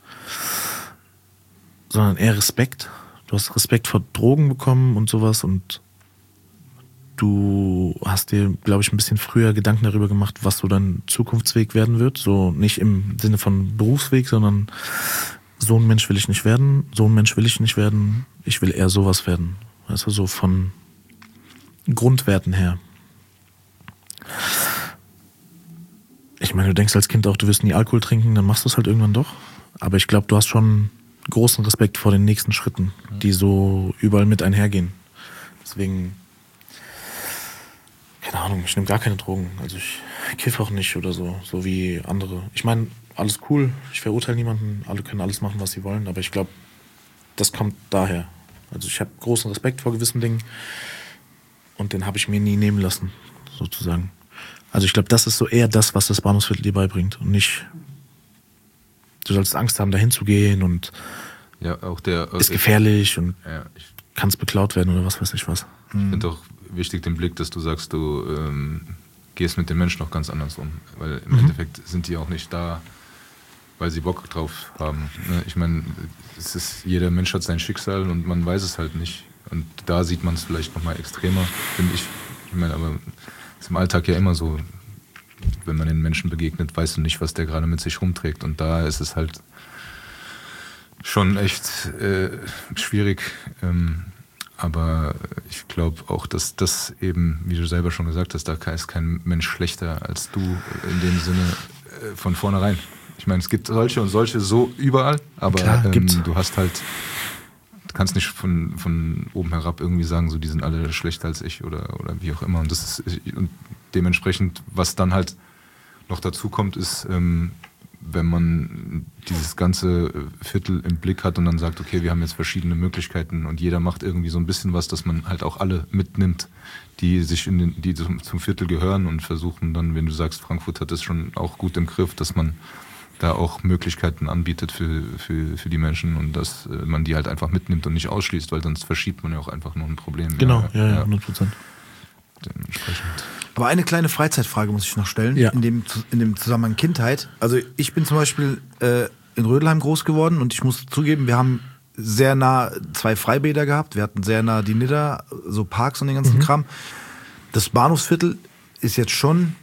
[SPEAKER 5] sondern eher Respekt. Du hast Respekt vor Drogen bekommen und sowas und du hast dir, glaube ich, ein bisschen früher Gedanken darüber gemacht, was so dein Zukunftsweg werden wird. So nicht im Sinne von Berufsweg, sondern so ein Mensch will ich nicht werden, so ein Mensch will ich nicht werden, ich will eher sowas werden. Weißt du, so von Grundwerten her. Ich meine, du denkst als Kind auch, du wirst nie Alkohol trinken, dann machst du es halt irgendwann doch. Aber ich glaube, du hast schon großen Respekt vor den nächsten Schritten, die so überall mit einhergehen. Deswegen, keine Ahnung, ich nehme gar keine Drogen. Also ich kiffe auch nicht oder so wie andere. Ich meine, alles cool, ich verurteile niemanden, alle können alles machen, was sie wollen, aber ich glaube, das kommt daher. Also ich habe großen Respekt vor gewissen Dingen und den habe ich mir nie nehmen lassen, sozusagen. Also ich glaube, das ist so eher das, was das Bahnhofsviertel dir beibringt und nicht, du sollst Angst haben, dahin zu gehen und
[SPEAKER 4] ja, auch
[SPEAKER 5] ist gefährlich und
[SPEAKER 4] ja,
[SPEAKER 5] kannst beklaut werden oder was weiß ich was.
[SPEAKER 4] Ich finde auch wichtig den Blick, dass du sagst, du gehst mit den Menschen noch ganz anders um. Weil im Endeffekt sind die auch nicht da, weil sie Bock drauf haben. Ich meine, jeder Mensch hat sein Schicksal und man weiß es halt nicht. Und da sieht man es vielleicht nochmal extremer, finde ich. Ich meine, aber ist im Alltag ja immer so, wenn man den Menschen begegnet, weißt du nicht, was der gerade mit sich rumträgt. Und da ist es halt schon echt schwierig. Aber ich glaube auch, dass das eben, wie du selber schon gesagt hast, da ist kein Mensch schlechter als du in dem Sinne von vornherein. Ich meine, es gibt solche und solche so überall, aber
[SPEAKER 5] klar,
[SPEAKER 4] du hast halt, du kannst nicht von oben herab irgendwie sagen, so die sind alle schlechter als ich oder wie auch immer. Und das ist und dementsprechend, was dann halt noch dazu kommt, ist, wenn man dieses ganze Viertel im Blick hat und dann sagt, okay, wir haben jetzt verschiedene Möglichkeiten und jeder macht irgendwie so ein bisschen was, dass man halt auch alle mitnimmt, die zum Viertel gehören und versuchen dann, wenn du sagst, Frankfurt hat das schon auch gut im Griff, dass man da auch Möglichkeiten anbietet für die Menschen und dass man die halt einfach mitnimmt und nicht ausschließt, weil sonst verschiebt man ja auch einfach nur ein Problem.
[SPEAKER 5] Genau, ja, 100%.
[SPEAKER 4] Dementsprechend.
[SPEAKER 3] Aber eine kleine Freizeitfrage muss ich noch stellen, in dem Zusammenhang Kindheit. Also ich bin zum Beispiel in Rödelheim groß geworden und ich muss zugeben, wir haben sehr nah 2 Freibäder gehabt, wir hatten sehr nah die Nidda, so Parks und den ganzen Kram. Das Bahnhofsviertel ist jetzt schon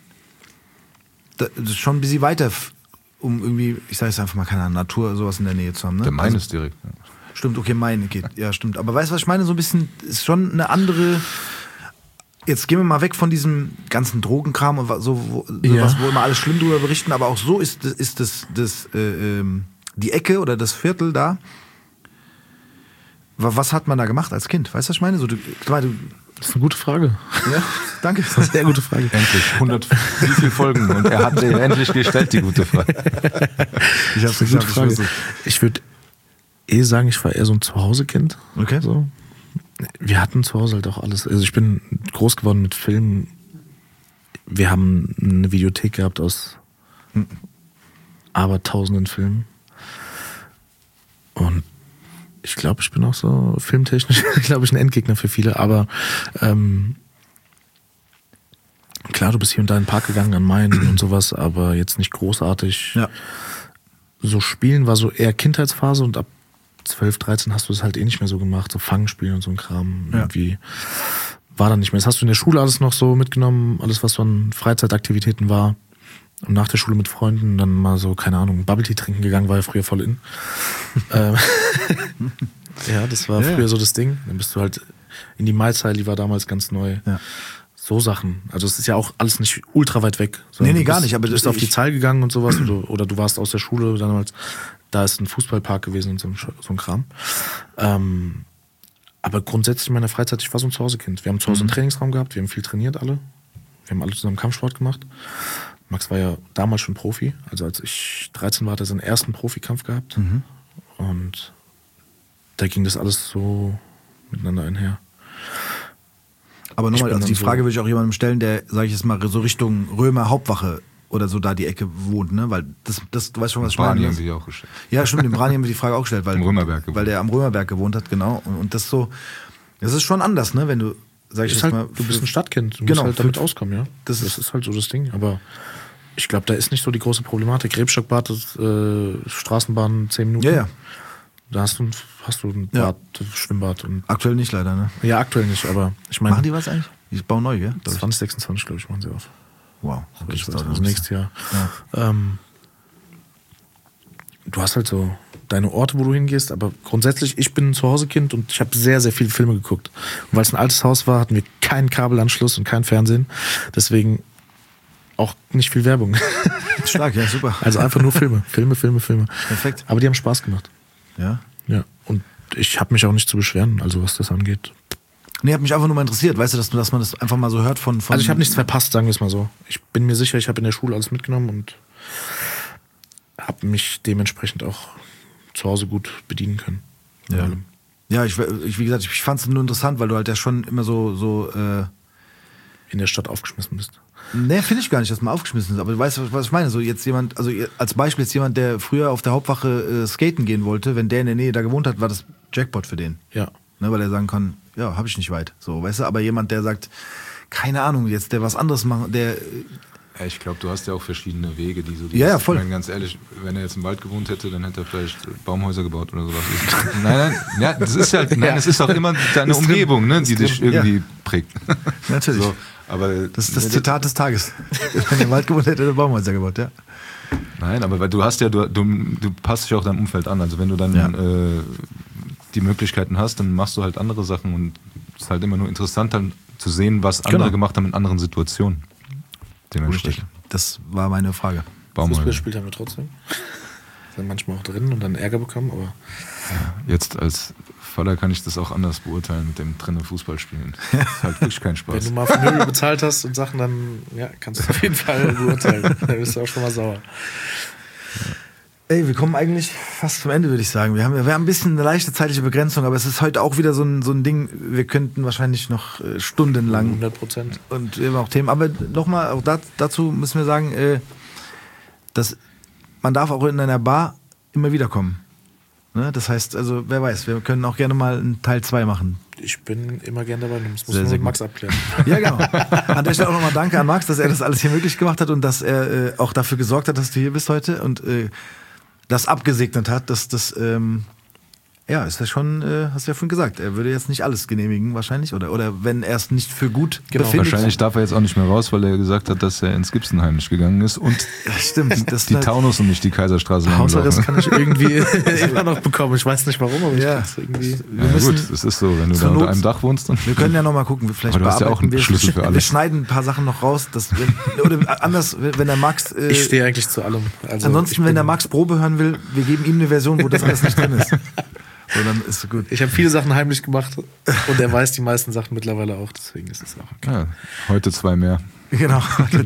[SPEAKER 3] ein bisschen weiter, um irgendwie, ich sage jetzt einfach mal, keine Ahnung, Natur, sowas in der Nähe zu haben. Ne?
[SPEAKER 4] Der Main ist direkt. Ja.
[SPEAKER 3] Stimmt, okay, Main geht, ja stimmt. Aber weißt du, was ich meine? So ein bisschen, ist schon eine andere... Jetzt gehen wir mal weg von diesem ganzen Drogenkram und wo immer alles schlimm drüber berichten, aber auch so ist die Ecke oder das Viertel da. Was hat man da gemacht als Kind? Weißt du, was ich meine? Das
[SPEAKER 5] ist eine gute Frage.
[SPEAKER 3] Ja, danke.
[SPEAKER 5] Das ist eine sehr gute Frage.
[SPEAKER 4] Endlich. 100 wie viele Folgen? Und er hat sie endlich gestellt, die gute Frage.
[SPEAKER 5] Ich hab's eine gute Frage. Ich würde sagen, ich war eher so ein Zuhause-Kind.
[SPEAKER 3] Okay.
[SPEAKER 5] So. Wir hatten zu Hause halt auch alles. Also ich bin groß geworden mit Filmen. Wir haben eine Videothek gehabt aus abertausenden Filmen. Und ich glaube, ich bin auch so filmtechnisch, glaube ich, ein Endgegner für viele. Aber klar, du bist hier und da in den Park gegangen an Main und sowas, aber jetzt nicht großartig.
[SPEAKER 3] Ja.
[SPEAKER 5] So Spielen war so eher Kindheitsphase und ab 12, 13 hast du das halt eh nicht mehr so gemacht, so Fangspielen und so ein Kram.
[SPEAKER 3] Ja.
[SPEAKER 5] Irgendwie war da nicht mehr. Das hast du in der Schule alles noch so mitgenommen, alles was so an Freizeitaktivitäten war. Und nach der Schule mit Freunden dann mal so, keine Ahnung, Bubble Tea trinken gegangen, war ja früher voll in. Ja, das war früher so das Ding. Dann bist du halt in die Mahlzeit, die war damals ganz neu.
[SPEAKER 3] Ja.
[SPEAKER 5] So Sachen. Also es ist ja auch alles nicht ultra weit weg.
[SPEAKER 3] Nee, gar nicht. Aber
[SPEAKER 5] du bist auf die Zahl gegangen und sowas oder du warst aus der Schule damals, da ist ein Fußballpark gewesen und so ein Kram. Aber grundsätzlich in meiner Freizeit, ich war so ein Zuhausekind. Wir haben zu Hause einen Trainingsraum gehabt, wir haben viel trainiert alle. Wir haben alle zusammen Kampfsport gemacht. Max war ja damals schon Profi. Also als ich 13 war, hat er seinen ersten Profikampf gehabt. Und da ging das alles so miteinander einher.
[SPEAKER 3] Aber nochmal, also die Frage würde ich auch jemandem stellen, der, sage ich jetzt mal, so Richtung Römer Hauptwache oder so da die Ecke wohnt, ne? Weil du weißt schon, was ich meine.
[SPEAKER 4] Brani haben wir die auch gestellt.
[SPEAKER 3] Ja, stimmt, dem Brani haben wir die Frage auch gestellt, weil,
[SPEAKER 4] Am Römerberg gewohnt.
[SPEAKER 3] Weil der am Römerberg gewohnt hat, genau. Und das ist schon anders, ne? Wenn du, sag ich jetzt
[SPEAKER 5] halt,
[SPEAKER 3] mal.
[SPEAKER 5] Du bist ein Stadtkind, du
[SPEAKER 3] genau,
[SPEAKER 5] musst halt damit auskommen, ja. Das ist halt so das Ding. Aber ich glaube, da ist nicht so die große Problematik. Rebstockbad, Straßenbahn, 10 Minuten.
[SPEAKER 3] Ja, ja.
[SPEAKER 5] Da hast du ein Bad, Schwimmbad. Und
[SPEAKER 3] Aktuell nicht leider, ne?
[SPEAKER 5] ja, aktuell nicht, aber ich meine.
[SPEAKER 3] Machen die was eigentlich? Die bauen neu, gell?
[SPEAKER 5] 2026, glaube ich, machen sie auf.
[SPEAKER 3] Wow. Okay,
[SPEAKER 5] Das dauert also nächstes Jahr. Ja. Du hast halt so deine Orte, wo du hingehst, aber grundsätzlich, ich bin ein Zuhausekind und ich habe sehr, sehr viele Filme geguckt. Und weil es ein altes Haus war, hatten wir keinen Kabelanschluss und kein Fernsehen. Deswegen auch nicht viel Werbung.
[SPEAKER 3] Stark, ja, super.
[SPEAKER 5] Also einfach nur Filme. Filme.
[SPEAKER 3] Perfekt.
[SPEAKER 5] Aber die haben Spaß gemacht.
[SPEAKER 3] Ja?
[SPEAKER 5] Ja. Und ich habe mich auch nicht zu beschweren, also was das angeht.
[SPEAKER 3] Nee, hat mich einfach nur mal interessiert, weißt du, dass man das einfach mal so hört von
[SPEAKER 5] Also ich habe nichts verpasst, sagen wir es mal so. Ich bin mir sicher, ich habe in der Schule alles mitgenommen und habe mich dementsprechend auch zu Hause gut bedienen können.
[SPEAKER 3] Ja. Ja, ich wie gesagt, ich fand es nur interessant, weil du halt ja schon immer so
[SPEAKER 5] in der Stadt aufgeschmissen bist.
[SPEAKER 3] Nee, finde ich gar nicht, dass man aufgeschmissen ist. Aber du weißt, was ich meine. So jetzt jemand, also als Beispiel jetzt jemand, der früher auf der Hauptwache skaten gehen wollte, wenn der in der Nähe da gewohnt hat, war das Jackpot für den.
[SPEAKER 5] Ja.
[SPEAKER 3] Ne, weil er sagen kann, ja, habe ich nicht weit. So, weißt du, aber jemand, der sagt, keine Ahnung, jetzt der was anderes macht, der.
[SPEAKER 4] Ja, ich glaube, du hast ja auch verschiedene Wege, die so.
[SPEAKER 3] Ja, voll.
[SPEAKER 4] Ich meine, ganz ehrlich, wenn er jetzt im Wald gewohnt hätte, dann hätte er vielleicht Baumhäuser gebaut oder sowas. Nein, ja, das ist halt, es ist auch immer deine Umgebung, ne, die dich irgendwie prägt.
[SPEAKER 3] Natürlich.
[SPEAKER 4] So, aber
[SPEAKER 3] das ist das Zitat des Tages. Wenn er im Wald gewohnt hätte, hätte er Baumhäuser gebaut, ja.
[SPEAKER 4] Nein, aber weil du hast ja, du passt dich auch deinem Umfeld an. Also wenn du dann die Möglichkeiten hast, dann machst du halt andere Sachen und es ist halt immer nur interessant dann zu sehen, was andere gemacht haben in anderen Situationen.
[SPEAKER 3] Richtig. Das war meine Frage.
[SPEAKER 5] Fußball gespielt haben wir trotzdem. Sind manchmal auch drin und dann Ärger bekommen, aber.
[SPEAKER 4] Ja, jetzt als Vater kann ich das auch anders beurteilen mit dem drinnen Fußball spielen. Das ist halt wirklich kein Spaß.
[SPEAKER 5] Wenn du mal für Möbel bezahlt hast und Sachen, dann kannst du es auf jeden Fall beurteilen. Da bist du auch schon mal sauer.
[SPEAKER 3] Ja. Ey, wir kommen eigentlich fast zum Ende, würde ich sagen. Wir haben ein bisschen eine leichte zeitliche Begrenzung, aber es ist heute auch wieder so ein Ding, wir könnten wahrscheinlich noch stundenlang
[SPEAKER 5] 100%.
[SPEAKER 3] und immer auch Themen. Aber nochmal, auch dazu müssen wir sagen, dass man darf auch in einer Bar immer wieder kommen. Ne? Das heißt, also wer weiß, wir können auch gerne mal einen Teil 2 machen.
[SPEAKER 5] Ich bin immer gerne dabei, das muss
[SPEAKER 3] sehr,
[SPEAKER 5] nur
[SPEAKER 3] sehr
[SPEAKER 5] mit Max abklären.
[SPEAKER 3] Ja, genau. An der Stelle auch nochmal danke an Max, dass er das alles hier möglich gemacht hat und dass er auch dafür gesorgt hat, dass du hier bist heute und das abgesegnet hat, dass das Ja, ist das schon, hast du ja vorhin gesagt, er würde jetzt nicht alles genehmigen wahrscheinlich oder wenn er es nicht für gut befindet.
[SPEAKER 4] Wahrscheinlich darf er jetzt auch nicht mehr raus, weil er gesagt hat, dass er ins Gibsonheim nicht gegangen ist und
[SPEAKER 3] Stimmt, das
[SPEAKER 4] die Taunus und nicht die Kaiserstraße
[SPEAKER 5] Hausarrest
[SPEAKER 4] langgelaufen.
[SPEAKER 5] kann ich irgendwie immer noch bekommen. Ich weiß nicht warum, aber ich kann es irgendwie...
[SPEAKER 3] Wir
[SPEAKER 4] Ja,
[SPEAKER 3] müssen,
[SPEAKER 4] gut, das ist so, wenn du da
[SPEAKER 3] zur
[SPEAKER 4] unter
[SPEAKER 3] Not-
[SPEAKER 4] einem Dach wohnst. Dann
[SPEAKER 3] wir können ja nochmal gucken, vielleicht
[SPEAKER 4] Aber du hast ja auch einen
[SPEAKER 3] wir,
[SPEAKER 4] Schlüssel für alles.
[SPEAKER 3] wir schneiden ein paar Sachen noch raus, oder anders, wenn der Max...
[SPEAKER 5] Ich stehe eigentlich zu allem. Also
[SPEAKER 3] ansonsten, wenn der Max Probe hören will, wir geben ihm eine Version, wo das alles nicht drin ist. So, dann ist es gut.
[SPEAKER 5] Ich habe viele Sachen heimlich gemacht und er weiß die meisten Sachen mittlerweile auch, deswegen ist es auch okay.
[SPEAKER 4] ja, heute 2 mehr.
[SPEAKER 3] Genau.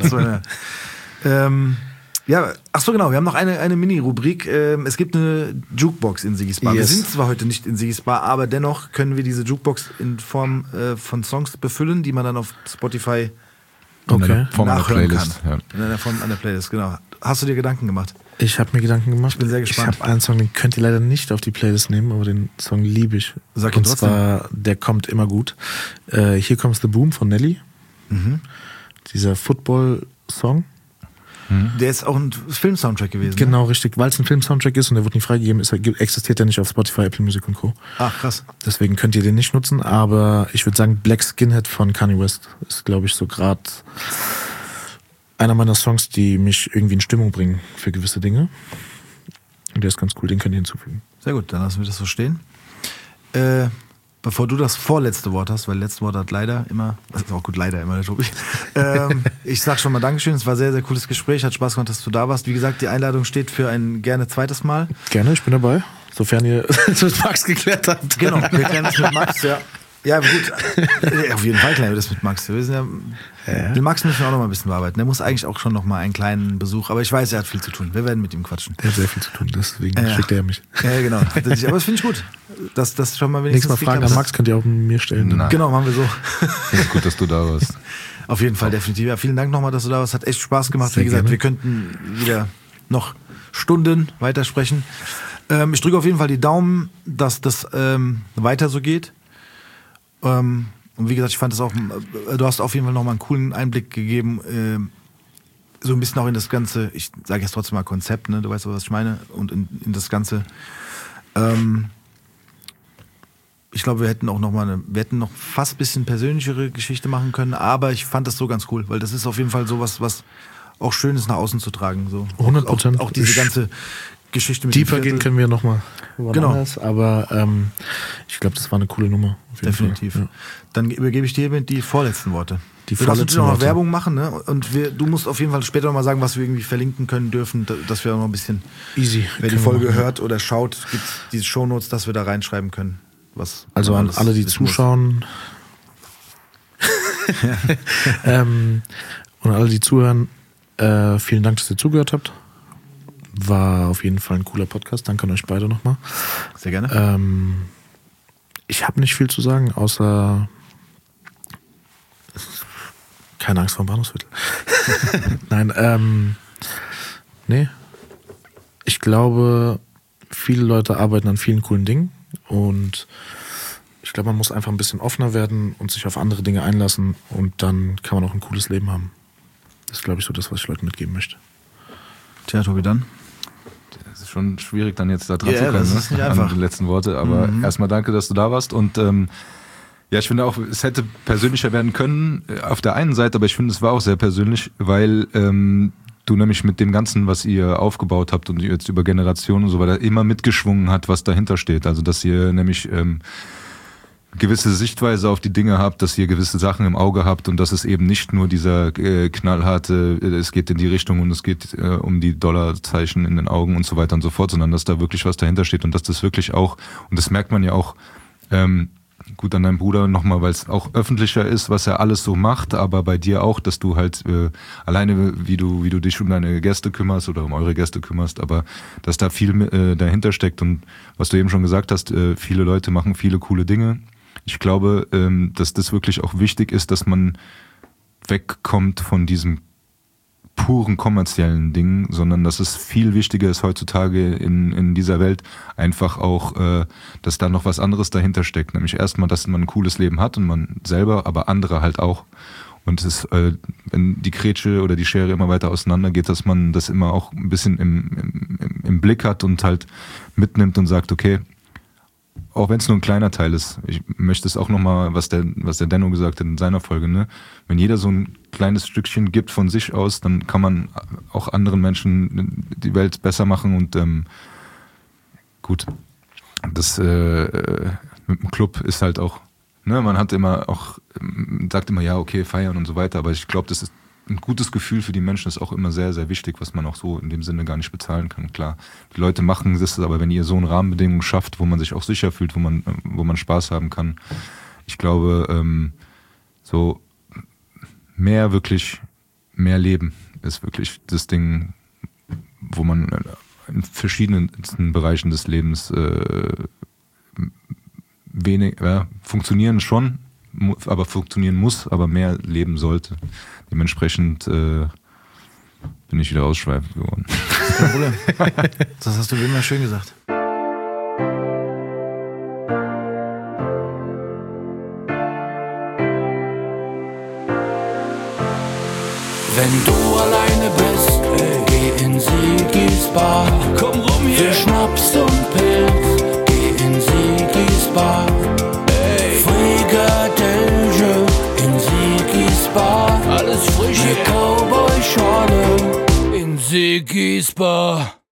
[SPEAKER 3] Ja, ach so, genau. Wir haben noch eine Mini-Rubrik. Es gibt eine Jukebox in Sigis Bar.
[SPEAKER 5] Yes.
[SPEAKER 3] Wir sind zwar heute nicht in Sigis Bar, aber dennoch können wir diese Jukebox in Form von Songs befüllen, die man dann auf Spotify
[SPEAKER 4] In
[SPEAKER 5] Okay.
[SPEAKER 4] einer Form einer
[SPEAKER 3] nachhören
[SPEAKER 4] Playlist.
[SPEAKER 3] kann.
[SPEAKER 4] Ja.
[SPEAKER 3] In einer Form einer Playlist, genau. Hast du dir Gedanken gemacht?
[SPEAKER 5] Ich habe mir Gedanken gemacht.
[SPEAKER 3] Ich bin sehr gespannt.
[SPEAKER 5] Ich habe einen Song, den könnt ihr leider nicht auf die Playlist nehmen, aber den Song liebe ich.
[SPEAKER 3] Sag ihn
[SPEAKER 5] und
[SPEAKER 3] trotzdem.
[SPEAKER 5] zwar, der kommt immer gut. Hier Comes the Boom von Nelly. Dieser Football-Song.
[SPEAKER 3] Der ist auch ein Film-Soundtrack gewesen. Ne?
[SPEAKER 5] Genau, richtig. Weil es ein Film-Soundtrack ist und der wird nicht freigegeben, existiert der nicht auf Spotify, Apple Music und Co.
[SPEAKER 3] Ach, krass.
[SPEAKER 5] Deswegen könnt ihr den nicht nutzen, aber ich würde sagen, Black Skinhead von Kanye West ist, glaube ich, so gerade einer meiner Songs, die mich irgendwie in Stimmung bringen für gewisse Dinge. Und der ist ganz cool, den könnt ihr hinzufügen.
[SPEAKER 3] Sehr gut, dann lassen wir das so stehen. Bevor du das vorletzte Wort hast, weil letzte Wort hat leider immer, das ist auch gut, leider immer der Tobi. Ich sag schon mal Dankeschön, es war ein sehr, sehr cooles Gespräch, hat Spaß gemacht, dass du da warst. Wie gesagt, die Einladung steht für ein gerne zweites Mal.
[SPEAKER 5] Gerne, ich bin dabei, sofern ihr es mit Max geklärt habt.
[SPEAKER 3] Genau, wir klären das mit Max, ja. Ja, gut. Auf jeden Fall klären wir das mit Max. Wir sind ja, mit Max müssen wir auch noch mal ein bisschen bearbeiten. Der muss eigentlich auch schon noch mal einen kleinen Besuch, aber ich weiß, er hat viel zu tun. Wir werden mit ihm quatschen.
[SPEAKER 5] Der hat sehr viel zu tun, deswegen
[SPEAKER 3] Ja.
[SPEAKER 5] schickt er mich.
[SPEAKER 3] Ja, genau. Aber das finde ich gut. Das schon mal wenigstens.
[SPEAKER 5] Nächstes Mal Fragen
[SPEAKER 3] geklappt
[SPEAKER 5] an
[SPEAKER 3] hat.
[SPEAKER 5] Max könnt ihr auch mir stellen.
[SPEAKER 4] Nein.
[SPEAKER 3] Genau, machen wir so.
[SPEAKER 4] Ja, gut, dass du da warst.
[SPEAKER 3] Auf jeden Fall, definitiv. Ja, vielen Dank nochmal, dass du da warst. Hat echt Spaß gemacht.
[SPEAKER 5] Sehr
[SPEAKER 3] Wie gesagt,
[SPEAKER 5] gerne.
[SPEAKER 3] wir könnten wieder noch Stunden weitersprechen. Ich drücke auf jeden Fall die Daumen, dass das weiter so geht. Und wie gesagt, ich fand es auch, du hast auf jeden Fall nochmal einen coolen Einblick gegeben, so ein bisschen auch in das Ganze, ich sage jetzt trotzdem mal Konzept, ne? Du weißt, was ich meine, und in das Ganze. Ich glaube, wir hätten auch wir hätten noch fast ein bisschen persönlichere Geschichte machen können, aber ich fand das so ganz cool, weil das ist auf jeden Fall sowas, was auch schön ist, nach außen zu tragen. So.
[SPEAKER 5] 100%.
[SPEAKER 3] Auch diese ganze Geschichte mit
[SPEAKER 5] Deeper
[SPEAKER 3] dem
[SPEAKER 5] gehen
[SPEAKER 3] Viertel.
[SPEAKER 5] können wir nochmal.
[SPEAKER 3] Genau.
[SPEAKER 5] Aber ich glaube, das war eine coole Nummer. Auf jeden
[SPEAKER 3] Definitiv.
[SPEAKER 5] Fall. Ja.
[SPEAKER 3] Dann übergebe ich dir die vorletzten Worte.
[SPEAKER 5] Die
[SPEAKER 3] du darfst natürlich
[SPEAKER 5] vorletzten
[SPEAKER 3] noch mal
[SPEAKER 5] Worte.
[SPEAKER 3] Werbung machen, ne? Und du musst auf jeden Fall später noch mal sagen, was wir irgendwie verlinken können dürfen, dass wir auch noch ein bisschen,
[SPEAKER 5] Easy.
[SPEAKER 3] wer die
[SPEAKER 5] Können wir
[SPEAKER 3] Folge
[SPEAKER 5] machen.
[SPEAKER 3] hört oder schaut, gibt es diese Shownotes, dass wir da reinschreiben können. Was
[SPEAKER 5] Also
[SPEAKER 3] man
[SPEAKER 5] an
[SPEAKER 3] alles
[SPEAKER 5] alle, die
[SPEAKER 3] wissen muss.
[SPEAKER 5] zuschauen und alle, die zuhören, vielen Dank, dass ihr zugehört habt. War auf jeden Fall ein cooler Podcast. Danke an euch beide nochmal.
[SPEAKER 3] Sehr gerne.
[SPEAKER 5] Ich habe nicht viel zu sagen, außer keine Angst vor dem Bahnhofsviertel. Nein, nee. Ich glaube, viele Leute arbeiten an vielen coolen Dingen und ich glaube, man muss einfach ein bisschen offener werden und sich auf andere Dinge einlassen und dann kann man auch ein cooles Leben haben. Das ist, glaube ich, so das, was ich Leuten mitgeben möchte.
[SPEAKER 3] Tja, Tobi, dann.
[SPEAKER 4] Es ist schon schwierig, dann jetzt da dran
[SPEAKER 3] Ja,
[SPEAKER 4] zu kommen,
[SPEAKER 3] das ist nicht einfach.
[SPEAKER 4] an die letzten Worte. Aber erstmal danke, dass du da warst. Und ja, ich finde auch, es hätte persönlicher werden können auf der einen Seite, aber ich finde, es war auch sehr persönlich, weil du nämlich mit dem Ganzen, was ihr aufgebaut habt und jetzt über Generationen und so weiter, immer mitgeschwungen hat, was dahinter steht. Also, dass ihr nämlich gewisse Sichtweise auf die Dinge habt, dass ihr gewisse Sachen im Auge habt und dass es eben nicht nur dieser knallharte, es geht in die Richtung und es geht um die Dollarzeichen in den Augen und so weiter und so fort, sondern dass da wirklich was dahinter steht und dass das wirklich auch, und das merkt man ja auch gut an deinem Bruder nochmal, weil es auch öffentlicher ist, was er alles so macht, aber bei dir auch, dass du halt alleine, wie du dich um deine Gäste kümmerst oder um eure Gäste kümmerst, aber dass da viel dahinter steckt und was du eben schon gesagt hast, viele Leute machen viele coole Dinge. Ich glaube, dass das wirklich auch wichtig ist, dass man wegkommt von diesem puren kommerziellen Ding, sondern dass es viel wichtiger ist heutzutage in dieser Welt einfach auch, dass da noch was anderes dahinter steckt. Nämlich erstmal, dass man ein cooles Leben hat und man selber, aber andere halt auch. Und es ist, wenn die Grätsche oder die Schere immer weiter auseinander geht, dass man das immer auch ein bisschen im Blick hat und halt mitnimmt und sagt, okay, auch wenn es nur ein kleiner Teil ist, ich möchte es auch nochmal, was der Denno gesagt hat in seiner Folge, ne? Wenn jeder so ein kleines Stückchen gibt von sich aus, dann kann man auch anderen Menschen die Welt besser machen und gut, das mit dem Club ist halt auch, ne, man hat immer auch, sagt immer, ja, okay, feiern und so weiter, aber ich glaube, das ist ein gutes Gefühl für die Menschen, ist auch immer sehr, sehr wichtig, was man auch so in dem Sinne gar nicht bezahlen kann. Klar, die Leute machen das, aber wenn ihr so eine Rahmenbedingung schafft, wo man sich auch sicher fühlt, wo man Spaß haben kann, ich glaube, so mehr Leben ist wirklich das Ding, wo man in verschiedenen Bereichen des Lebens funktionieren schon, aber funktionieren muss, aber mehr leben sollte. Dementsprechend bin ich wieder ausschweifend geworden.
[SPEAKER 3] Kein Problem. Das hast du immer schön gesagt.
[SPEAKER 2] Wenn du alleine bist, geh in Sigis Bar. Komm rum hier. Für Schnaps und Pilz, geh in Sigis Bar. Frikadelle in Sigis Bar. Alles frisch. Eine Cowboy-Schorle in Sigis Bar.